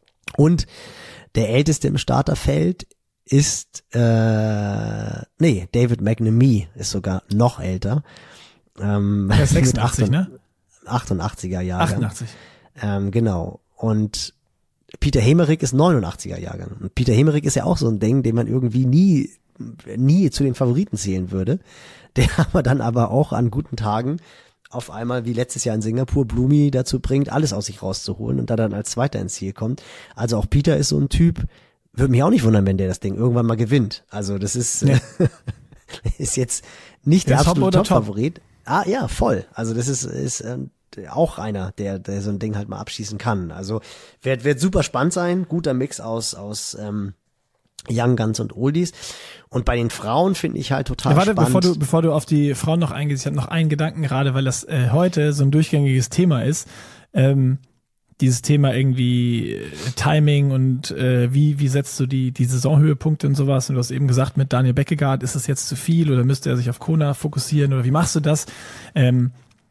Und der Älteste im Starterfeld ist, äh, nee, David McNamee ist sogar noch älter. Ähm, Der ist sechsundachtzig, ne? achtundachtziger Jahre. achtundachtzig. Ähm, genau. Und Peter Hemerick ist neunundachtziger Jahrgang. Und Peter Hemerick ist ja auch so ein Ding, den man irgendwie nie, nie zu den Favoriten zählen würde. Der aber dann aber auch an guten Tagen auf einmal, wie letztes Jahr in Singapur, Blumi dazu bringt, alles aus sich rauszuholen und da dann als Zweiter ins Ziel kommt. Also auch Peter ist so ein Typ, würde mich auch nicht wundern, wenn der das Ding irgendwann mal gewinnt. Also das ist, ja. ist jetzt nicht der, der absolute Top-Favorit. Top. Ah ja, voll. Also das ist, ist ähm, auch einer, der, der so ein Ding halt mal abschießen kann. Also wird, wird super spannend sein. Guter Mix aus, aus ähm, Young Guns und Oldies. Und bei den Frauen finde ich halt total ja, warte, spannend. Bevor du, bevor du auf die Frauen noch eingehst, ich habe noch einen Gedanken gerade, weil das äh, heute so ein durchgängiges Thema ist. Ähm, dieses Thema irgendwie äh, Timing und äh, wie wie setzt du die die Saisonhöhepunkte und sowas. Und du hast eben gesagt, mit Daniel Beckegaard, ist das jetzt zu viel oder müsste er sich auf Kona fokussieren oder wie machst du das? Ähm,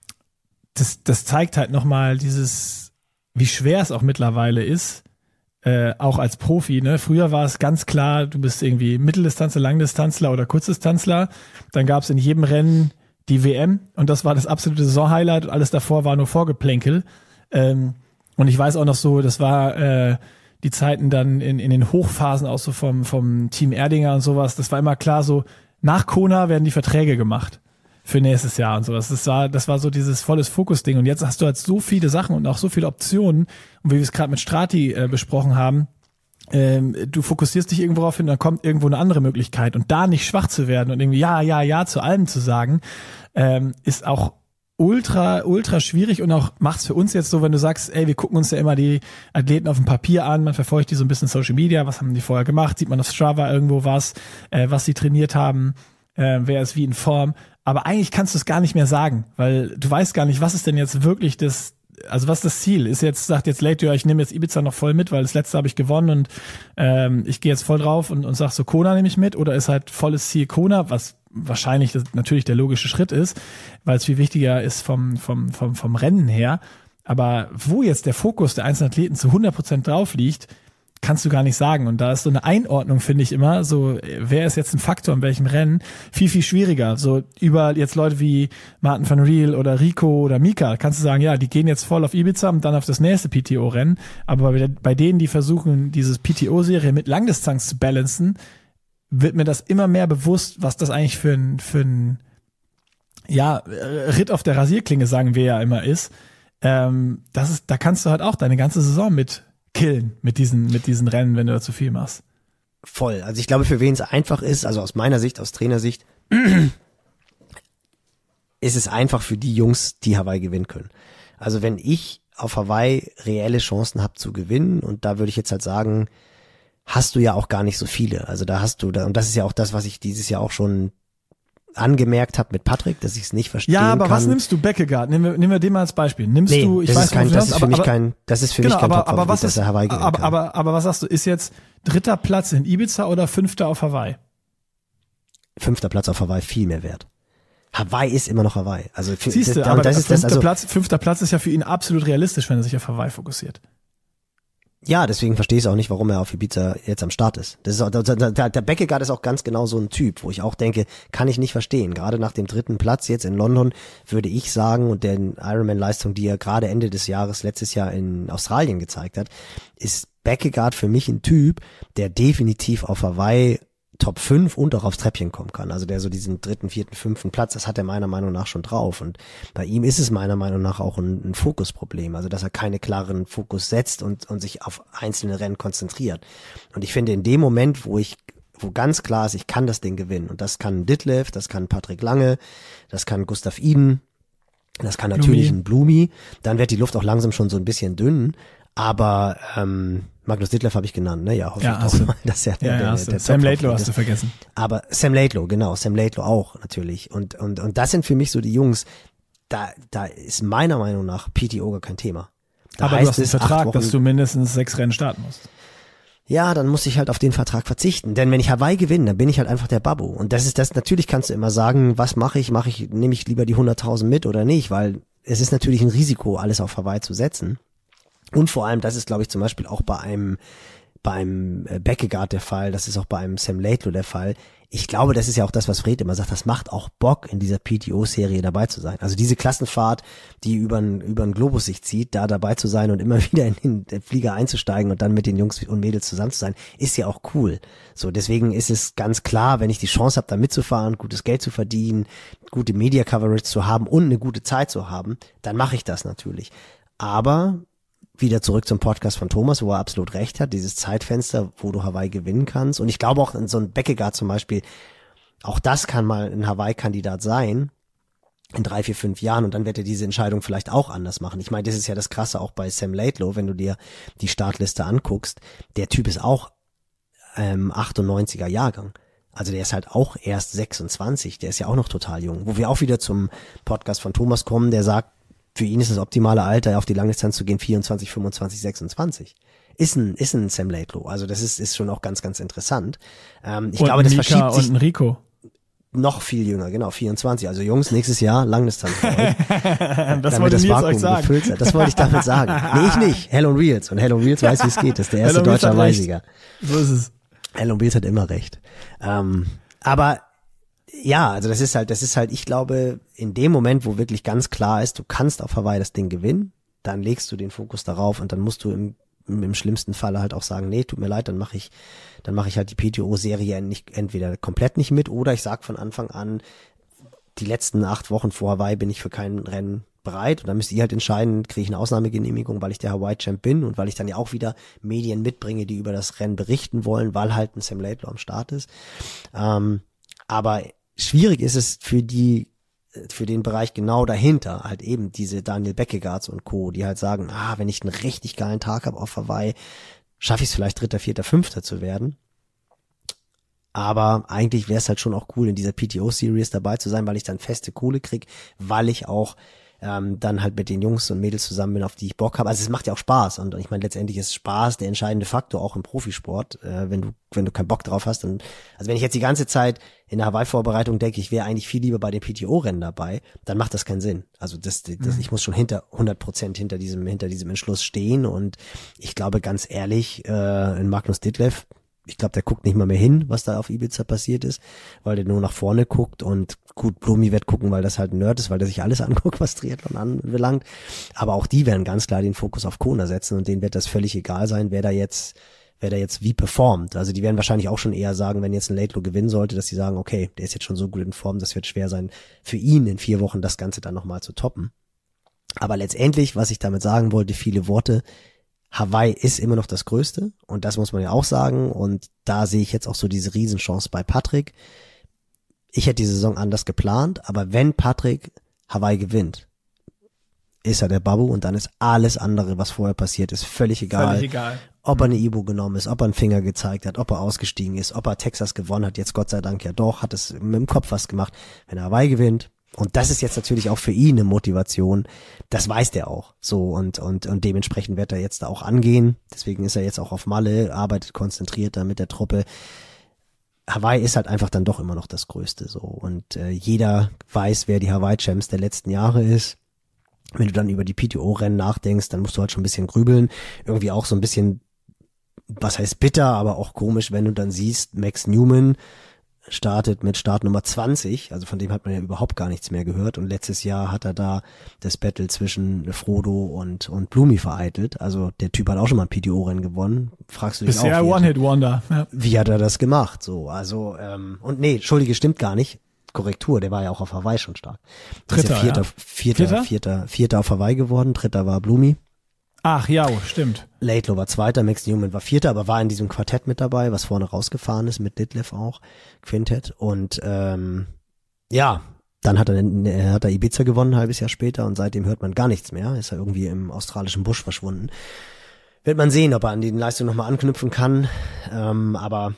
das das zeigt halt nochmal dieses, wie schwer es auch mittlerweile ist, äh, auch als Profi. Ne? Früher war es ganz klar, du bist irgendwie Mitteldistanzler, Langdistanzler oder Kurzdistanzler. Dann gab es in jedem Rennen die W M und das war das absolute Saisonhighlight und alles davor war nur Vorgeplänkel. Ähm, Und ich weiß auch noch so, das war äh, die Zeiten dann in, in den Hochphasen auch so vom, vom Team Erdinger und sowas. Das war immer klar so, nach Kona werden die Verträge gemacht für nächstes Jahr und sowas. Das war, das war so dieses volles Fokus-Ding. Und jetzt hast du halt so viele Sachen und auch so viele Optionen. Und wie wir es gerade mit Strati äh, besprochen haben, ähm, du fokussierst dich irgendwo drauf hin, dann kommt irgendwo eine andere Möglichkeit und da nicht schwach zu werden und irgendwie ja, ja, ja zu allem zu sagen, ähm, ist auch ultra, ultra schwierig und auch macht's für uns jetzt so, wenn du sagst, ey, wir gucken uns ja immer die Athleten auf dem Papier an, man verfolgt die so ein bisschen Social Media, was haben die vorher gemacht, sieht man auf Strava irgendwo was, äh, was sie trainiert haben, äh, wer ist wie in Form, aber eigentlich kannst du es gar nicht mehr sagen, weil du weißt gar nicht, was ist denn jetzt wirklich das, also was ist das Ziel? Ist jetzt, sagt jetzt Later, ich nehme jetzt Ibiza noch voll mit, weil das letzte habe ich gewonnen und ähm, ich gehe jetzt voll drauf und, und sag so, Kona nehme ich mit, oder ist halt volles Ziel Kona, was wahrscheinlich das natürlich der logische Schritt ist, weil es viel wichtiger ist vom, vom, vom, vom Rennen her. Aber wo jetzt der Fokus der einzelnen Athleten zu hundert Prozent drauf liegt, kannst du gar nicht sagen. Und da ist so eine Einordnung, finde ich immer, so, wer ist jetzt ein Faktor in welchem Rennen, viel, viel schwieriger. So über jetzt Leute wie Martin van Riel oder Rico oder Mika, kannst du sagen, ja, die gehen jetzt voll auf Ibiza und dann auf das nächste P T O-Rennen. Aber bei, bei denen, die versuchen, dieses P T O-Serie mit Langdistanz zu balancen, wird mir das immer mehr bewusst, was das eigentlich für ein, für ein, ja, Ritt auf der Rasierklinge, sagen wir ja immer, ist. Ähm, das ist, da kannst du halt auch deine ganze Saison mit killen, mit diesen, mit diesen Rennen, wenn du da zu viel machst. Voll. Also ich glaube, für wen es einfach ist, also aus meiner Sicht, aus Trainersicht, ist es einfach für die Jungs, die Hawaii gewinnen können. Also wenn ich auf Hawaii reelle Chancen habe zu gewinnen, und da würde ich jetzt halt sagen, hast du ja auch gar nicht so viele. Also da hast du, da, und das ist ja auch das, was ich dieses Jahr auch schon angemerkt habe mit Patrick, dass ich es nicht verstehen kann. Ja, aber kann. was nimmst du? Beckegaard, nehmen wir, nehmen wir den mal als Beispiel. Nimmst nee, du, ich das weiß ist kein, nicht, das ist für aber, mich aber, kein, das ist für genau, mich kein aber, Top-Favorit, aber was dass ist, er Hawaii gewinnen aber, kann. aber, aber was sagst du, ist jetzt dritter Platz in Ibiza oder fünfter auf Hawaii? Fünfter Platz auf Hawaii viel mehr wert. Hawaii ist immer noch Hawaii. Also für, Siehst du, das, aber das ist fünfter, das, also, Platz, fünfter Platz ist ja für ihn absolut realistisch, wenn er sich auf Hawaii fokussiert. ja, deswegen verstehe ich auch nicht, warum er auf Ibiza jetzt am Start ist. Das ist auch, der, der Beckegaard ist auch ganz genau so ein Typ, wo ich auch denke, kann ich nicht verstehen. Gerade nach dem dritten Platz jetzt in London würde ich sagen, und der Ironman-Leistung, die er gerade Ende des Jahres, letztes Jahr in Australien gezeigt hat, ist Beckegaard für mich ein Typ, der definitiv auf Hawaii Top fünf und auch aufs Treppchen kommen kann. Also der so diesen dritten, vierten, fünften Platz, das hat er meiner Meinung nach schon drauf. Und bei ihm ist es meiner Meinung nach auch ein, ein Fokusproblem. Also dass er keine klaren Fokus setzt und, und sich auf einzelne Rennen konzentriert. Und ich finde in dem Moment, wo ich, wo ganz klar ist, ich kann das Ding gewinnen. Und das kann Ditlev, das kann Patrick Lange, das kann Gustav Iden, das kann natürlich Blumi. ein Blumi. Dann wird die Luft auch langsam schon so ein bisschen dünn. Aber ähm, Magnus Ditlev habe ich genannt, ne? Ja, hoffe Ja, ich hast doch du. mal, dass er der, Ja, der, ja, der, hast du. der Sam Top-Top Laidlaw hast ist. du vergessen. Aber Sam Laidlaw, genau, Sam Laidlaw auch natürlich. Und und und das sind für mich so die Jungs, da da ist meiner Meinung nach P T O gar kein Thema. Da Aber heißt du hast einen es, acht Vertrag, Wochen, dass du mindestens sechs Rennen starten musst. ja, dann muss ich halt auf den Vertrag verzichten. Denn wenn ich Hawaii gewinne, dann bin ich halt einfach der Babbo. Und das ist das, natürlich kannst du immer sagen, was mache ich? Mache ich, nehme ich lieber die hunderttausend mit oder nicht? Weil es ist natürlich ein Risiko, alles auf Hawaii zu setzen. Und vor allem, das ist, glaube ich, zum Beispiel auch bei einem, bei einem Beckegaard der Fall, das ist auch bei einem Sam Laidlaw der Fall. Ich glaube, das ist ja auch das, was Fred immer sagt, das macht auch Bock, in dieser P T O-Serie dabei zu sein. Also diese Klassenfahrt, die über einen über einen Globus sich zieht, da dabei zu sein und immer wieder in den Flieger einzusteigen und dann mit den Jungs und Mädels zusammen zu sein, ist ja auch cool. So, deswegen ist es ganz klar, wenn ich die Chance habe, da mitzufahren, gutes Geld zu verdienen, gute Media-Coverage zu haben und eine gute Zeit zu haben, dann mache ich das natürlich. Aber wieder zurück zum Podcast von Thomas, wo er absolut recht hat, dieses Zeitfenster, wo du Hawaii gewinnen kannst. Und ich glaube auch in so ein Beckegaard zum Beispiel, auch das kann mal ein Hawaii-Kandidat sein in drei, vier, fünf Jahren und dann wird er diese Entscheidung vielleicht auch anders machen. Ich meine, das ist ja das Krasse auch bei Sam Laidlaw, wenn du dir die Startliste anguckst. Der Typ ist auch ähm, achtundneunziger Jahrgang. Also der ist halt auch erst sechsundzwanzig, der ist ja auch noch total jung. Wo wir auch wieder zum Podcast von Thomas kommen, der sagt, für ihn ist das optimale Alter, auf die Langdistanz zu gehen, vierundzwanzig, fünfundzwanzig, sechsundzwanzig. Ist ein, ist ein Sam Laidlaw. Also das ist, ist schon auch ganz, ganz interessant. Ähm, ich und glaube, das Mika verschiebt sich. Und ein Rico. Noch viel jünger, genau, vierundzwanzig. Also Jungs, nächstes Jahr Langdistanz. Das wollte Nils euch sagen. Gefüllt wird. Das wollte ich damit sagen. Nee, ich nicht. Hell on Wheels. Und Hell on Wheels weiß, wie es geht. Das ist der erste deutsche Hawaii-Sieger. So ist es. Hell on Wheels hat immer recht. Ähm, aber ja, also das ist halt, das ist halt, ich glaube, in dem Moment, wo wirklich ganz klar ist, du kannst auf Hawaii das Ding gewinnen, dann legst du den Fokus darauf und dann musst du im, im, im schlimmsten Falle halt auch sagen, nee, tut mir leid, dann mache ich, dann mache ich halt die P T O-Serie nicht, entweder komplett nicht mit oder ich sag von Anfang an, die letzten acht Wochen vor Hawaii bin ich für kein Rennen bereit und dann müsst ihr halt entscheiden, kriege ich eine Ausnahmegenehmigung, weil ich der Hawaii-Champ bin und weil ich dann ja auch wieder Medien mitbringe, die über das Rennen berichten wollen, weil halt ein Sam Laidlaw am Start ist. Ähm, aber schwierig ist es für die, für den Bereich genau dahinter, halt eben diese Daniel Beckegaards und Co., die halt sagen, ah, wenn ich einen richtig geilen Tag habe auf Hawaii, schaffe ich es vielleicht Dritter, Vierter, Fünfter zu werden. Aber eigentlich wäre es halt schon auch cool, in dieser P T O-Series dabei zu sein, weil ich dann feste Kohle krieg, weil ich auch ähm, dann halt mit den Jungs und Mädels zusammen bin, auf die ich Bock habe. Also es macht ja auch Spaß und ich meine, letztendlich ist Spaß der entscheidende Faktor auch im Profisport. Äh, wenn du wenn du keinen Bock drauf hast, dann, also wenn ich jetzt die ganze Zeit in der Hawaii-Vorbereitung denke, ich wäre eigentlich viel lieber bei den P T O-Rennen dabei, dann macht das keinen Sinn. Also das, das mhm. ich muss schon hinter hundert Prozent hinter diesem hinter diesem Entschluss stehen und ich glaube ganz ehrlich, äh, in Magnus Ditlev, ich glaube, der guckt nicht mal mehr hin, was da auf Ibiza passiert ist, weil der nur nach vorne guckt und gut, Blumi wird gucken, weil das halt ein Nerd ist, weil der sich alles anguckt, was Triathlon anbelangt. Aber auch die werden ganz klar den Fokus auf Kona setzen und denen wird das völlig egal sein, wer da jetzt, wer da jetzt wie performt. Also die werden wahrscheinlich auch schon eher sagen, wenn jetzt ein Laidlaw gewinnen sollte, dass sie sagen, okay, der ist jetzt schon so gut in Form, das wird schwer sein, für ihn in vier Wochen das Ganze dann nochmal zu toppen. Aber letztendlich, was ich damit sagen wollte, viele Worte, Hawaii ist immer noch das Größte und das muss man ja auch sagen und da sehe ich jetzt auch so diese Riesenchance bei Patrick. Ich hätte die Saison anders geplant, aber wenn Patrick Hawaii gewinnt, ist er der Babu und dann ist alles andere, was vorher passiert ist, völlig egal. Völlig egal. Ob er eine Ibu genommen ist, ob er einen Finger gezeigt hat, ob er ausgestiegen ist, ob er Texas gewonnen hat, jetzt Gott sei Dank ja doch, hat es mit dem Kopf was gemacht. Wenn er Hawaii gewinnt, und das ist jetzt natürlich auch für ihn eine Motivation. Das weiß der auch. So und und und dementsprechend wird er jetzt da auch angehen. Deswegen ist er jetzt auch auf Malle, arbeitet konzentrierter mit der Truppe. Hawaii ist halt einfach dann doch immer noch das Größte so und äh, jeder weiß, wer die Hawaii-Champs der letzten Jahre ist. Wenn du dann über die P T O-Rennen nachdenkst, dann musst du halt schon ein bisschen grübeln. Irgendwie auch so ein bisschen, was heißt bitter, aber auch komisch, wenn du dann siehst, Max Newman startet mit Startnummer zwanzig, also von dem hat man ja überhaupt gar nichts mehr gehört und letztes Jahr hat er da das Battle zwischen Frodo und und Blumi vereitelt, also der Typ hat auch schon mal ein P T O-Rennen gewonnen, fragst du dich Bisher auch. Bisher One-Hit-Wonder. Ja. Wie hat er das gemacht, so, also, ähm, und nee, Entschuldige, stimmt gar nicht, Korrektur, der war ja auch auf Hawaii schon stark. Dritter, ist ja vierter, ja. vierter, Vierter? vierter, vierter auf Hawaii geworden, dritter war Blumi. Ach ja, stimmt. Laidlaw war Zweiter, Max Newman war Vierter, aber war in diesem Quartett mit dabei, was vorne rausgefahren ist, mit Ditlev auch, Quintett. Und ähm, ja, dann hat er, er hat er Ibiza gewonnen, ein halbes Jahr später, und seitdem hört man gar nichts mehr. Ist er irgendwie im australischen Busch verschwunden. Wird man sehen, ob er an die Leistung nochmal anknüpfen kann. Ähm, aber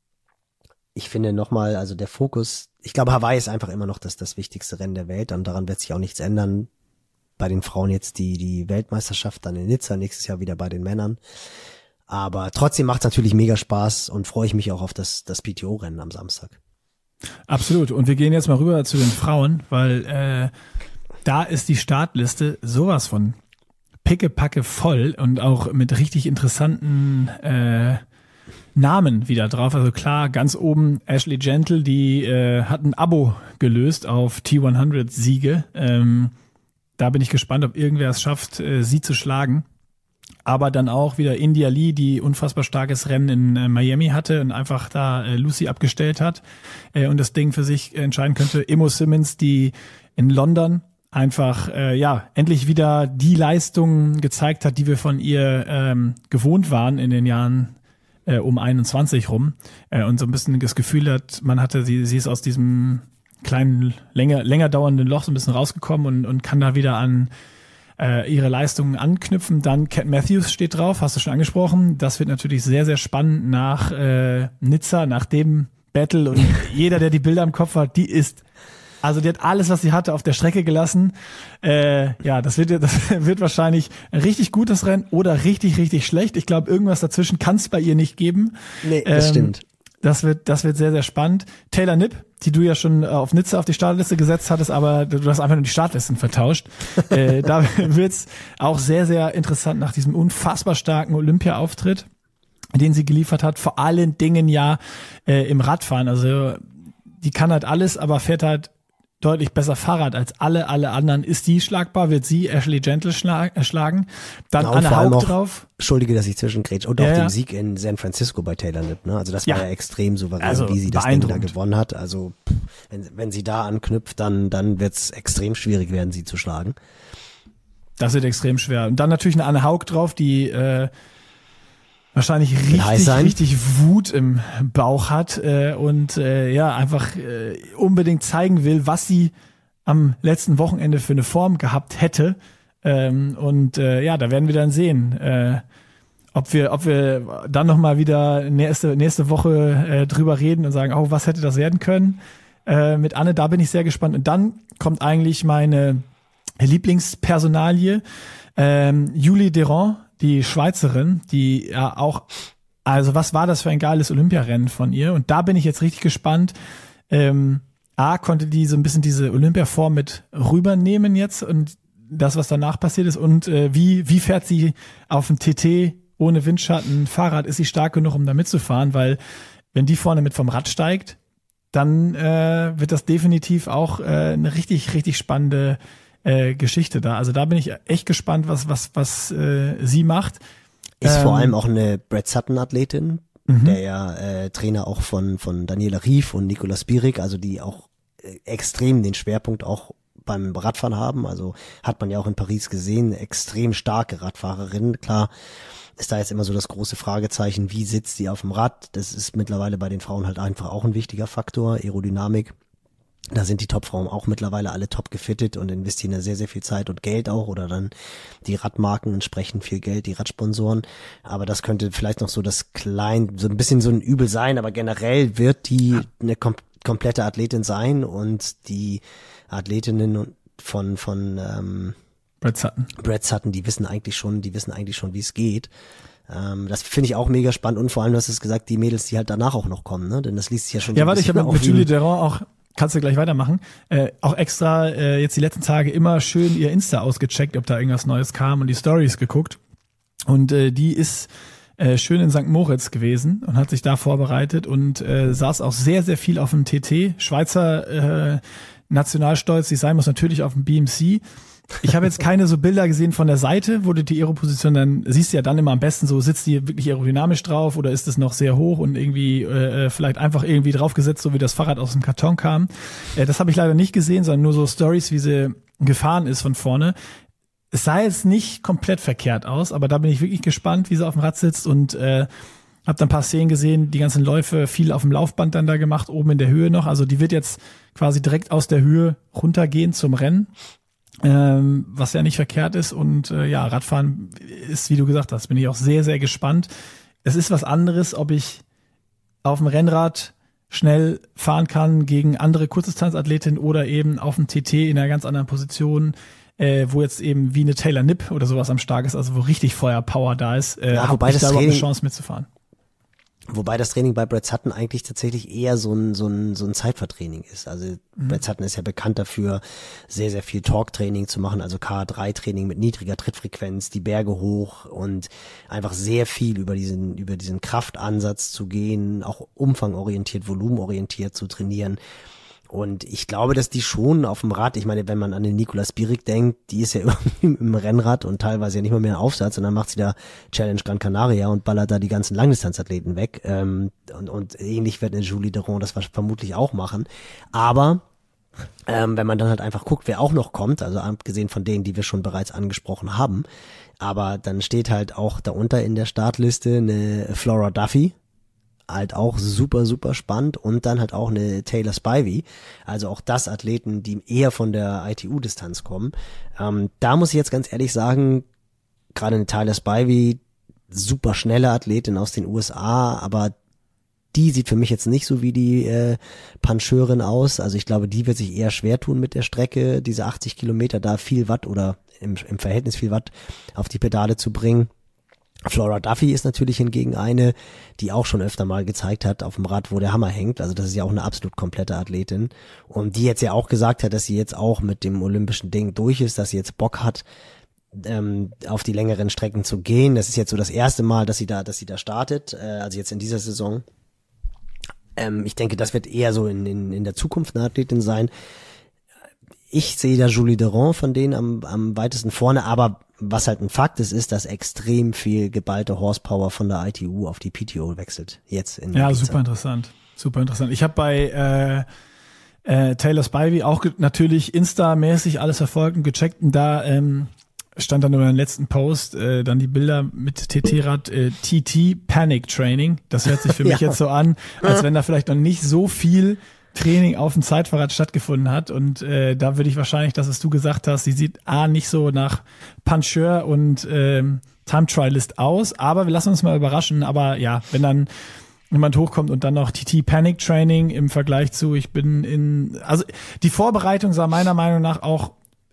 ich finde nochmal, also der Fokus, ich glaube, Hawaii ist einfach immer noch das, das wichtigste Rennen der Welt und daran wird sich auch nichts ändern. Bei den Frauen jetzt die die Weltmeisterschaft dann in Nizza, nächstes Jahr wieder bei den Männern. Aber trotzdem macht es natürlich mega Spaß und freue ich mich auch auf das das P T O-Rennen am Samstag. Absolut. Und wir gehen jetzt mal rüber zu den Frauen, weil äh, da ist die Startliste sowas von pickepacke voll und auch mit richtig interessanten äh, Namen wieder drauf. Also klar, ganz oben Ashley Gentle, die äh, hat ein Abo gelöst auf T hundert Siege. Ähm, Da bin ich gespannt, ob irgendwer es schafft, sie zu schlagen. Aber dann auch wieder India Lee, die unfassbar starkes Rennen in Miami hatte und einfach da Lucy abgestellt hat und das Ding für sich entscheiden könnte. Imo Simmons, die in London einfach ja endlich wieder die Leistung gezeigt hat, die wir von ihr ähm, gewohnt waren in den Jahren äh, um einundzwanzig rum. Äh, und so ein bisschen das Gefühl hat, man hatte sie, sie ist aus diesem kleinen, länger, länger dauernden Loch so ein bisschen rausgekommen und, und kann da wieder an äh, ihre Leistungen anknüpfen. Dann Cat Matthews steht drauf, hast du schon angesprochen. Das wird natürlich sehr, sehr spannend nach äh, Nizza, nach dem Battle. Und jeder, der die Bilder im Kopf hat, die ist, also die hat alles, was sie hatte, auf der Strecke gelassen. Äh, ja, das wird, das wird wahrscheinlich ein richtig gutes Rennen oder richtig, richtig schlecht. Ich glaube, irgendwas dazwischen kann es bei ihr nicht geben. Nee, das ähm, stimmt. Das wird, das wird sehr, sehr spannend. Taylor Knipp, die du ja schon auf Nizza auf die Startliste gesetzt hattest, aber du hast einfach nur die Startlisten vertauscht. äh, da wird's auch sehr, sehr interessant nach diesem unfassbar starken Olympia-Auftritt, den sie geliefert hat. Vor allen Dingen ja äh, im Radfahren. Also die kann halt alles, aber fährt halt deutlich besser Fahrrad als alle, alle anderen. Ist die schlagbar? Wird sie Ashley Gentle schlag, äh, schlagen? Dann ja, Anne Haug auch, drauf. Entschuldige, dass ich zwischengrätsch. Und ja, auch ja. den Sieg in San Francisco bei Taylor Knipp, ne? Also das war ja, ja extrem souverän, also wie sie das Ding da gewonnen hat. Also wenn, wenn sie da anknüpft, dann, dann wird es extrem schwierig werden, sie zu schlagen. Das wird extrem schwer. Und dann natürlich eine Anne Haug drauf, die äh, wahrscheinlich richtig, richtig Wut im Bauch hat äh, und äh, ja einfach äh, unbedingt zeigen will, was sie am letzten Wochenende für eine Form gehabt hätte. Ähm, und äh, ja, da werden wir dann sehen, äh, ob wir, ob wir dann nochmal wieder nächste, nächste Woche äh, drüber reden und sagen, oh, was hätte das werden können? Äh, mit Anne, da bin ich sehr gespannt. Und dann kommt eigentlich meine Lieblingspersonalie, ähm, Julie Derand, die Schweizerin, die ja auch, also was war das für ein geiles Olympiarennen von ihr? Und da bin ich jetzt richtig gespannt. Ähm, A, konnte die so ein bisschen diese Olympiaform mit rübernehmen jetzt und das, was danach passiert ist und äh, wie wie fährt sie auf dem T T ohne Windschatten Fahrrad? Ist sie stark genug, um da mitzufahren? Weil wenn die vorne mit vom Rad steigt, dann äh, wird das definitiv auch äh, eine richtig, richtig spannende äh, Geschichte da. Also da bin ich echt gespannt, was was was äh, sie macht. Ist ähm, vor allem auch eine Brad Sutton-Athletin, mhm. der ja äh, Trainer auch von von Daniela Rief und Nicolas Spirik, also die auch äh, extrem den Schwerpunkt auch beim Radfahren haben. Also hat man ja auch in Paris gesehen, extrem starke Radfahrerin. Klar ist da jetzt immer so das große Fragezeichen, wie sitzt sie auf dem Rad? Das ist mittlerweile bei den Frauen halt einfach auch ein wichtiger Faktor, Aerodynamik. Da sind die Topfrauen auch mittlerweile alle top gefittet und investieren da sehr, sehr viel Zeit und Geld auch oder dann die Radmarken entsprechend viel Geld, die Radsponsoren. Aber das könnte vielleicht noch so das klein, so ein bisschen so ein Übel sein, aber generell wird die eine kom- komplette Athletin sein und die Athletinnen von, von, ähm, Brad Sutton. Brad Sutton, die wissen eigentlich schon, die wissen eigentlich schon, wie es geht. Ähm, das finde ich auch mega spannend und vor allem, du hast es gesagt, die Mädels, die halt danach auch noch kommen, ne? Denn das liest sich ja schon. Ja, so warte, ich habe mit, mit Julie Derand auch, kannst du gleich weitermachen, äh, auch extra äh, jetzt die letzten Tage immer schön ihr Insta ausgecheckt, ob da irgendwas Neues kam und die Stories geguckt. Und äh, die ist äh, schön in Sankt Moritz gewesen und hat sich da vorbereitet und äh, saß auch sehr, sehr viel auf dem T T. Schweizer äh, Nationalstolz, die sein muss natürlich auf dem B M C. Ich habe jetzt keine so Bilder gesehen von der Seite, wo du die Aeroposition dann siehst du ja dann immer am besten so, sitzt die wirklich aerodynamisch drauf oder ist es noch sehr hoch und irgendwie äh, vielleicht einfach irgendwie draufgesetzt, so wie das Fahrrad aus dem Karton kam. Äh, das habe ich leider nicht gesehen, sondern nur so Stories, wie sie gefahren ist von vorne. Es sah jetzt nicht komplett verkehrt aus, aber da bin ich wirklich gespannt, wie sie auf dem Rad sitzt und äh, habe dann ein paar Szenen gesehen, die ganzen Läufe viel auf dem Laufband dann da gemacht, oben in der Höhe noch. Also die wird jetzt quasi direkt aus der Höhe runtergehen zum Rennen. Ähm, was ja nicht verkehrt ist und äh, ja, Radfahren ist, wie du gesagt hast, bin ich auch sehr, sehr gespannt. Es ist was anderes, ob ich auf dem Rennrad schnell fahren kann gegen andere Kurzdistanzathletinnen oder eben auf dem T T in einer ganz anderen Position, äh, wo jetzt eben wie eine Taylor Nipp oder sowas am Start ist, also wo richtig Feuerpower da ist, äh, ja, habe ich da überhaupt eine Chance mitzufahren. Wobei das Training bei Brad Sutton eigentlich tatsächlich eher so ein, so ein, so ein Zeitvertraining ist. Also mhm. Brad Sutton ist ja bekannt dafür, sehr, sehr viel Talk-Training zu machen, also K drei Training mit niedriger Trittfrequenz, die Berge hoch und einfach sehr viel über diesen, über diesen Kraftansatz zu gehen, auch umfangorientiert, volumenorientiert zu trainieren. Und ich glaube, dass die schon auf dem Rad, ich meine, wenn man an den Nicolas Spirik denkt, die ist ja irgendwie im Rennrad und teilweise ja nicht mal mehr einen Aufsatz und dann macht sie da Challenge Gran Canaria und ballert da die ganzen Langdistanzathleten weg. Ähm, und, und ähnlich wird eine Julie Derand das vermutlich auch machen. Aber ähm, wenn man dann halt einfach guckt, wer auch noch kommt, also abgesehen von denen, die wir schon bereits angesprochen haben, aber dann steht halt auch darunter in der Startliste eine Flora Duffy, halt auch super, super spannend und dann halt auch eine Taylor Spivey, also auch das Athleten, die eher von der I T U-Distanz kommen. Ähm, da muss ich jetzt ganz ehrlich sagen, gerade eine Taylor Spivey, super schnelle Athletin aus den U S A, aber die sieht für mich jetzt nicht so wie die äh, Puncheurin aus, also ich glaube, die wird sich eher schwer tun mit der Strecke, diese achtzig Kilometer da viel Watt oder im, im Verhältnis viel Watt auf die Pedale zu bringen. Flora Duffy ist natürlich hingegen eine, die auch schon öfter mal gezeigt hat auf dem Rad, wo der Hammer hängt. Also das ist ja auch eine absolut komplette Athletin. Und die jetzt ja auch gesagt hat, dass sie jetzt auch mit dem olympischen Ding durch ist, dass sie jetzt Bock hat, ähm, auf die längeren Strecken zu gehen. Das ist jetzt so das erste Mal, dass sie da, dass sie da startet, äh, also jetzt in dieser Saison. Ähm, ich denke, das wird eher so in, in, in der Zukunft eine Athletin sein. Ich sehe da Julie Derand von denen am, am weitesten vorne, aber was halt ein Fakt ist, ist, dass extrem viel geballte Horsepower von der I T U auf die P T O wechselt. Jetzt in Ja, Ibiza. super interessant. Super interessant. Ich habe bei äh, Äh, Taylor Spivey auch ge- natürlich Insta-mäßig alles verfolgt und gecheckt und da ähm, stand dann über den letzten Post äh, dann die Bilder mit T T-Rad, äh, T T Panic Training. Das hört sich für mich ja. jetzt so an, als wenn da vielleicht noch nicht so viel Training auf dem Zeitfahrrad stattgefunden hat und äh, da würde ich wahrscheinlich, das was du gesagt hast, die sieht A nicht so nach Puncheur und ähm, Time Trialist aus, aber wir lassen uns mal überraschen, aber ja, wenn dann jemand hochkommt und dann noch T T Panic Training im Vergleich zu, ich bin in, also die Vorbereitung sah meiner Meinung nach auch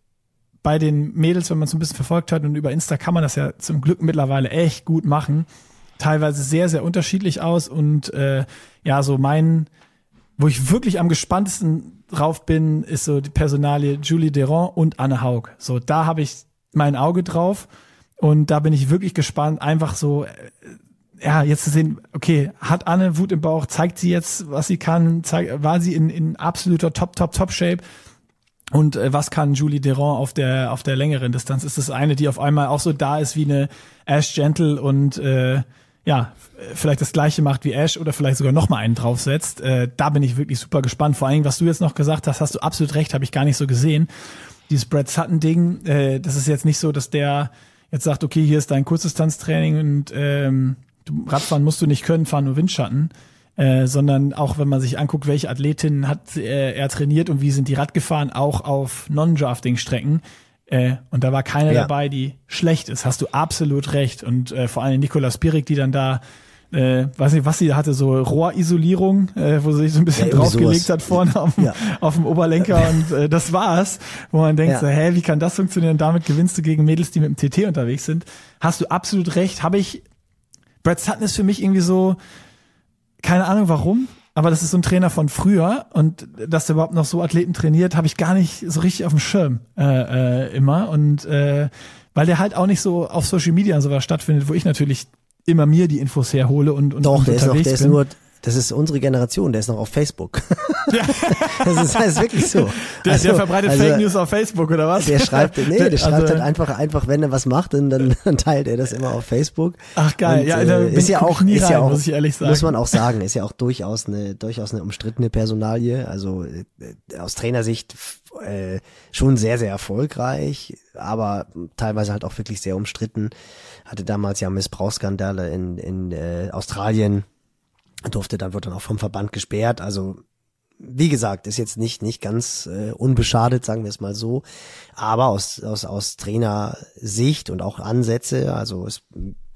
bei den Mädels, wenn man es ein bisschen verfolgt hat und über Insta kann man das ja zum Glück mittlerweile echt gut machen, teilweise sehr, sehr unterschiedlich aus und äh, ja, so mein, wo ich wirklich am gespanntesten drauf bin, ist so die Personalie Julie Deron und Anne Haug. So, da habe ich mein Auge drauf und da bin ich wirklich gespannt, einfach so, äh, ja, jetzt zu sehen, okay, hat Anne Wut im Bauch, zeigt sie jetzt, was sie kann, zeigt, war sie in, in absoluter Top, Top, Top-Shape und äh, was kann Julie Deron auf der auf der längeren Distanz? Ist das eine, die auf einmal auch so da ist wie eine Ash Gentle und äh, ja, vielleicht das Gleiche macht wie Ash oder vielleicht sogar noch mal einen draufsetzt. Äh, da bin ich wirklich super gespannt. Vor allem, was du jetzt noch gesagt hast, hast du absolut recht, habe ich gar nicht so gesehen. Dieses Brad Sutton-Ding, äh, das ist jetzt nicht so, dass der jetzt sagt, okay, hier ist dein Kurzdistanztraining und ähm, du, Radfahren musst du nicht können, fahren nur Windschatten. Äh, sondern auch wenn man sich anguckt, welche Athletinnen hat äh, er trainiert und wie sind die Rad gefahren, auch auf Non-Drafting-Strecken. Äh, und da war keiner ja. dabei, die schlecht ist. Hast du absolut recht. Und äh, vor allem Nicola Spirik, die dann da, äh, weiß nicht, was sie hatte, so Rohrisolierung, äh, wo sie sich so ein bisschen ja, draufgelegt sowas. hat vorne auf dem, ja. auf dem Oberlenker und äh, das war's. Wo man denkt ja. so, hä, wie kann das funktionieren? Und damit gewinnst du gegen Mädels, die mit dem T T unterwegs sind. Hast du absolut recht. Habe ich, Brad Sutton ist für mich irgendwie so, keine Ahnung warum, aber das ist so ein Trainer von früher und dass der überhaupt noch so Athleten trainiert, habe ich gar nicht so richtig auf dem Schirm äh, äh, immer und äh, weil der halt auch nicht so auf Social Media und sowas stattfindet, wo ich natürlich immer mir die Infos herhole und, und Doch, und der ist noch, der ist bin. nur, das ist unsere Generation, der ist noch auf Facebook. Ja. Das ist, das ist wirklich so. Der, also, der verbreitet also, Fake News auf Facebook oder was? Der schreibt, nee, der schreibt also, halt einfach, einfach, wenn er was macht, dann, dann teilt er das immer auf Facebook. Ach geil, und, ja, äh, da ist ja auch, nie ist rein, ja auch, muss ich ehrlich sagen. muss man auch sagen, ist ja auch durchaus eine, durchaus eine umstrittene Personalie. Also äh, aus Trainersicht äh, schon sehr, sehr erfolgreich, aber teilweise halt auch wirklich sehr umstritten. Hatte damals ja Missbrauchsskandale in, in äh, Australien. Durfte dann, wird dann auch vom Verband gesperrt. Also wie gesagt, ist jetzt nicht nicht ganz äh, unbeschadet, sagen wir es mal so. Aber aus aus aus Trainersicht und auch Ansätze, also es,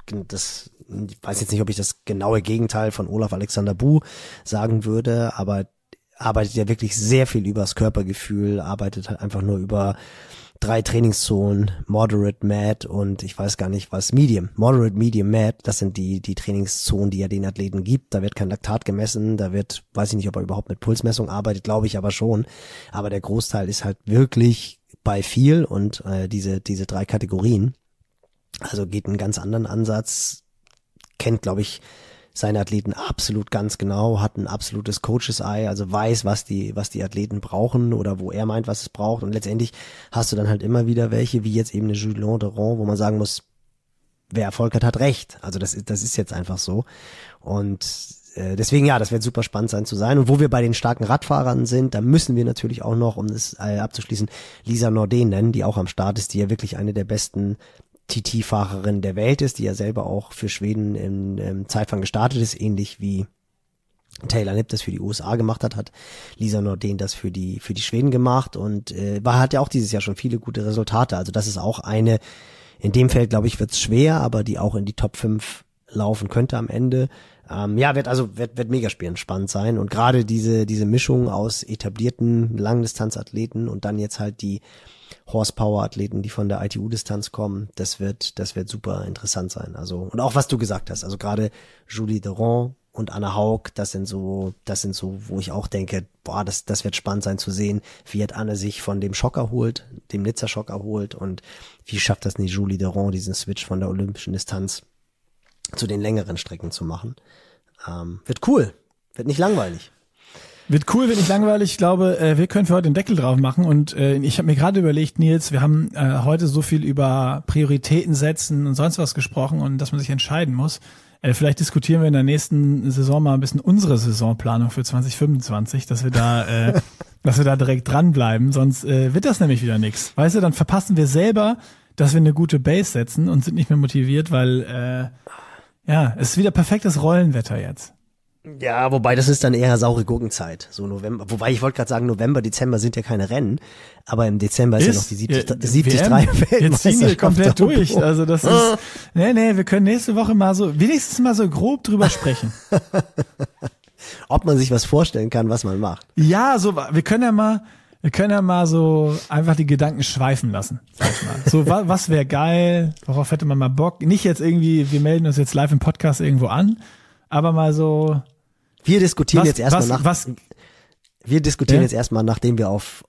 das, ich weiß jetzt nicht, ob ich das genaue Gegenteil von Olaf Alexander Buh sagen würde, aber arbeitet ja wirklich sehr viel übers Körpergefühl, arbeitet halt einfach nur über drei Trainingszonen, Moderate, Mad und ich weiß gar nicht was, Medium. Moderate, Medium, Mad, das sind die die Trainingszonen, die ja den Athleten gibt. Da wird kein Laktat gemessen, da wird, weiß ich nicht, ob er überhaupt mit Pulsmessung arbeitet, glaube ich aber schon. Aber der Großteil ist halt wirklich bei viel und äh, diese diese drei Kategorien. Also geht einen ganz anderen Ansatz, kennt, glaube ich, seine Athleten absolut ganz genau, hat ein absolutes Coaches Eye, also weiß, was die, was die Athleten brauchen oder wo er meint, was es braucht. Und letztendlich hast du dann halt immer wieder welche, wie jetzt eben eine Julien Deron, wo man sagen muss, wer Erfolg hat, hat Recht. Also das ist, das ist jetzt einfach so. Und äh, deswegen, ja, das wird super spannend sein zu sein. Und wo wir bei den starken Radfahrern sind, da müssen wir natürlich auch noch, um das äh, abzuschließen, Lisa Norden nennen, die auch am Start ist, die ja wirklich eine der besten T T-Fahrerin der Welt ist, die ja selber auch für Schweden im, im Zeitfahren gestartet ist, ähnlich wie Taylor Knipp das für die U S A gemacht hat, hat Lisa Norden das für die für die Schweden gemacht und äh, war hat ja auch dieses Jahr schon viele gute Resultate. Also das ist auch eine, in dem Feld, glaube ich, wird es schwer, aber die auch in die Top fünf laufen könnte am Ende. Ähm, ja, wird also wird wird mega spannend sein und gerade diese diese Mischung aus etablierten Langdistanzathleten und dann jetzt halt die Horsepower-Athleten, die von der I T U-Distanz kommen, das wird, das wird super interessant sein. Also, und auch was du gesagt hast, also gerade Julie Deron und Anne Haug, das sind so, das sind so, wo ich auch denke, boah, das, das wird spannend sein zu sehen, wie hat Anne sich von dem Schock erholt, dem Nizza-Schock erholt und wie schafft das nicht Julie Deron, diesen Switch von der olympischen Distanz zu den längeren Strecken zu machen. Ähm, wird cool, wird nicht langweilig. Wird cool, wird nicht langweilig. Ich glaube, äh, wir können für heute den Deckel drauf machen. Und äh, ich habe mir gerade überlegt, Nils, wir haben äh, heute so viel über Prioritäten setzen und sonst was gesprochen und dass man sich entscheiden muss. Äh, vielleicht diskutieren wir in der nächsten Saison mal ein bisschen unsere Saisonplanung für zwanzig fünfundzwanzig, dass wir da äh, dass wir da direkt dranbleiben, sonst äh, wird das nämlich wieder nix. Weißt du, dann verpassen wir selber, dass wir eine gute Base setzen und sind nicht mehr motiviert, weil äh, ja, es ist wieder perfektes Rollenwetter jetzt. Ja, wobei das ist dann eher saure Gurkenzeit, so November. Wobei ich wollte gerade sagen, November, Dezember sind ja keine Rennen, aber im Dezember ist, ist ja noch die siebzig drei Weltmeisterschaft. Jetzt ziehen wir komplett durch, also das ist, nee, nee, wir können nächste Woche mal so, wenigstens mal so grob drüber sprechen. Ob man sich was vorstellen kann, was man macht. Ja, so, wir können ja mal, wir können ja mal so einfach die Gedanken schweifen lassen, sag ich mal. So, was, was wäre geil, worauf hätte man mal Bock? Nicht jetzt irgendwie, wir melden uns jetzt live im Podcast irgendwo an, aber mal so. Wir diskutieren was, jetzt erstmal was, nach. Was, wir diskutieren ja? jetzt erstmal, nachdem wir auf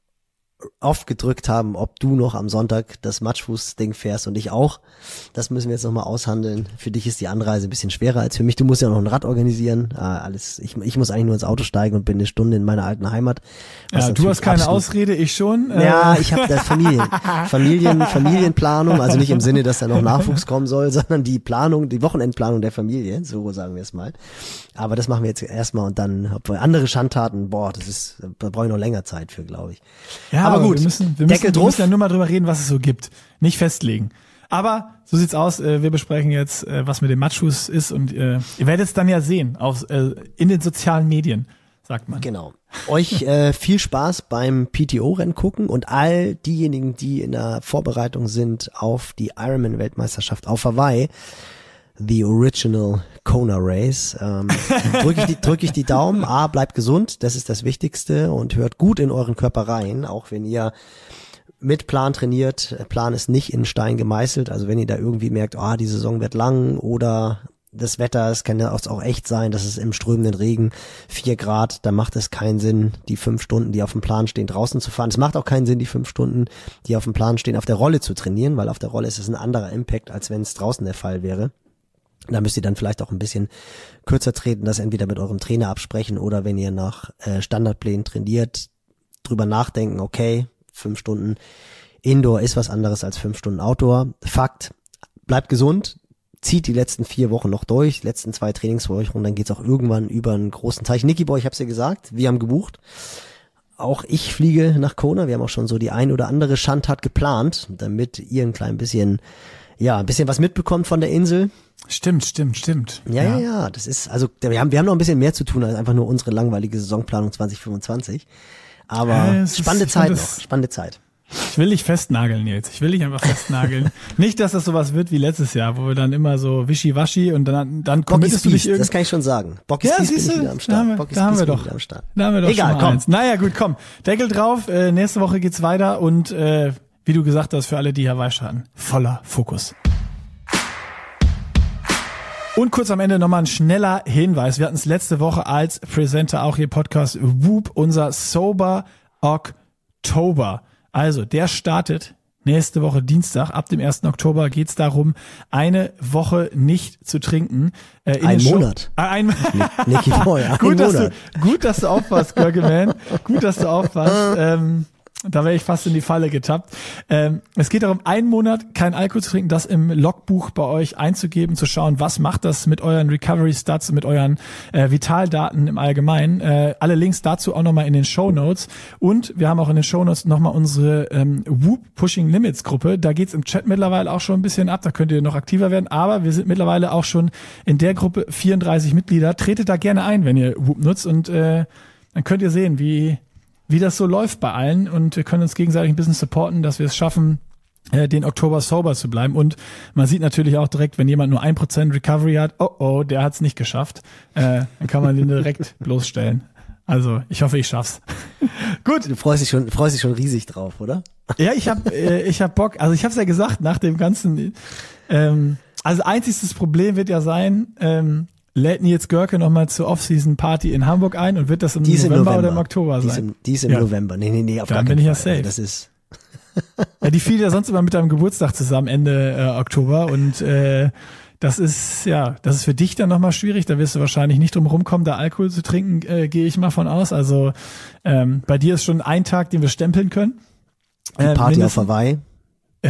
oft gedrückt haben, ob du noch am Sonntag das Matschfuß-Ding fährst und ich auch. Das müssen wir jetzt nochmal aushandeln. Für dich ist die Anreise ein bisschen schwerer als für mich. Du musst ja noch ein Rad organisieren. Äh, alles. Ich, ich muss eigentlich nur ins Auto steigen und bin eine Stunde in meiner alten Heimat. Ja, du hast keine Ausrede, ich schon. Ja, ich habe das Familien, Familien, Familienplanung, also nicht im Sinne, dass da noch Nachwuchs kommen soll, sondern die Planung, die Wochenendplanung der Familie, so sagen wir es mal. Aber das machen wir jetzt erstmal und dann ob wir andere Schandtaten, boah, das ist, da brauche ich noch länger Zeit für, glaube ich. Ja, aber gut, wir müssen, wir müssen, wir müssen ja nur mal drüber reden, was es so gibt. Nicht festlegen. Aber so sieht's aus. Wir besprechen jetzt, was mit dem Matschfuß ist und ihr werdet es dann ja sehen auf, in den sozialen Medien, sagt man. Genau. Euch äh, viel Spaß beim P T O-Rennen gucken und all diejenigen, die in der Vorbereitung sind auf die Ironman-Weltmeisterschaft auf Hawaii, the original Kona Race. Ähm, drücke ich, die, drück ich die Daumen. A, bleibt gesund, das ist das Wichtigste und hört gut in euren Körper rein, auch wenn ihr mit Plan trainiert. Plan ist nicht in Stein gemeißelt, also wenn ihr da irgendwie merkt, ah, oh, die Saison wird lang oder das Wetter, es kann ja auch echt sein, dass es im strömenden Regen vier Grad, da macht es keinen Sinn, die fünf Stunden, die auf dem Plan stehen, draußen zu fahren. Es macht auch keinen Sinn, die fünf Stunden, die auf dem Plan stehen, auf der Rolle zu trainieren, weil auf der Rolle ist es ein anderer Impact, als wenn es draußen der Fall wäre. Da müsst ihr dann vielleicht auch ein bisschen kürzer treten, das entweder mit eurem Trainer absprechen oder wenn ihr nach äh, Standardplänen trainiert, drüber nachdenken, okay, fünf Stunden Indoor ist was anderes als fünf Stunden Outdoor. Fakt, bleibt gesund, zieht die letzten vier Wochen noch durch, die letzten zwei Trainingswochen und dann geht's auch irgendwann über einen großen Teich. Niki Boy, ich hab's ja gesagt, wir haben gebucht. Auch ich fliege nach Kona, wir haben auch schon so die ein oder andere Schandtat geplant, damit ihr ein klein bisschen, ja, ein bisschen was mitbekommt von der Insel. Stimmt, stimmt, stimmt. Ja, ja, ja, das ist, also wir haben, wir haben noch ein bisschen mehr zu tun als einfach nur unsere langweilige Saisonplanung zwanzig fünfundzwanzig. Aber ja, spannende ist, Zeit noch, spannende Zeit. Ich will dich festnageln, Nils. Ich will dich einfach festnageln. Nicht, dass das sowas wird wie letztes Jahr, wo wir dann immer so wischiwaschi und dann, dann committest du dich irgendwie. Das kann ich schon sagen. Bocki's ja, Beast bin ich wieder am Start. Da haben wir, da haben wir doch. Da haben wir doch Egal, schon mal komm. eins. Naja, gut, komm. Deckel drauf. Äh, nächste Woche geht's weiter und äh, wie du gesagt hast, für alle, die Hawaii starten, voller Fokus. Und kurz am Ende nochmal ein schneller Hinweis. Wir hatten es letzte Woche als Presenter auch hier Podcast Whoop, unser Sober Oktober. Also, der startet nächste Woche Dienstag. Ab dem ersten Oktober geht's darum, eine Woche nicht zu trinken. Äh, in ein den Monat. Show- äh, ein Niki Boy, ein gut, dass Monat. du, gut, dass du aufpasst, Gurgelman. Gut, dass du aufpasst. Ähm, Da wäre ich fast in die Falle getappt. Ähm, es geht darum, einen Monat kein Alkohol zu trinken, das im Logbuch bei euch einzugeben, zu schauen, was macht das mit euren Recovery-Stats, mit euren äh, Vitaldaten im Allgemeinen. Äh, alle Links dazu auch nochmal in den Shownotes. Und wir haben auch in den Shownotes nochmal unsere ähm, Whoop Pushing Limits Gruppe. Da geht's im Chat mittlerweile auch schon ein bisschen ab. Da könnt ihr noch aktiver werden. Aber wir sind mittlerweile auch schon in der Gruppe vierunddreißig Mitglieder. Tretet da gerne ein, wenn ihr Whoop nutzt. Und äh, dann könnt ihr sehen, wie wie das so läuft bei allen und wir können uns gegenseitig ein bisschen supporten, dass wir es schaffen, äh, den Oktober sober zu bleiben. Und man sieht natürlich auch direkt, wenn jemand nur ein Prozent Recovery hat, oh oh, der hat es nicht geschafft, äh, dann kann man den direkt bloßstellen. Also ich hoffe, ich schaff's. Gut. Du freust dich schon, freust dich schon riesig drauf, oder? Ja, ich hab, äh, ich hab Bock. Also ich hab's ja gesagt, nach dem ganzen, ähm, also einziges Problem wird ja sein, ähm, lädt Nils Görke nochmal zur Off-Season-Party in Hamburg ein und wird das im November, im November oder im Oktober sein? Die ist im, die ist im ja. November. Nee, nee, nee, auf Dann gar bin keinen ich ja Fall. safe. Das ist ja, die fiel ja sonst immer mit deinem Geburtstag zusammen, Ende äh, Oktober und äh, das ist, ja, das ist für dich dann nochmal schwierig, da wirst du wahrscheinlich nicht drum rumkommen, da Alkohol zu trinken, äh, gehe ich mal von aus. Also ähm, bei dir ist schon ein Tag, den wir stempeln können. die Äh, Party mindestens- auf Hawaii. Ja,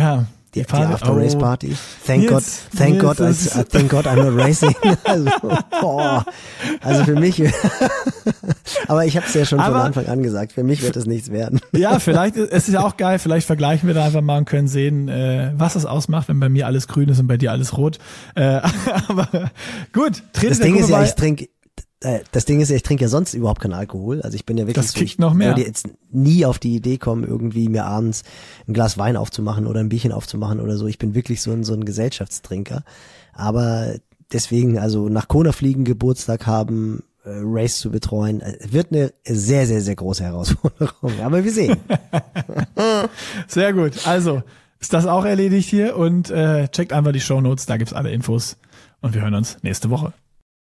Die, die Phase- After Race oh. Party. Thank Nils, God, thank Nils, God, das I, I thank God I'm not racing. Also, boah, also für mich, aber ich habe es ja schon Aber- von Anfang an gesagt, für mich wird es nichts werden. Ja, vielleicht, es ist ja auch geil, vielleicht vergleichen wir da einfach mal und können sehen, äh, was es ausmacht, wenn bei mir alles grün ist und bei dir alles rot. Äh, aber gut, trete Das der Ding Gruppe ist ja, bei. ich trinke, äh, das Ding ist ja, ich trinke ja sonst überhaupt keinen Alkohol. Also ich bin ja wirklich Das so, kickt ich noch mehr. würde jetzt nie auf die Idee kommen, irgendwie mir abends ein Glas Wein aufzumachen oder ein Bierchen aufzumachen oder so. Ich bin wirklich so ein, so ein Gesellschaftstrinker. Aber deswegen, also nach Kona fliegen, Geburtstag haben, äh, Race zu betreuen, äh, wird eine sehr, sehr, sehr große Herausforderung. Aber wir sehen. Sehr gut. Also, ist das auch erledigt hier und äh, checkt einfach die Shownotes, da gibt's alle Infos und wir hören uns nächste Woche.